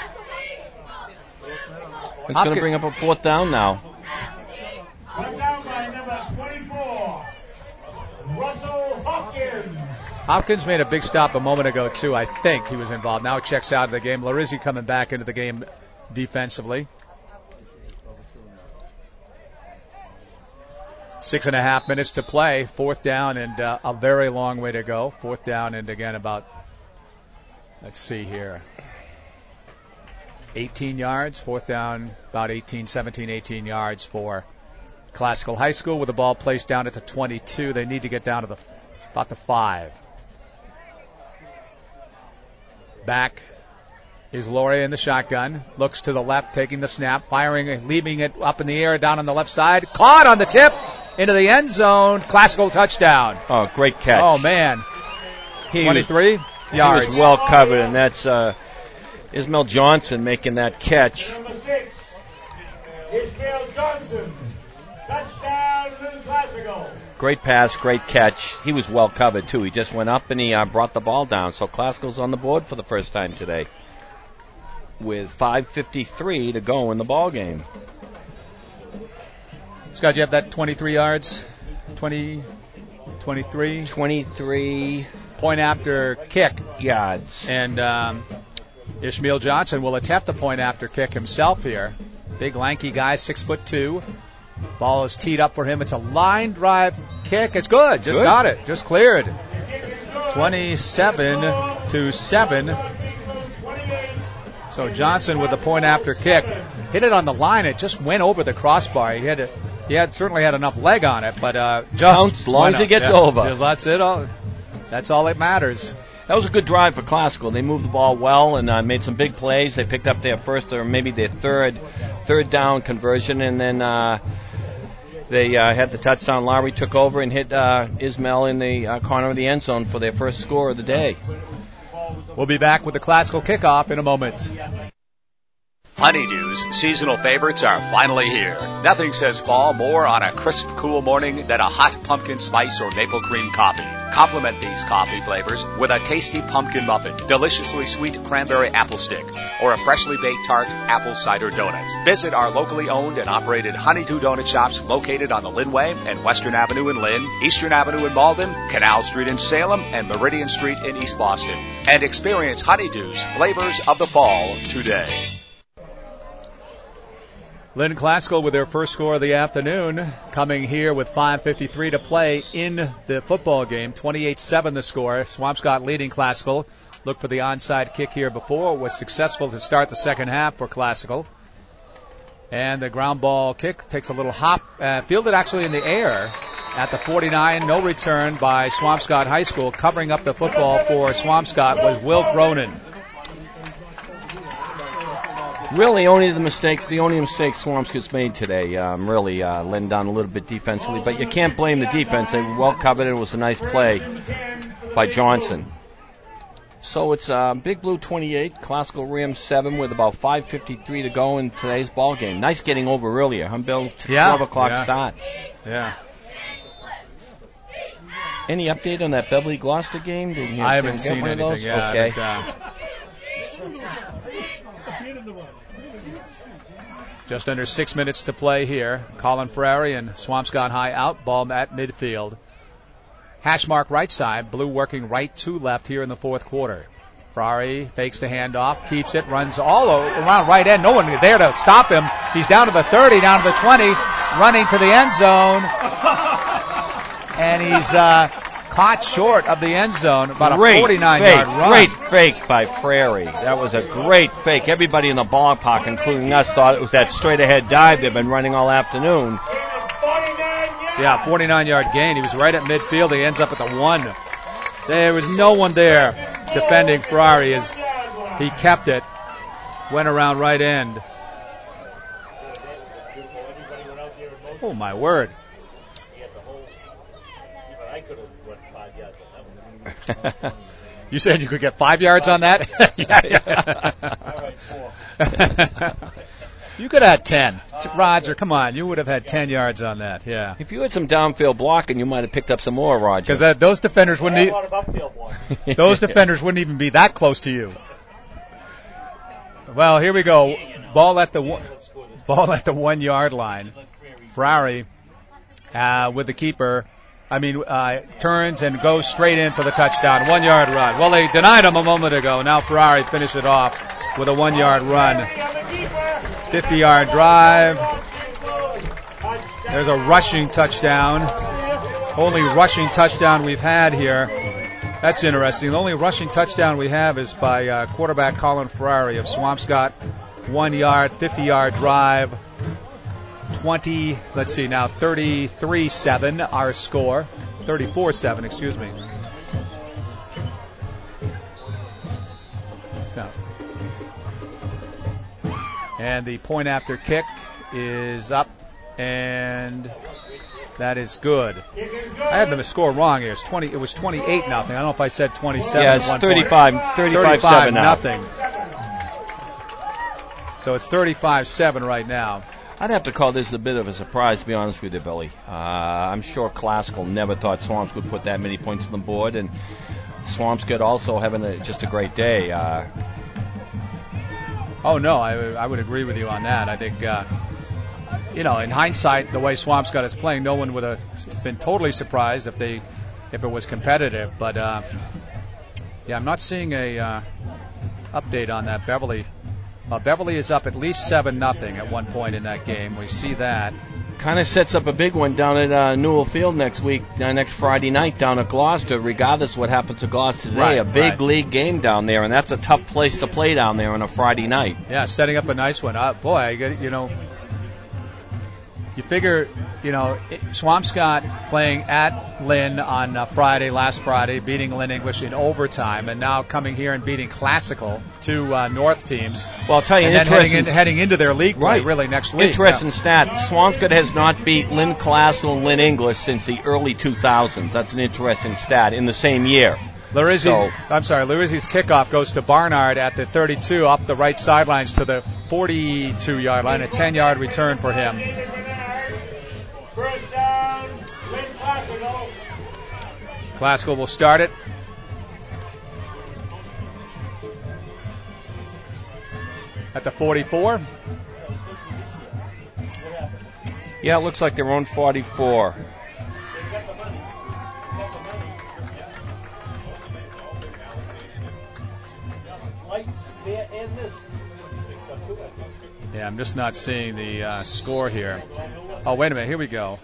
It's going to bring up a fourth down now. Brought down by number twenty-four, Russell Hopkins. Hopkins made a big stop a moment ago, too. I think he was involved. Now checks out of the game. Larizzi coming back into the game defensively. Six and a half minutes to play. Fourth down and uh, a very long way to go. Fourth down and again about, let's see here, eighteen yards. Fourth down about eighteen, seventeen, eighteen yards for Classical High School with the ball placed down at the twenty-two. They need to get down to the about the five. Back is Laurie in the shotgun. Looks to the left, taking the snap, firing, leaving it up in the air down on the left side. Caught on the tip into the end zone. Classical touchdown. Oh, great catch. Oh, man. He twenty-three was, yards. He was well covered, and that's uh, Ismail Johnson making that catch. Number six, Ismail Johnson. Touchdown, Lynn Classical. Great pass, great catch. He was well covered, too. He just went up and he uh, brought the ball down. So Classical's on the board for the first time today with five fifty-three to go in the ball game. Scott, you have that twenty-three yards? twenty, twenty-three? twenty-three. Point after kick. Yards. And um, Ishmael Johnson will attempt the point after kick himself here. Big, lanky guy, six foot two. Ball is teed up for him. It's a line drive kick. It's good. Just good. got it. Just cleared. twenty-seven to seven. So Johnson with the point after kick. Hit it on the line. It just went over the crossbar. He had to, he had certainly had enough leg on it, but uh, just counts as long as it gets yeah. over. Yeah, that's it. All, that's all that matters. That was a good drive for Classical. They moved the ball well and uh, made some big plays. They picked up their first or maybe their third third down conversion, and then uh, they uh, had the touchdown. Lowry took over and hit uh, Ismail in the uh, corner of the end zone for their first score of the day. We'll be back with the Classical kickoff in a moment. Honeydew's seasonal favorites are finally here. Nothing says fall more on a crisp, cool morning than a hot pumpkin spice or maple cream coffee. Complement these coffee flavors with a tasty pumpkin muffin, deliciously sweet cranberry apple stick, or a freshly baked tart apple cider donut. Visit our locally owned and operated Honeydew Donut Shops located on the Linway and Western Avenue in Lynn, Eastern Avenue in Malden, Canal Street in Salem, and Meridian Street in East Boston. And experience Honeydew's flavors of the fall today. Lynn Classical with their first score of the afternoon, coming here with five fifty-three to play in the football game. twenty-eight seven the score. Swampscott leading Classical. Look for the onside kick here before. Was successful to start the second half for Classical. And the ground ball kick takes a little hop. Uh, fielded actually in the air at the forty-nine. No return by Swampscott High School. Covering up the football for Swampscott was Will Cronin. Really, only the mistake, the only mistake Swampscott's made today. Um, really, uh, letting down a little bit defensively, but you can't blame the defense. They were well covered. It was a nice play by Johnson. So it's uh, Big Blue twenty-eight, Classical Rams seven, with about five fifty-three to go in today's ball game. Nice getting over earlier, huh, Bill? Yeah, twelve o'clock yeah. start. Yeah. Any update on that Beverly Gloucester game? Did you I haven't get seen one of anything. those? Yeah, okay. but, uh, just under six minutes to play here. Colin Ferrari and Swampscott High out. Ball at midfield. Hash mark right side. Blue working right to left here in the fourth quarter. Ferrari fakes the handoff, keeps it, runs all around right end. No one there to stop him. He's down to the thirty, down to the twenty, running to the end zone. And he's uh, caught short of the end zone. About great a forty-nine-yard run. Great fake by Frary. That was a great fake. Everybody in the ballpark, including us, thought it was that straight-ahead dive they've been running all afternoon. Yeah, forty-nine-yard gain. He was right at midfield. He ends up at the one. There was no one there defending Ferrari as he kept it. Went around right end. Oh, my word. You said you could get five yards on that? yeah, yeah. You could have had ten. Roger, come on. You would have had ten yards on that, yeah. If you had some downfield blocking, you might have picked up some more, Roger. Because uh, those defenders wouldn't e- those defenders wouldn't even be that close to you. Well, here we go. Ball at the one, ball at the one yard line. Ferrari uh, with the keeper. I mean, uh, turns and goes straight in for the touchdown. One yard run. Well, they denied him a moment ago. Now Ferrari finished it off with a one yard run. fifty-yard drive. There's a rushing touchdown. Only rushing touchdown we've had here. That's interesting. The only rushing touchdown we have is by uh, quarterback Colin Ferrari of Swampscott. One yard, fifty-yard drive. twenty, let's see now, thirty-three seven our score. thirty-four seven, excuse me. So. And the point after kick is up, and that is good. I had the score wrong here. It's twenty. It was twenty-eight nothing. I don't know if I said twenty-seven. Yeah, it's at one thirty-five, point. thirty-five seven now. Nothing. So it's thirty-five seven right now. I'd have to call this a bit of a surprise, to be honest with you, Billy. Uh, I'm sure Classical never thought Swamps would put that many points on the board, and Swampscott also having a, just a great day. Uh, oh, no, I, I would agree with you on that. I think, uh, you know, in hindsight, the way Swampscott is playing, no one would have been totally surprised if they, if it was competitive. But, uh, yeah, I'm not seeing a uh, update on that. Beverly Uh, Beverly is up at least seven nothing at one point in that game. We see that. Kind of sets up a big one down at uh, Newell Field next week, uh, next Friday night down at Gloucester, regardless of what happens to Gloucester today. Right, a big right. league game down there, and that's a tough place to play down there on a Friday night. Yeah, setting up a nice one. Uh, boy, I get, you know, you figure, you know, Swampscott playing at Lynn on uh, Friday, last Friday, beating Lynn English in overtime, and now coming here and beating Classical, two uh, North teams. Well, I'll tell you, and then interesting, heading, in, heading into their league play right. really next week. Interesting yeah. stat: Swampscott has not beat Lynn Classical and Lynn English since the early two thousands. That's an interesting stat in the same year. Larizzi's, So- I'm sorry, Larizzi's kickoff goes to Barnard at the thirty-two, up the right sidelines to the forty-two-yard line, a ten-yard return for him. First down, Lynn Classical. Classical will start it. At the forty-four. Yeah, it looks like their own forty-four. Yeah, I'm just not seeing the uh, score here. Oh, wait a minute. Here we go.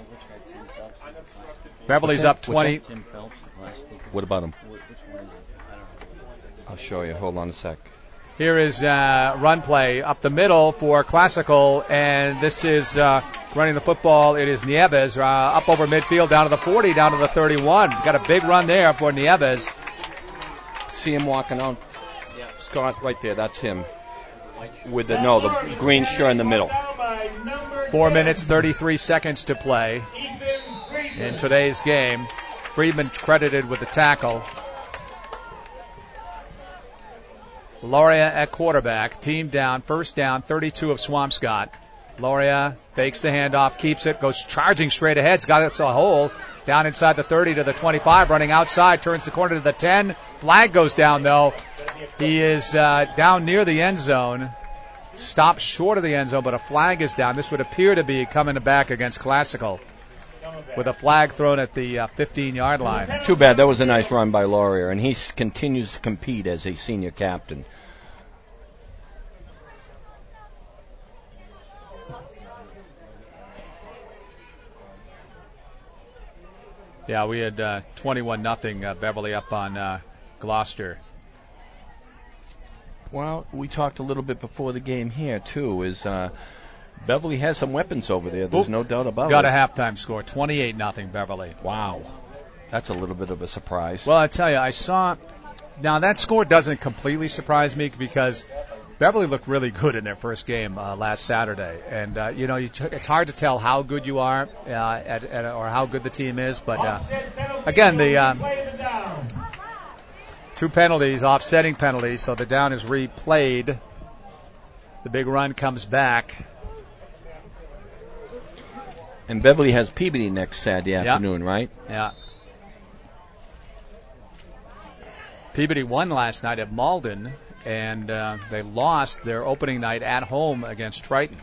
Beverly's up twenty. What about him? I'll show you. Hold on a sec. Here is uh, run play up the middle for Classical, and this is uh, running the football. It is Nieves uh, up over midfield, down to the forty, down to the thirty-one. Got a big run there for Nieves. See him walking out? Scott, right there. That's him. With the no, the green shirt in the middle. Four minutes, thirty-three seconds to play in today's game. Friedman credited with the tackle. Loria at quarterback. Team down. First down, thirty-two of Swampscott. Loria fakes the handoff, keeps it, goes charging straight ahead. It's got it a hole. Down inside the thirty to the twenty-five, running outside, turns the corner to the ten. Flag goes down, though. He is uh, down near the end zone. Stops short of the end zone, but a flag is down. This would appear to be coming back against Classical with a flag thrown at the uh, fifteen-yard line. Too bad. That was a nice run by Laurier, and he s- continues to compete as a senior captain. Yeah, we had uh, twenty-one nothing uh, Beverly up on uh, Gloucester. Well, we talked a little bit before the game here, too, is uh, Beverly has some weapons over there. There's Oop. no doubt about Got it. a halftime score, twenty-eight nothing Beverly. Wow. That's a little bit of a surprise. Well, I tell you, I saw. Now, that score doesn't completely surprise me because Beverly looked really good in their first game uh, last Saturday. And, uh, you know, you t- it's hard to tell how good you are uh, at, at, or how good the team is. But, uh, again, the uh, two penalties, offsetting penalties, so the down is replayed. The big run comes back. And Beverly has Peabody next Saturday Yep. afternoon, right? Yeah. Peabody won last night at Malden, and uh, they lost their opening night at home against Triton.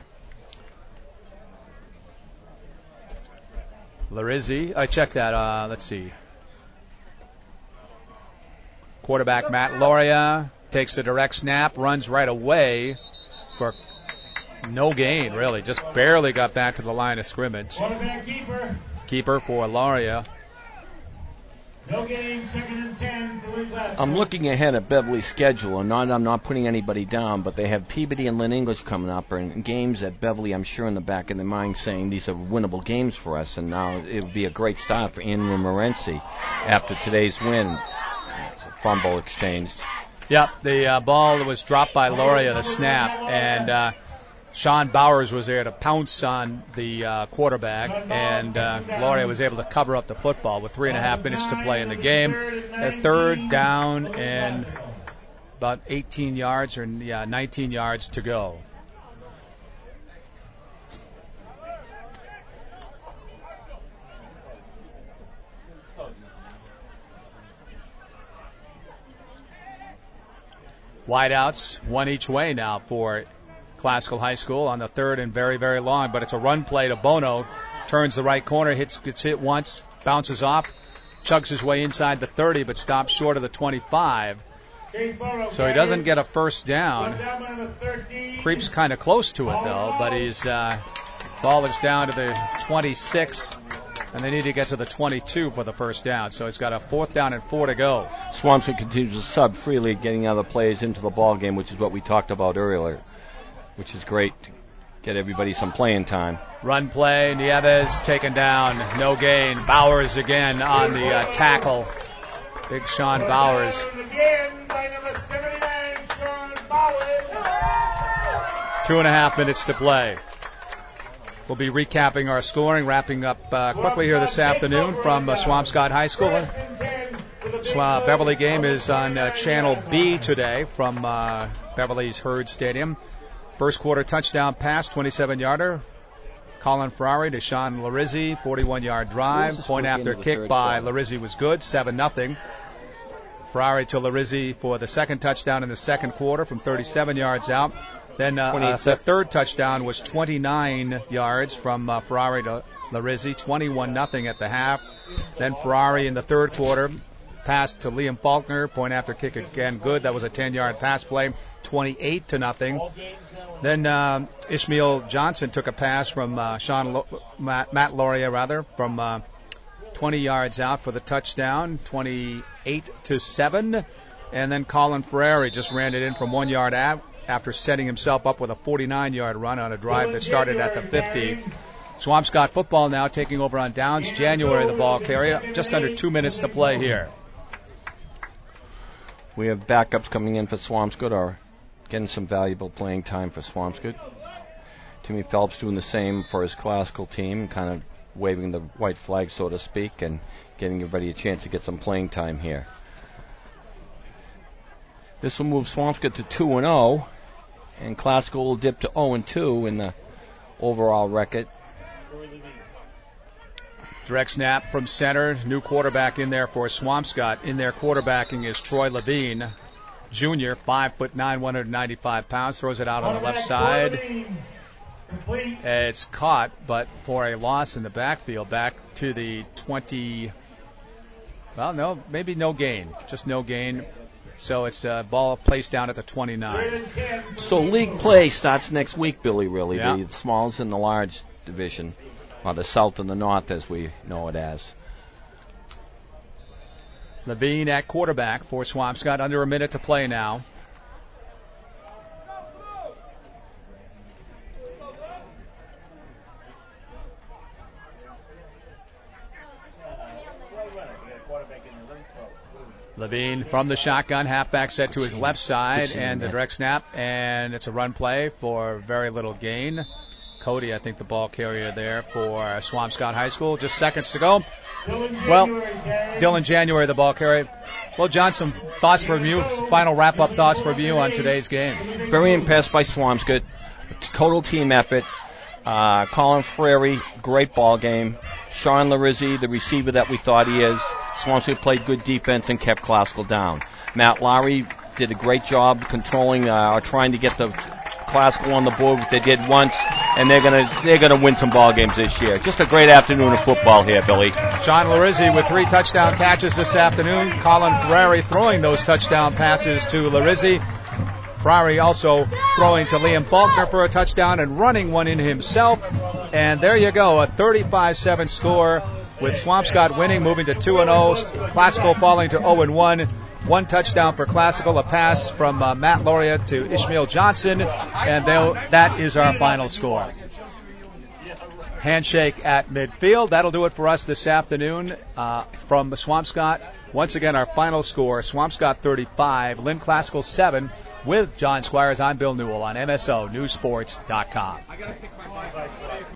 Larizzi, I checked that. Uh, let's see. Quarterback Matt Loria takes a direct snap, runs right away for no gain, really. Just barely got back to the line of scrimmage. Keeper. Keeper for Laria. No gain, second and ten for Lynn Glasgow. I'm looking ahead at Beverly's schedule, and not, I'm not putting anybody down, but they have Peabody and Lynn English coming up, and games at Beverly, I'm sure in the back of their mind saying these are winnable games for us, and now it would be a great start for Andrew Morency after today's win. Fumble exchanged. Yep, the uh, ball was dropped by Laria, the snap, and uh, Sean Bowers was there to pounce on the uh, quarterback, and uh, Laria was able to cover up the football with three and a half minutes to play in the game. A third down and about eighteen yards or yeah, nineteen yards to go. Wideouts, one each way now for Classical High School on the third and very, very long, but it's a run play to Bono. Turns the right corner, hits, gets hit once, bounces off, chugs his way inside the thirty, but stops short of the twenty-five. So he doesn't get a first down. Creeps kind of close to it, though, but his uh, ball is down to the twenty-six, and they need to get to the twenty-two for the first down. So it's got a fourth down and four to go. Swampscott continues to sub freely, getting other players into the ball game, which is what we talked about earlier, which is great to get everybody some playing time. Run play, Nieves taken down, no gain. Bowers again on the uh, tackle. Big Sean Bowers. Two and a half minutes to play. We'll be recapping our scoring, wrapping up uh, quickly here this afternoon from uh, Swampscott High School. Uh, Beverly game is on uh, Channel B today from uh, Beverly's Herd Stadium. First quarter touchdown pass, twenty-seven-yarder. Colin Ferrari to Sean Larizzi, forty-one-yard drive. Point after kick by Larizzi was good, seven nothing. Ferrari to Larizzi for the second touchdown in the second quarter from thirty-seven yards out. Then uh, uh, the third touchdown was twenty-nine yards from uh, Ferrari to Larizzi, twenty-one nothing at the half. Then Ferrari in the third quarter passed to Liam Faulkner, point after kick again good. That was a ten-yard pass play, twenty-eight to nothing. Then uh, Ishmael Johnson took a pass from uh, Sean Lo- Matt, Matt Laria rather from uh, twenty yards out for the touchdown, twenty-eight to seven. And then Colin Ferrari just ran it in from one yard out after setting himself up with a forty-nine-yard run on a drive that started at the fifty. Swampscott football now taking over on downs. January, the ball carrier. Just under two minutes to play here. We have backups coming in for Swampscott, or getting some valuable playing time for Swampscott. Timmy Phelps doing the same for his classical team, kind of waving the white flag, so to speak, and getting everybody a chance to get some playing time here. This will move Swampscott to two and oh, and Classical will dip to oh and two in the overall record. Direct snap from center. New quarterback in there for Swampscott. In there quarterbacking is Troy Levine, Junior, five foot nine, one hundred ninety-five pounds. Throws it out on the left side. It's caught, but for a loss in the backfield, back to the twenty. Well, no, maybe no gain. Just no gain. So it's a ball placed down at the twenty-nine. So league play starts next week, Billy, really. Yeah. The smalls and the large division, or the south and the north as we know it as. Levine at quarterback for Swampscott. Under a minute to play now. Levine from the shotgun, halfback set to his left side, and the direct snap, and it's a run play for very little gain. Cody, I think, the ball carrier there for Swampscott High School. Just seconds to go. Well, Dylan January, the ball carrier. Well, John, some thoughts from you, some final wrap-up thoughts from you on today's game. Very impressed by Swampscott. Total team effort. Uh, Colin Frary, great ball game. Sean Larizzi, the receiver that we thought he is. Swampscott played good defense and kept Classical down. Matt Lowry did a great job controlling uh, or trying to get the Classical on the board, which they did once, and they're gonna they're gonna win some ball games this year. Just a great afternoon of football here, Billy. Sean Larizzi with three touchdown catches this afternoon. Colin Ferrari throwing those touchdown passes to Larizzi. Priory also throwing to Liam Faulkner for a touchdown and running one in himself. And there you go, a thirty-five seven score with Swampscott winning, moving to two and oh. Classical falling to oh and one. One touchdown for Classical, a pass from uh, Matt Loria to Ishmael Johnson, and that is our final score. Handshake at midfield. That'll do it for us this afternoon uh, from Swampscott. Once again, our final score, Swampscott thirty-five, Lynn Classical seven, with John Squires. I'm Bill Newell on M S O News Sports dot com.